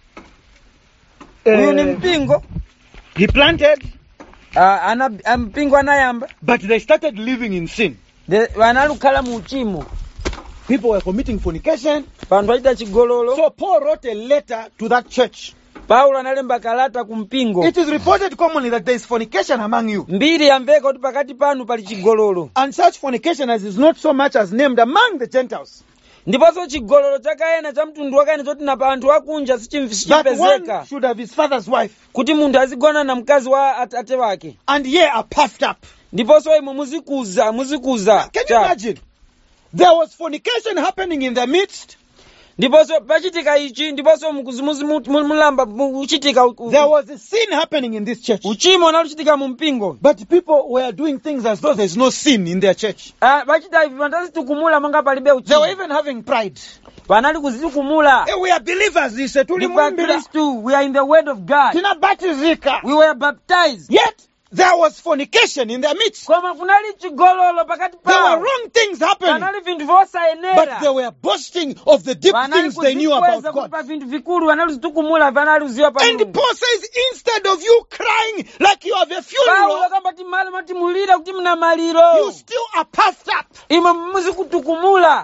Huyu ni uh, mpingo. he planted, Ah, ana mpingo anayamba. but they started living in sin. De wanalukala mu uchimo. People were committing fornication. Bantu aita chigololo. So Paul wrote a letter to that church. Paulo analemba kalata kumpingo. It is reported commonly that there is fornication among you. Mbiri yamveka kuti pakati panu pali chigololo. And such fornication as is not so much as named among the Gentiles. Ndiponso chigololo chakayena cha mtundu wakayena choti na anthu akunja That sichipezeka. one should have his father's wife. Kuti munthu azigona na mkazi wa atate wake. And ye are puffed up. Ndiponso imo muzikuza, muzikuza. Can you cha- imagine? There was fornication happening in their midst. Ndiponso pachitika ichi, ndiponso mukuzimuzi mulamba uchitika There was a sin happening in this church. uchimo unaluchitika mu mpingo. But people were doing things as though there's no sin in their church. Ah, pachita ivi vanazitukumula manga palibe They uchimo. were even having pride. Vanali kuzitukumula. Hey, we are believers. He said, Ndipa Kristu, we are in the word of God. Tinabatizika. We were baptized. Yet there was fornication in their midst. Koma kunali chigololo pakati There were pao. wrong things happening. Vanali vintu vosayenera. But they were boasting of the deep Vanali things they knew about kuzikweza God. kupa vintu vikulu vanali zitukumula vanali uziwa pa And Mulungu. Paul says, instead of you crying like you have a Paulo funeral, kamba timali mati mulira kuti mna maliro. you still are puffed up. Ima muzikutukumula.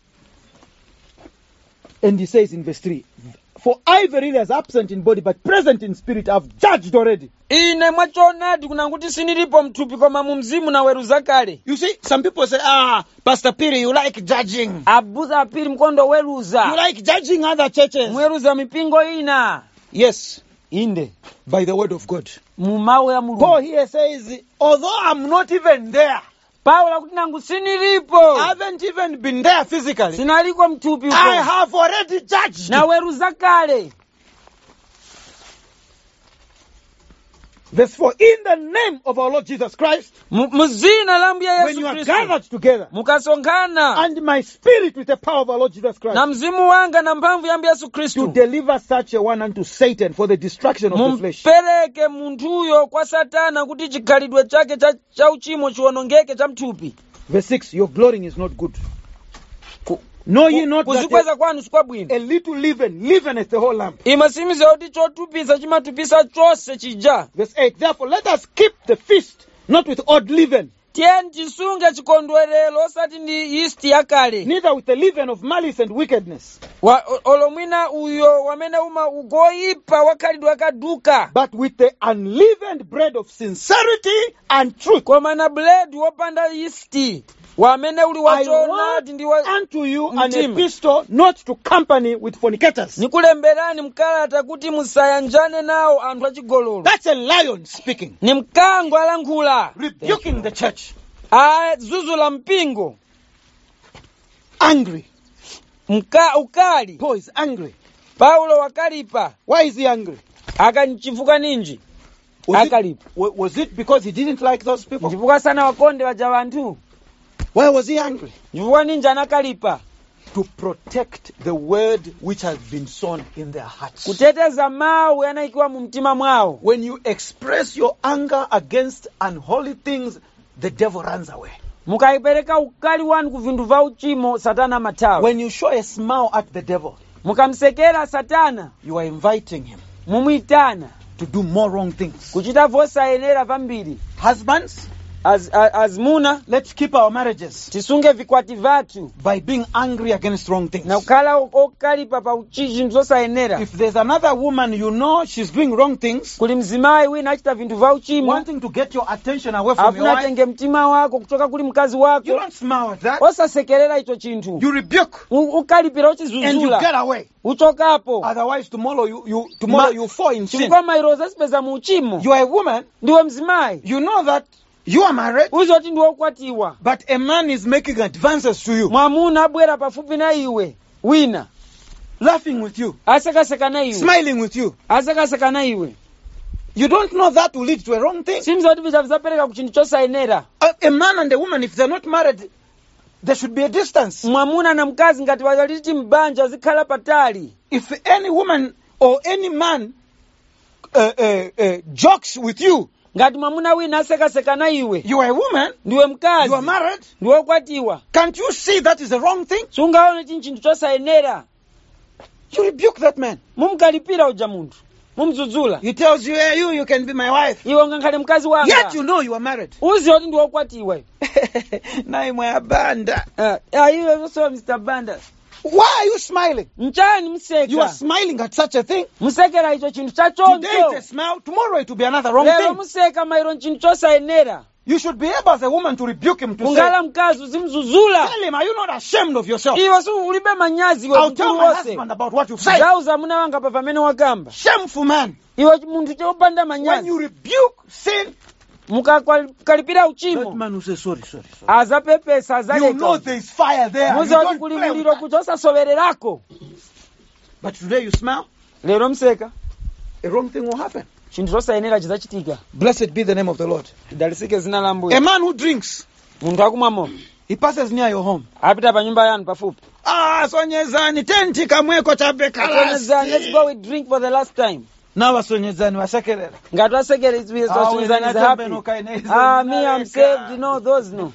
And he says in verse three, for I verily as absent in body but present in spirit I've judged already. Ine mwachonadi kuna kuti sinilipo mthupi koma mu mzimu na weruza kale. You see, some people say, ah, Pastor Piri, you like judging. Abuza apiri mkondo You weruza. like judging other churches. Mweruza mipingo ina. Yes, Inde. by the word of God. Mu mawu ya Paul Mulungu. here says, although I'm not even there, Paulo kuti nangu sinilipo. I haven't even been there physically, Sinaliko mthupi uko. I have already judged. Na weruza kale. Verse four, in the name of our Lord Jesus Christ, Mu- Muzina la Ambuye when you Yesu are Kristu. gathered together, Mukasonkhana. and my spirit with the power of our Lord Jesus Christ, Na mzimu wanga na mphamvu ya Ambuye Yesu to Kristu. deliver such a one unto Satan for the destruction of the flesh. Mumpereke munthuyo kwa Satana kuti chikhalidwe chake cha, cha uchimo chiwonongeke cha mthupi. Verse six, your glorying is not good. Know ye not that Kuzikweza kwanu sikwabwino. a, a little leaven leaveneth the whole lump. Imasimize kuti chotupisa chimatupisa chose chija. Verse eight, therefore let us keep the feast, not with odd leaven, Tiyeni tisunge chikondwerero osati ndi yeast yakale. neither with the leaven of malice and wickedness, Wa- o- olomwina uyo wamene uma ugoipa wakhalidwe wakaduka. but with the unleavened bread of sincerity and truth. Koma na buledi wopanda yeast. wamene uli I wachona want ndi wa unto you an mtima. epistle not to company with fornicators. nikulemberani mkalata kuti musayanjane nawo anthu achigololo. That's a lion speaking, ni mkango alankhula rebuking the church, azuzula mpingo. angry. Mka ukali. Paul is angry. Paulo wakalipa. Why is he angry? Akanchifuka ninji. Was it, Akalipa. wa- was it because he didn't like those people? Nchifuka sana wakonde waja wanthu. Why was he angry? Nchifuka ninji anakalipa. To protect the word which has been sown in their hearts. Kuteteza mawu yanaikiwa mu mtima mwawo. When you express your anger against unholy things, the devil runs away. Mukaipereka ukali wanu ku vinthu va uchimo, satana mathawa. When you show a smile at the devil, Mukamsekera satana, you are inviting him mumuitana to do more wrong things. kuchita vosayenera vambiri. Husbands, Az, az, azmuna let's keep our marriages tisunge vikwati vathu by being angry against wrong things. na kukhala okalipa pa uchiji zosayenera. If there's another woman you know she's doing wrong things, Kuli mzimayi wina achita vinthu va uchimo, wanting to get your attention away from your afuna wife, atenge mtima wako kutoka kuli mkazi you wako, don't smile at that. osasekerera icho chinthu. You rebuke U- ukalipira and you get uchizuzula away. uchokapo. Otherwise, tomorrow you, you tomorrow Ma- you fall in sin. Chifukwa mairoza sipeza mu uchimo. You are a woman. Ndiwe mzimayi, You know that you are married, uzi oti ndiwe ukwatiwa. but a man is making advances to you, Mwamuna abwera pafupi na iwe wina laughing with you, asekaseka na iwe smiling with you. asekaseka na iwe. You don't know that will lead to a wrong thing. Simza kuti vicha vizapereka ku chinthu chosayenera. A, a man and a woman, if they're not married, there should be a distance. Mwamuna na mkazi ngati wachaliti mbanja zikhala patali. If any woman or any man uh, uh, uh, jokes with you, Ngati mwamuna wina asekaseka na iwe, you are a woman, ndiwe you mkazi, are married, ndiwe ukwatiwa, can't you see that is a wrong thing? sungaone chinthu chinthu chosayenera, You rebuke that man. mumkalipira uja munthu, mumzudzula. He tells you, hey, you, you can be my wife. Iwe ungakhale mkazi wanga, Yet you know you are married. uzi oti ndiwe ukwatiwa. Naimwe abanda. Ah, ah, iwe uso Mister Banda. Why are you smiling? Mchani You are mseka. smiling at such a thing. Musekera icho chinthu Today chachoncho. it's a smile, tomorrow it will be another wrong Lero thing. museka mairo chinthu chosayenera. You should be able as a woman to rebuke him, to say, Ungala mkazi uzimzuzula. tell him, are you not ashamed of yourself? Iwe su ulibe manyazi iwe I'll tell mkulu my wose. husband about what you've said. Zauza muna wanga pa pamene wakamba. Shameful man. Iwe munthu chopanda When manyazi. you rebuke sin, Mukakalipira that uchimo. man will say, sorry, sorry, sorry. Azapepesa You know azaleka. there is fire there. You Muza kuti don't kuli play with muliro that. kuti osasowererako. But today you smile, Lero mseka. a wrong thing will happen. Chinthu chosayenera chizachitika. Blessed be the name of the Lord. Dalisike zina la A Mbuye. man who drinks, Munthu akumwamo. he passes near your home. Apita pa nyumba yanu pafupi. Ah, sonyezani, tenti kamweko chape Akonezani, let's kalasi. go we drink for the last time. Na wasonyezani wasekerera. Ngati wasekere it's we Ah, so we is happy. zinatembenuka ine izo Ah, me I'm zinaleka. saved, you know those no.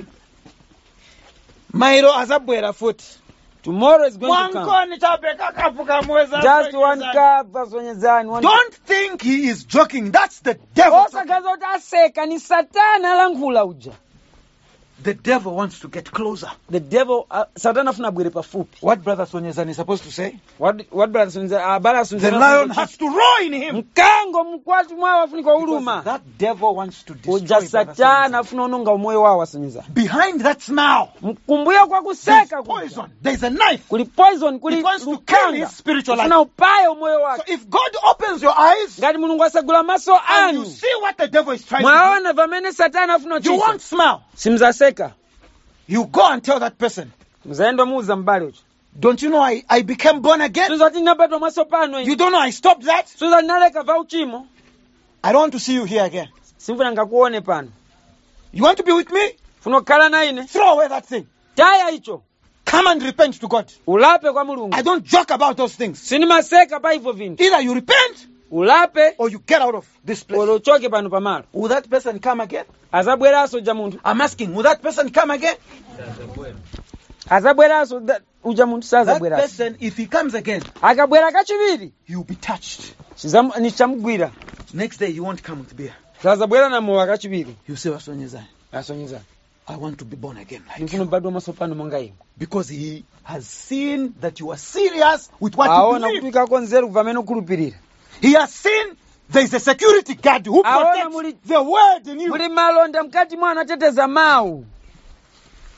Mairo azabwera futi. Tomorrow is going to come. Mwankoni chape kakapu kamweza. Just one sonyezani. cup vasonyezani. One Don't think he is joking. That's the devil. osagaza kuti aseka ni satana alankhula uja. The devil wants to get closer. The devil uh, satana afuna abwere pafupi. What brother Sonyezani is supposed to say? What what brother sunza abala sunza. The lion has to roar in him. mkango mkwati mwawo afunika Because uluma. that devil wants to destroy Uja brother satana Sonyezani. afuna unonga umoyo wawo asonyeza. Behind that smile, Mkumbuya kwa there's kuseka kuja. poison. There's a knife. Kuli poison, kuli It wants to kill lukanga. his spiritual life. Ufuna upaye umoyo So wake. if God opens your eyes Ngati mulungu asagula maso and you anu. see what the devil is trying to Mwaona vamene satana afuna do, you chisa. won't smile. Simzaseka. You go and tell that person, Mzaendo muuza mbali uchi. don't you know I, I became born again? Suza ti napatwa maso pano You ine. don't know I stopped that? Suza naleka va uchimo. I don't want to see you here again. Simfuna ngakuone pano. You want to be with me? Funa kukhala na ine. Throw away that thing. Taya icho. Come and repent to God. Ulape kwa mulungu. I don't joke about those things. Sini maseka pa hivyo vintu. Either you repent Ulape. or you get out of this place. Olo choke pano pamalo. Will that person come again? Azabweraso ja muntu. I'm asking, will that person come again? Azabweraso da- uja muntu That sazabweraso. person, if he comes again, Akabwera kachiviri. you'll be touched. Chizamu nichamugwira. Next day, you won't come with beer. Sazabwera na mowa kachiviri. You say, Wasonyezani, Asonyeza. I want to be born again. Like you. Mfuna badwa maso pano monga ino. Because he has seen that you are serious with what you Aona believe. kuti kakonzera kuvamene ukulupirira. He has seen there is a security guard who Aona protects muli- the word in you. Muli malonda mkati mwana teteza mau.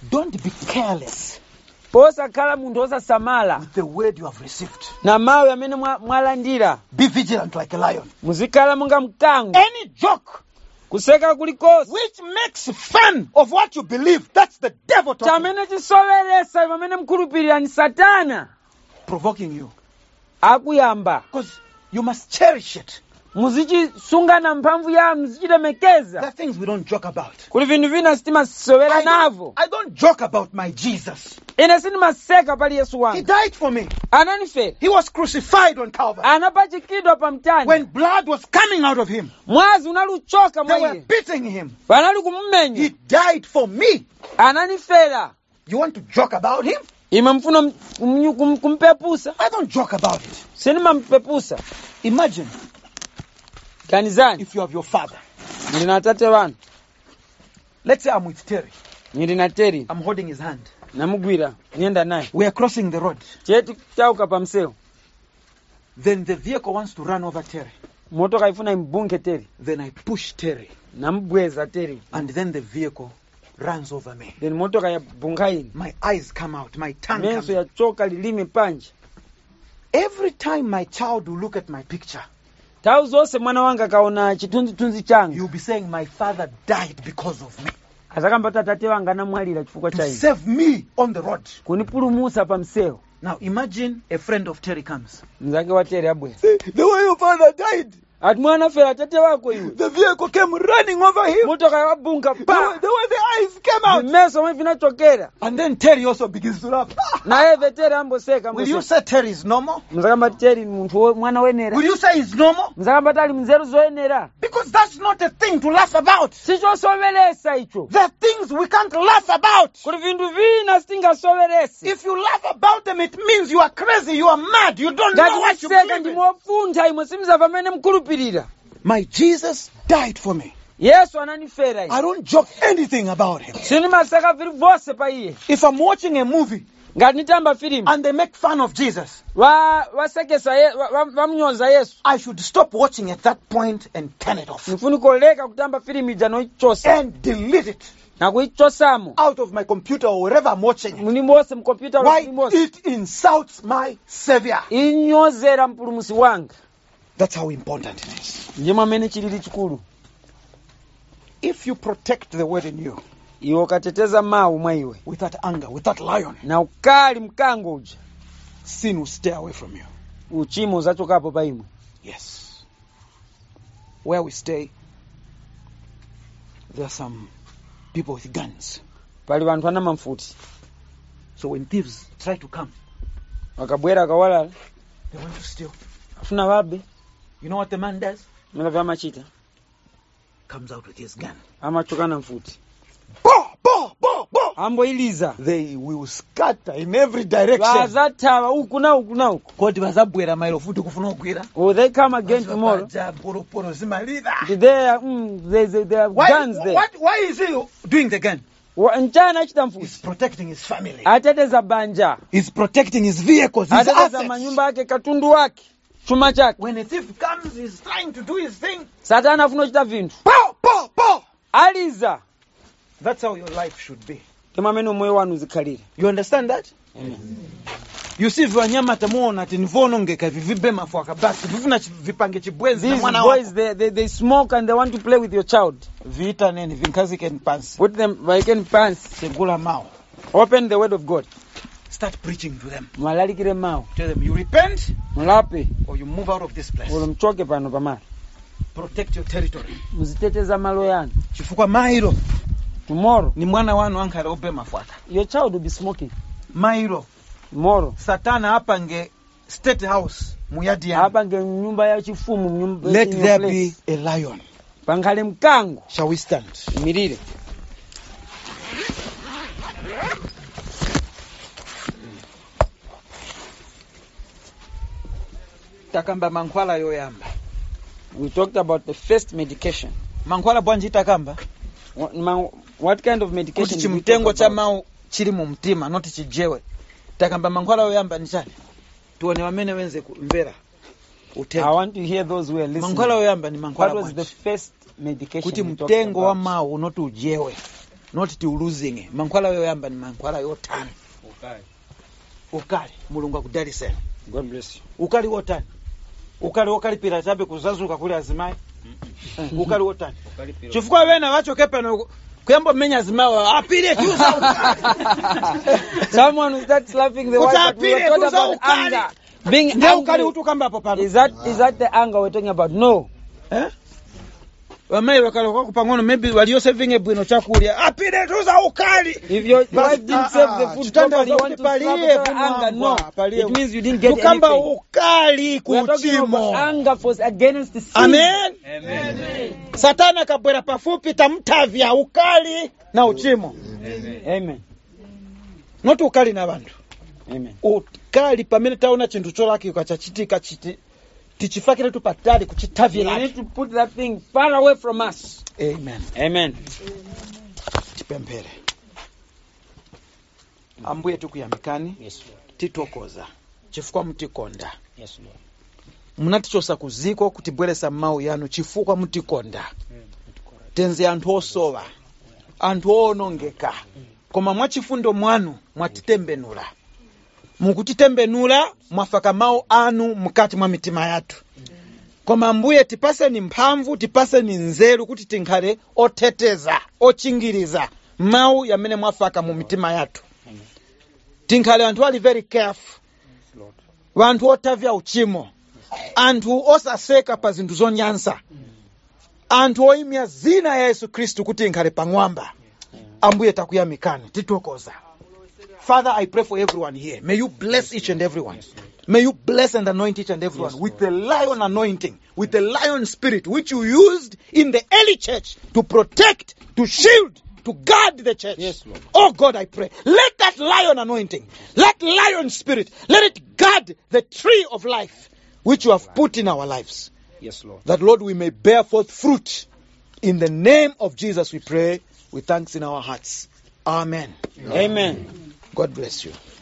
Don't be careless posakhala munthu osasamala with the word you have received. na mawu amene mwa- mwalandira. Be vigilant like a lion. Muzikhala monga mkango. Any joke Kuseka kulikonse which makes fun of what you believe, that's the devil talking, chamene chisoweresa pamene mkhulupirira ni Satana provoking you. akuyamba. Because you must cherish it. Muzichisunga na mphamvu ya There muzichilemekeza. are things we don't joke about. Kuli vinhu vina sitimasowera I don't, navo. I don't joke about my Jesus. Ine sindimaseka pali Yesu He wangu. died for me. Ananifera. He was crucified on Calvary. Anapachikidwa pa mtanda. When blood was coming out of him, Mwazi unaluchoka they mwa were iye. beating him. Vanali He kumumenya. died for me. Ananifera. You want to joke about him? Ime mfuna m- kumnyu- kum- kumpepusa. I don't joke about it. Sinimampepusa. Imagine Kanizani. if you have your father. Nili na tate wanu. Let's say I'm with Terry. Nili na Terry. I'm holding his hand. Namugwira. Nienda naye. We are crossing the road. Cheti chauka pa mseo. Then the vehicle wants to run over Terry. Motoka ifuna imbunge Terry. Then I push Terry. Namubweza Terry. And then the vehicle runs over me. Then motoka ya bunga ini. My eyes come out. My tongue comes Menso out. ya choka lilime panje. Every time my child will look at my picture, Tau zose mwana wanga kaona chitunzi-tunzi changu. you'll be saying, my father died because of me. Azakambata tate wanga anamwalira chifukwa cha To ine. save me on the road. Kunipulumusa pa mseo. Now imagine a friend of Terry comes. Mzake wa Terry abwe. The way your father died, Ati mwana fera tate wako iwe. the vehicle came running over him. Motoka ya bunga The way, pa. the way the eyes came out. Vimeso mwe vinachokera. And then Terry also begins to laugh. Na eve Terry amboseka Will you amboseka. say Terry is normal? Mzakambata Terry muntu we- mwana wenera. Will you say he's normal? Mzakambata ali mzeru zoenera. Because that's not a thing to laugh about. Sichosovelesa icho. There are things we can't laugh about. Kuli vindu vina sitingasovelese. If you laugh about them, it means you are crazy, you are mad, you don't know Ngati what you museka believe in. ndimofuntha imwe simza pamene mkulupirira. My Jesus died for me. Yesu ananifera ine. I don't joke anything about him. Sinimaseka viri vose pa iye. If I'm watching a movie Ngati nitamba filimu. and they make fun of Jesus, Wa wasekesa ye, wa- wa- wamnyoza Yesu. I should stop watching at that point and turn it off Nifuni koleka kutamba filimu ija noichosa. and delete it Na kuichosamo. out of my computer or wherever I'm watching it. Munimose mkompyuta wa Why? munimose. It insults my Savior. Inyozera mpulumusi wanga. That's how important it is. Ndimo amene chilili chikulu. If you protect the word in you Iwe ukateteza mawu mwa iwe. with that anger, with that lion, Na ukali mkango uja. sin will stay away from you. Uchimo uzachokapo pa imwe. Yes. Where we stay, there are some people with guns. Pali vantu ana mamfuti. So when thieves try to come, Wakabwera akawalala. they want to steal. Afuna babe. You know what the man does? Mela vya machita. Comes out with his gun. Amachokana mfuti. Bo, bo, bo, bo. Ambo iliza. They will scatter in every direction. Vazatawa uku na uku na uku. Koti vazabwera mailo futi kufuna kugwira. Oh, they come again tomorrow. Poro, poro, zimalira. They are, mm, they, they, they have Why, guns there. what, why is he doing the gun? Wa- Nchana achita He's mfuti. protecting his family. Ateteza banja. He's protecting his vehicles, his Ateteza assets. manyumba yake, katundu wake. Chuma chake. When a thief comes, he's trying to do his thing. Satana afuna chita vintu. Pow, pow, pow. Aliza. That's how your life should be. Kama meno moyo wanu uzikhalire. You understand that? Amen. You see vanyama tamuona ati nivonongeka vivibe mafuaka basi vivuna chi- vipange chibwenzi na These mwana boys, wako. they, they, they smoke and they want to play with your child. Vita neni vinkazike npansi. Put them like in pants. Segula mao. Open the word of God. Start preaching to them. Mwalalikire mawu. Tell them you repent Mulape. or you move out of this place. Ulo mchoke pano pamala. Protect your territory. Muziteteza malo yanu. Chifukwa mairo Tomorrow, ni mwana wanu ankara obe mafuata. your child will be smoking. Mairo Tomorrow. Satana hapa nge state house muyadi yangu. Hapa nge nyumba ya chifumu nyumba. Let in your there place. be a lion. Pankhale mkango. Shall we stand? Imirire. Takamba mankwala yoyamba. We talked about the first medication. Mankwala bwanji takamba. What, ma- what kind of medication Kuti did we chimtengo talk cha about? mau chiri mu mtima noti chijewe. Takamba mankwala yoyamba ni chani. Tuone wamene wenze kumvera. I Utengo. want to hear those who are listening. Mankwala yoyamba ni mankwala What was the bwanji. first medication Kuti we talked mtengo wa about? mau unoti ujewe. not tiuluzing. Mankhwala yoyamba ni mankhwala yotani. Ukali. Ukali. Mulungu akudaliseni. God bless you. Ukali wotani. Ukali wokalipira chabe kuzazuka kule azimai. Mm-hmm. Ukali wotani. Chifukwa wena wachoke pano kuyamba mmenya azimawa apire tuza ukali. Someone who starts laughing the wife, but we were talking about anger. Being angry. Is that is that the anger we're talking about? No. Eh? Wamai wakaloka kupangono maybe walio saving ebwino chakulya apire tuza ukali. If your wife didn't save the food properly, you want to slap her anger. No. It means you didn't get anything. Tukamba ukali we are talking about anger for against the sin. Amen. Amen. Amen. Satana kabwera pafupi tamtavya ukali na uchimo. Amen. Amen. Not ukali na bantu. Amen. Ukali pamene taona chintu cholaki ukachachitika chiti tichifakire tupatali kuchitavya. We need to put that thing far away from us. Amen. Amen. Tipempere. Ambuye tukuyamikani. Yes, Lord. Titokoza. Chifukwa mutikonda. Yes, Lord. Munatichosa kuziko kutibweresa mau yanu chifukwa mutikonda. Tenze anthu osowa. Anthu onongeka. Koma mwachifundo mwanu mwatitembenula. Mukutitembenula mwafaka mau anu mkati mwa mitima yatu. Koma Ambuye tipase ni mphamvu, tipase ni nzeru kuti tinkhale oteteza, ochingiriza mau yamene mwafaka mu mitima yatu. Tinkhale anthu ali very careful. Wanthu otavya uchimo. Anthu osaseka pa zinthu zonyansa. Anthu oimya zina ya Yesu Kristu kuti inkhale pang'wamba. Ambuye takuyamikani, titokoza. Father, I pray for everyone here. May you bless each and everyone. May you bless and anoint each and everyone yes, with the lion anointing, with the lion spirit, which you used in the early church to protect, to shield, to guard the church. Yes, Lord. Oh God, I pray. Let that lion anointing, that lion spirit, let it guard the tree of life, which you have put in our lives. Yes, Lord. That, Lord, we may bear forth fruit. In the name of Jesus we pray, with thanks in our hearts. Amen. Amen. God bless you.